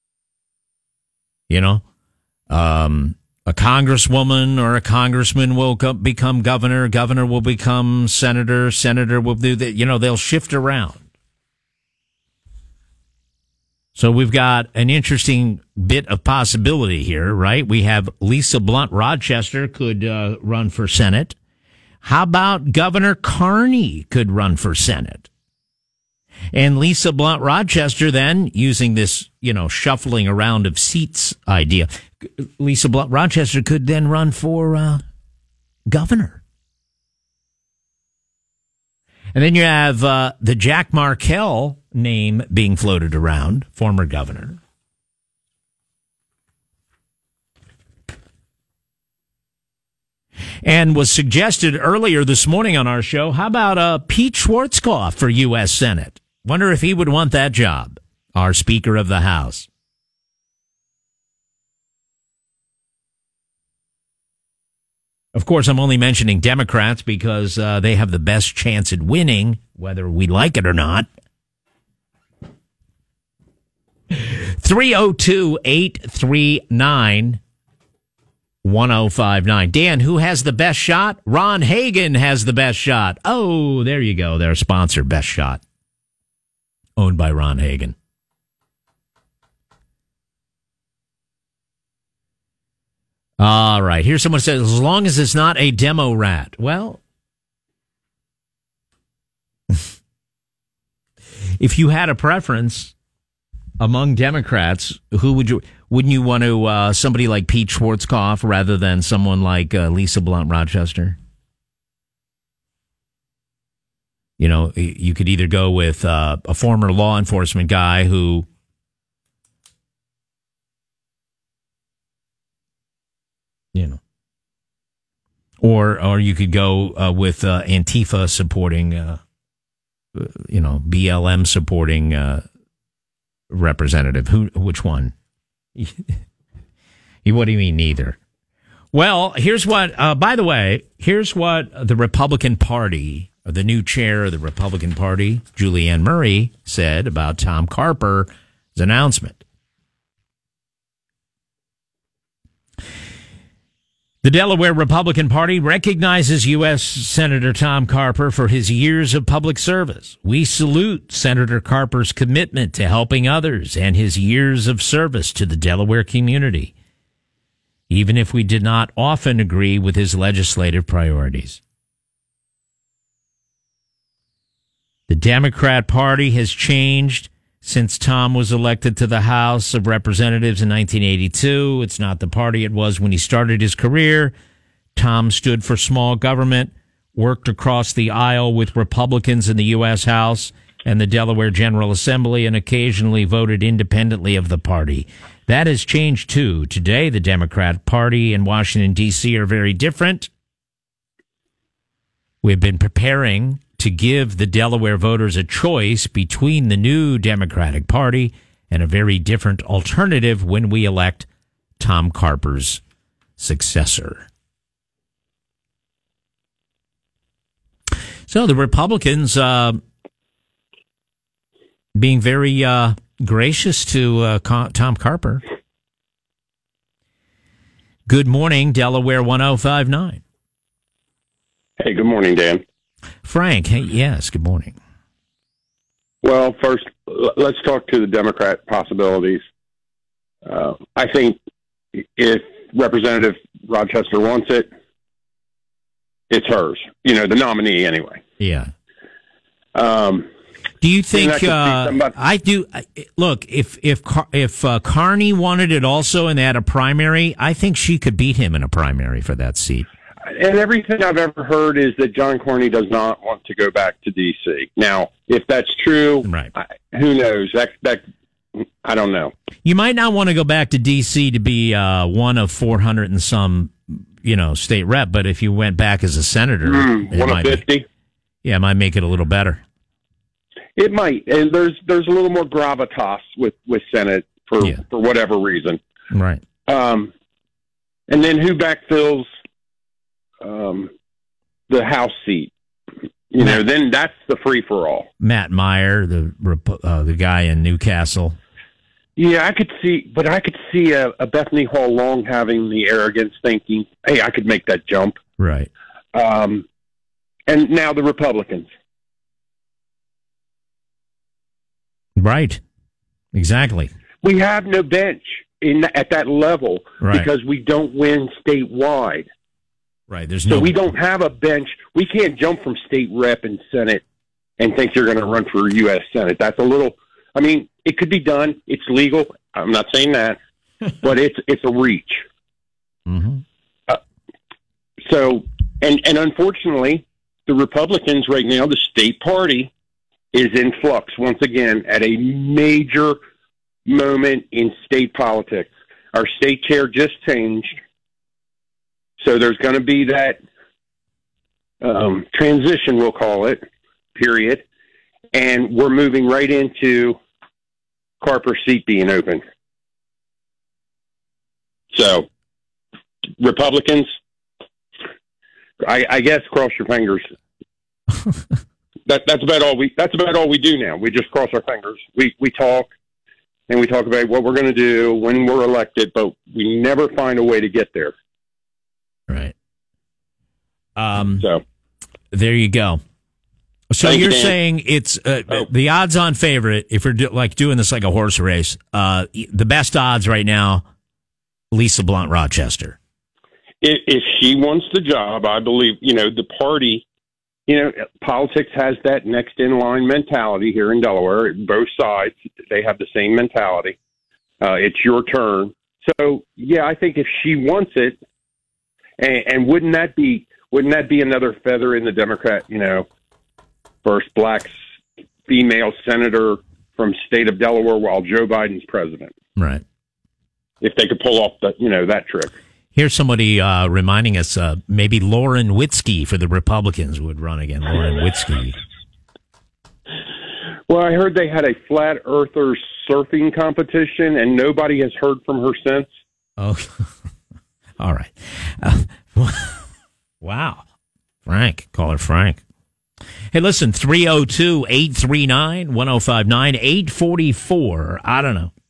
A congresswoman or a congressman will become governor. Governor will become senator. Senator will do that. They'll shift around. So we've got an interesting bit of possibility here, right? We have Lisa Blunt Rochester could run for Senate. How about Governor Carney could run for Senate? And Lisa Blunt Rochester then, using this, shuffling around of seats idea, Lisa Blunt Rochester could then run for governor. And then you have the Jack Markell name being floated around, former governor. And was suggested earlier this morning on our show, how about Pete Schwarzkopf for U.S. Senate? Wonder if he would want that job, our Speaker of the House. Of course, I'm only mentioning Democrats because they have the best chance at winning, whether we like it or not. 302-839-1059. Dan, who has the best shot? Ron Hagen has the best shot. Oh, there you go. Their sponsor, Best Shot. Owned by Ron Hagen. All right. Here's someone who says, as long as it's not a demo rat. Well, if you had a preference among Democrats, who wouldn't you want to, somebody like Pete Schwarzkopf rather than someone like Lisa Blunt Rochester? You know, you could either go with a former law enforcement guy who, you know, or you could go with Antifa supporting, BLM supporting representative. Which one? What do you mean neither? Well, here's what, by the way, here's what the Republican Party, or the new chair of the Republican Party, Julianne Murray, said about Tom Carper's announcement. The Delaware Republican Party recognizes U.S. Senator Tom Carper for his years of public service. We salute Senator Carper's commitment to helping others and his years of service to the Delaware community, even if we did not often agree with his legislative priorities. The Democrat Party has changed since Tom was elected to the House of Representatives in 1982. It's not the party it was when he started his career. Tom stood for small government, worked across the aisle with Republicans in the U.S. House and the Delaware General Assembly, and occasionally voted independently of the party. That has changed, too. Today, the Democrat Party in Washington, D.C. are very different. We've been preparing to give the Delaware voters a choice between the new Democratic Party and a very different alternative when we elect Tom Carper's successor. So the Republicans being very gracious to Tom Carper. Good morning, Delaware 1059. Hey, good morning, Dan. Frank, hey, yes, good morning. Well, first, let's talk to the Democrat possibilities. I think if Representative Rochester wants it, it's hers. You know, the nominee anyway. Yeah. Do you think? I do. Look, if Carney wanted it also and they had a primary, I think she could beat him in a primary for that seat. And everything I've ever heard is that John Cornyn does not want to go back to D.C. Now, if that's true, right. Who knows? That I don't know. You might not want to go back to D.C. to be one of 400 and some, state rep. But if you went back as a senator, 150. It might make it a little better. It might, and there's a little more gravitas with Senate for whatever reason. Right. And then who backfills the House seat? Then that's the free for all. Matt Meyer, the guy in Newcastle. Yeah, I could see a Bethany Hall Long having the arrogance, thinking, "Hey, I could make that jump." Right. And now the Republicans. Right. Exactly. We have no bench at that level because we don't win statewide. Right. So we don't have a bench. We can't jump from state rep and Senate and think you're going to run for U.S. Senate. That's a little. I mean, it could be done. It's legal. I'm not saying that, but it's a reach. Mm-hmm. So unfortunately, the Republicans right now, the state party, is in flux once again at a major moment in state politics. Our state chair just changed. So there's going to be that transition, we'll call it, period. And we're moving right into Carper's seat being open. So Republicans, I guess cross your fingers. That's about all we do now. We just cross our fingers. We talk, and we talk about what we're going to do when we're elected, but we never find a way to get there. Right. So there you go. So Thank you, you're Dan. saying it's the odds-on favorite, if we're doing this like a horse race, the best odds right now, Lisa Blunt Rochester. If she wants the job, I believe, the party, politics has that next in line mentality here in Delaware. Both sides, they have the same mentality. It's your turn. So, yeah, I think if she wants it, and wouldn't that be another feather in the Democrat, first black female senator from state of Delaware while Joe Biden's president. Right. If they could pull off that trick. Here's somebody reminding us maybe Lauren Witzke for the Republicans would run again. Lauren Witzke. Well, I heard they had a flat earther surfing competition, and nobody has heard from her since. Oh, all right. Wow. Frank. Call her Frank. Hey, listen, 302-839-1059, 844. I don't know.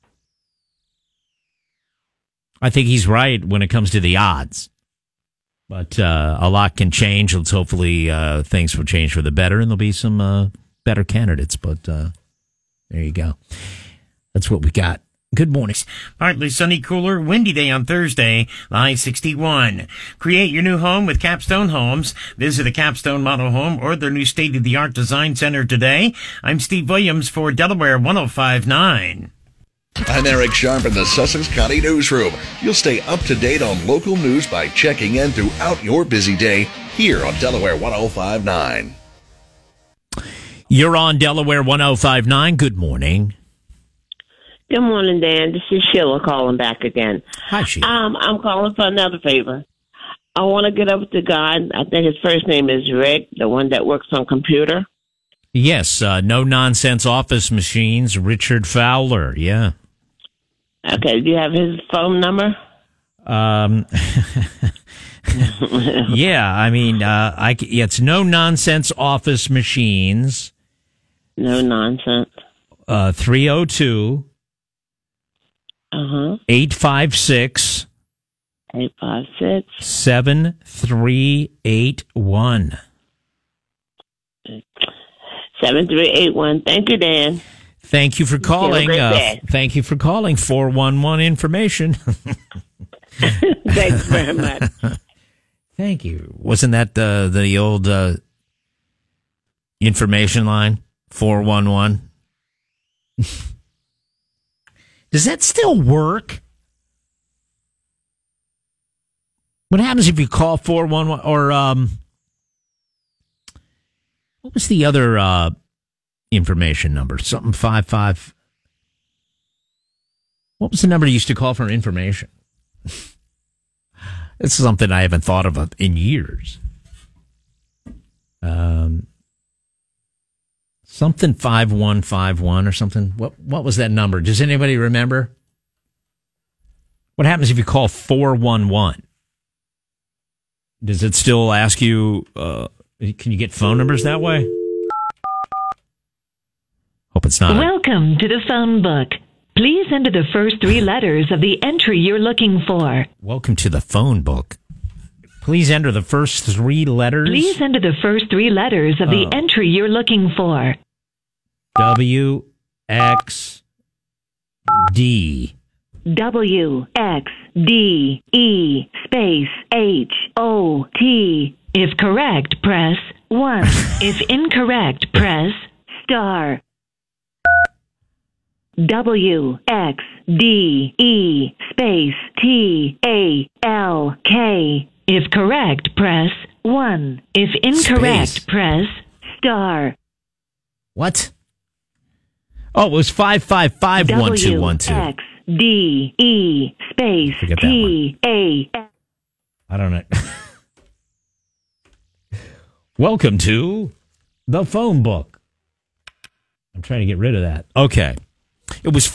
I think he's right when it comes to the odds. But a lot can change. Let's hopefully things will change for the better, and there'll be some better candidates. But there you go. That's what we got. Good morning. Partly sunny, cooler, windy day on Thursday, the high 61. Create your new home with Capstone Homes. Visit a Capstone model home or their new state-of-the-art design center today. I'm Steve Williams for Delaware 105.9. I'm Eric Sharp in the Sussex County Newsroom. You'll stay up to date on local news by checking in throughout your busy day here on Delaware 105.9. You're on Delaware 105.9. Good morning. Good morning, Dan. This is Sheila calling back again. Hi, Sheila. I'm calling for another favor. I want to get up to God. I think his first name is Rick, the one that works on computer. Yes, no nonsense office machines. Richard Fowler. Yeah. Okay. Do you have his phone number? Yeah. I mean, it's no nonsense office machines. No nonsense. 302. 856 7381. 7381. Thank you, Dan. Thank you for calling. Have a great day. Thank you for calling 411 information. Thanks very much. Thank you. Wasn't that the old information line? 411. Does that still work? What happens if you call 411 or what was the other information number? Something 55. What was the number you used to call for information? It's something I haven't thought of in years. Something 5151 or something. What was that number? Does anybody remember? What happens if you call 411? Does it still ask you, can you get phone numbers that way? Hope it's not. Welcome to the phone book. Please enter the first three letters of the entry you're looking for. Welcome to the phone book. Please enter the first three letters. Please enter the first three letters of the entry you're looking for. WXD. WXDE space HOT. If correct, press 1. If incorrect, press star. WXDE space TALK. If correct, press 1. If incorrect, press star. What? Oh, it was 555-1212. WXDE space TALK. I don't know. Welcome to the phone book. I'm trying to get rid of that. Okay. It was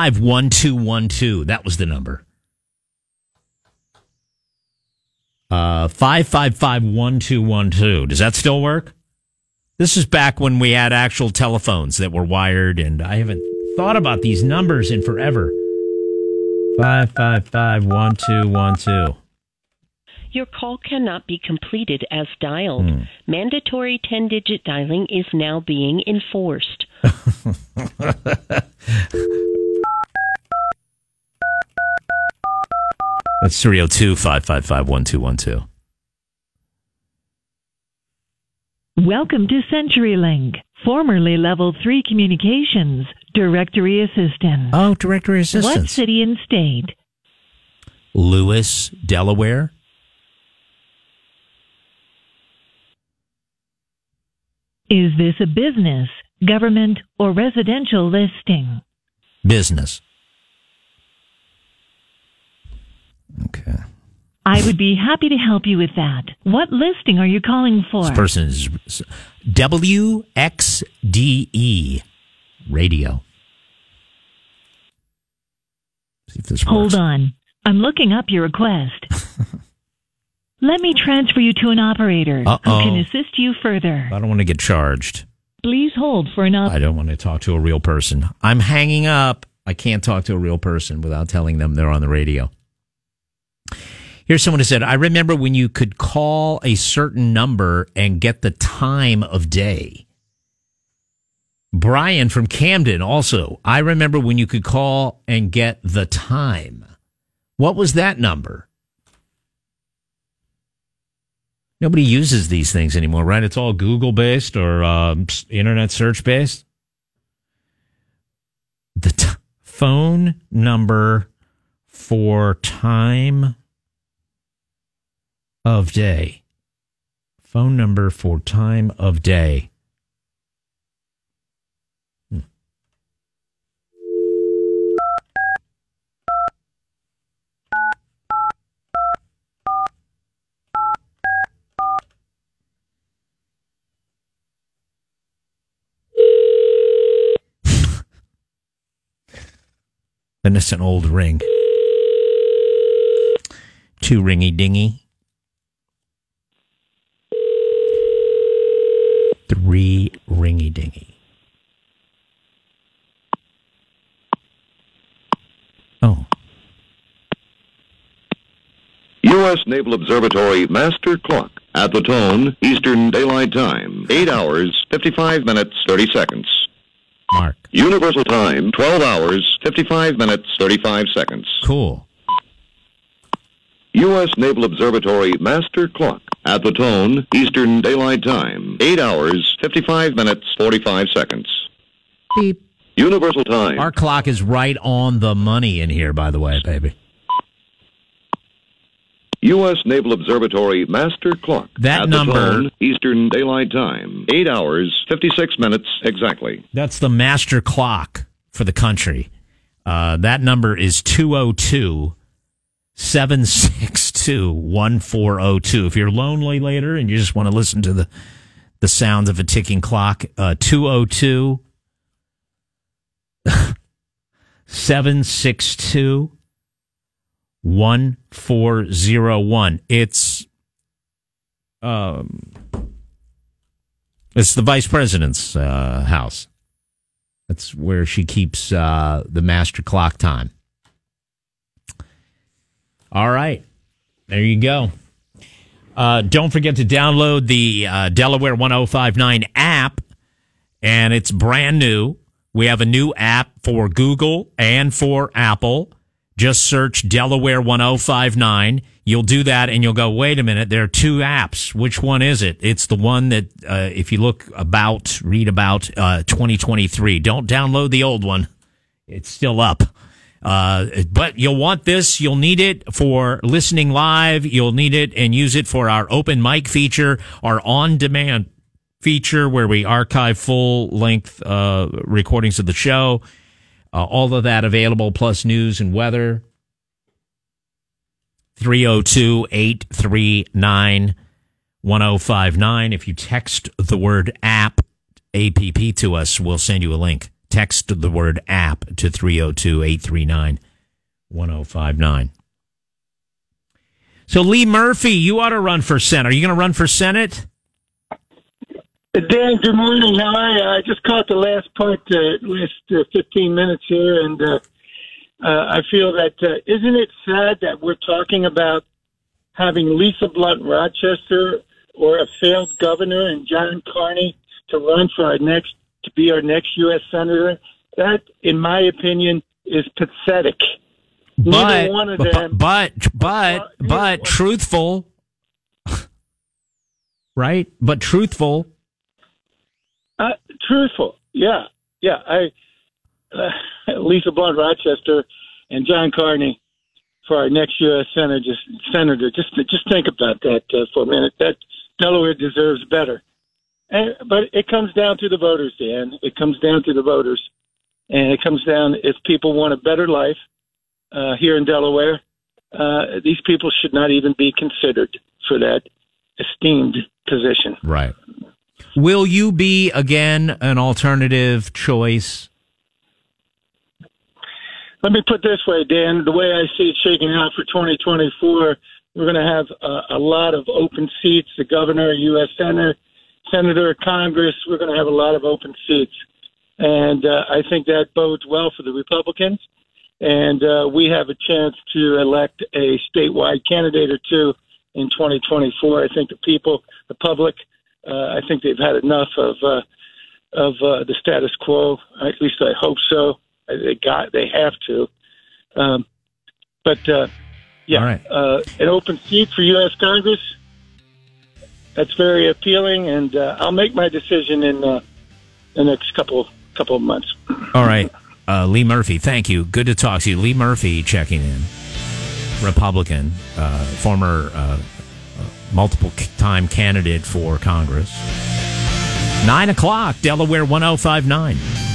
555-1212. That was the number. 555-1212. Does that still work? This is back when we had actual telephones that were wired, and I haven't thought about these numbers in forever. 555-1212. Your call cannot be completed as dialed. Mandatory 10-digit dialing is now being enforced. That's 302-555-1212. Welcome to CenturyLink, formerly Level 3 Communications, Directory Assistant. Oh, Directory Assistant. What city and state? Lewis, Delaware. Is this a business, government, or residential listing? Business. Okay. I would be happy to help you with that. What listing are you calling for? This person is WXDE Radio. See if this works. Hold on. I'm looking up your request. Let me transfer you to an operator who can assist you further. I don't want to get charged. Please hold for an I don't want to talk to a real person. I'm hanging up. I can't talk to a real person without telling them they're on the radio. Here's someone who said, I remember when you could call a certain number and get the time of day. Brian from Camden also, I remember when you could call and get the time. What was that number? Nobody uses these things anymore, right? It's all Google-based or internet search-based. The phone number for time of day. Phone number for time of day. And it's an old ring. 2 ringy dingy. 3 ringy dingy. Oh. U.S. Naval Observatory Master Clock at the tone Eastern Daylight Time. 8 hours, 55 minutes, 30 seconds. Mark. Universal Time, 12 hours, 55 minutes, 35 seconds. Cool. U.S. Naval Observatory Master Clock at the tone Eastern Daylight Time. 8 hours, 55 minutes, 45 seconds. Beep. Universal Time. Our clock is right on the money in here, by the way, baby. U.S. Naval Observatory Master Clock. That at number. The tone, Eastern Daylight Time. 8 hours, 56 minutes exactly. That's the master clock for the country. That number is 202-762-1402. If you're lonely later and you just want to listen to the sounds of a ticking clock, 202-762-1401. It's the vice president's house. That's where she keeps the master clock time. All right. There you go. Don't forget to download the Delaware 1059 app, and it's brand new. We have a new app for Google and for Apple. Just search Delaware 1059. You'll do that, and you'll go, wait a minute, there are 2 apps. Which one is it? It's the one that, if you read about 2023. Don't download the old one. It's still up. But you'll want this. You'll need it for listening live. You'll need it and use it for our open mic feature, our on-demand feature where we archive full-length recordings of the show. All of that available, plus news and weather. 302-839-1059. If you text the word app, APP, to us, we'll send you a link. Text the word app to 302-839-1059. So, Lee Murphy, you ought to run for Senate. Are you going to run for Senate? Dan, good morning. How are you? I just caught the last part, last 15 minutes here, and I feel that, isn't it sad that we're talking about having Lisa Blunt Rochester or a failed governor and John Carney to run for to be our next U.S. Senator? That, in my opinion, is pathetic. Neither one of them. But truthful, right? But truthful. Truthful, yeah. Lisa Blunt Rochester and John Carney for our next U.S. Senator. Just think about that for a minute. That Delaware deserves better. But it comes down to the voters, Dan. It comes down to the voters, and it comes down if people want a better life here in Delaware. These people should not even be considered for that esteemed position. Right. Will you be, again, an alternative choice? Let me put it this way, Dan. The way I see it shaking out for 2024, we're going to have a lot of open seats. The governor, U.S. Senator, Congress, we're going to have a lot of open seats. And I think that bodes well for the Republicans. And we have a chance to elect a statewide candidate or two in 2024. I think the people, the public, I think they've had enough of the status quo. At least I hope so. They have to. Yeah, right. An open seat for U.S. Congress. That's very appealing, and I'll make my decision in the next couple of months. All right, Lee Murphy. Thank you. Good to talk to you, Lee Murphy. Checking in, Republican, former. Multiple-time candidate for Congress. 9 o'clock, Delaware 1059.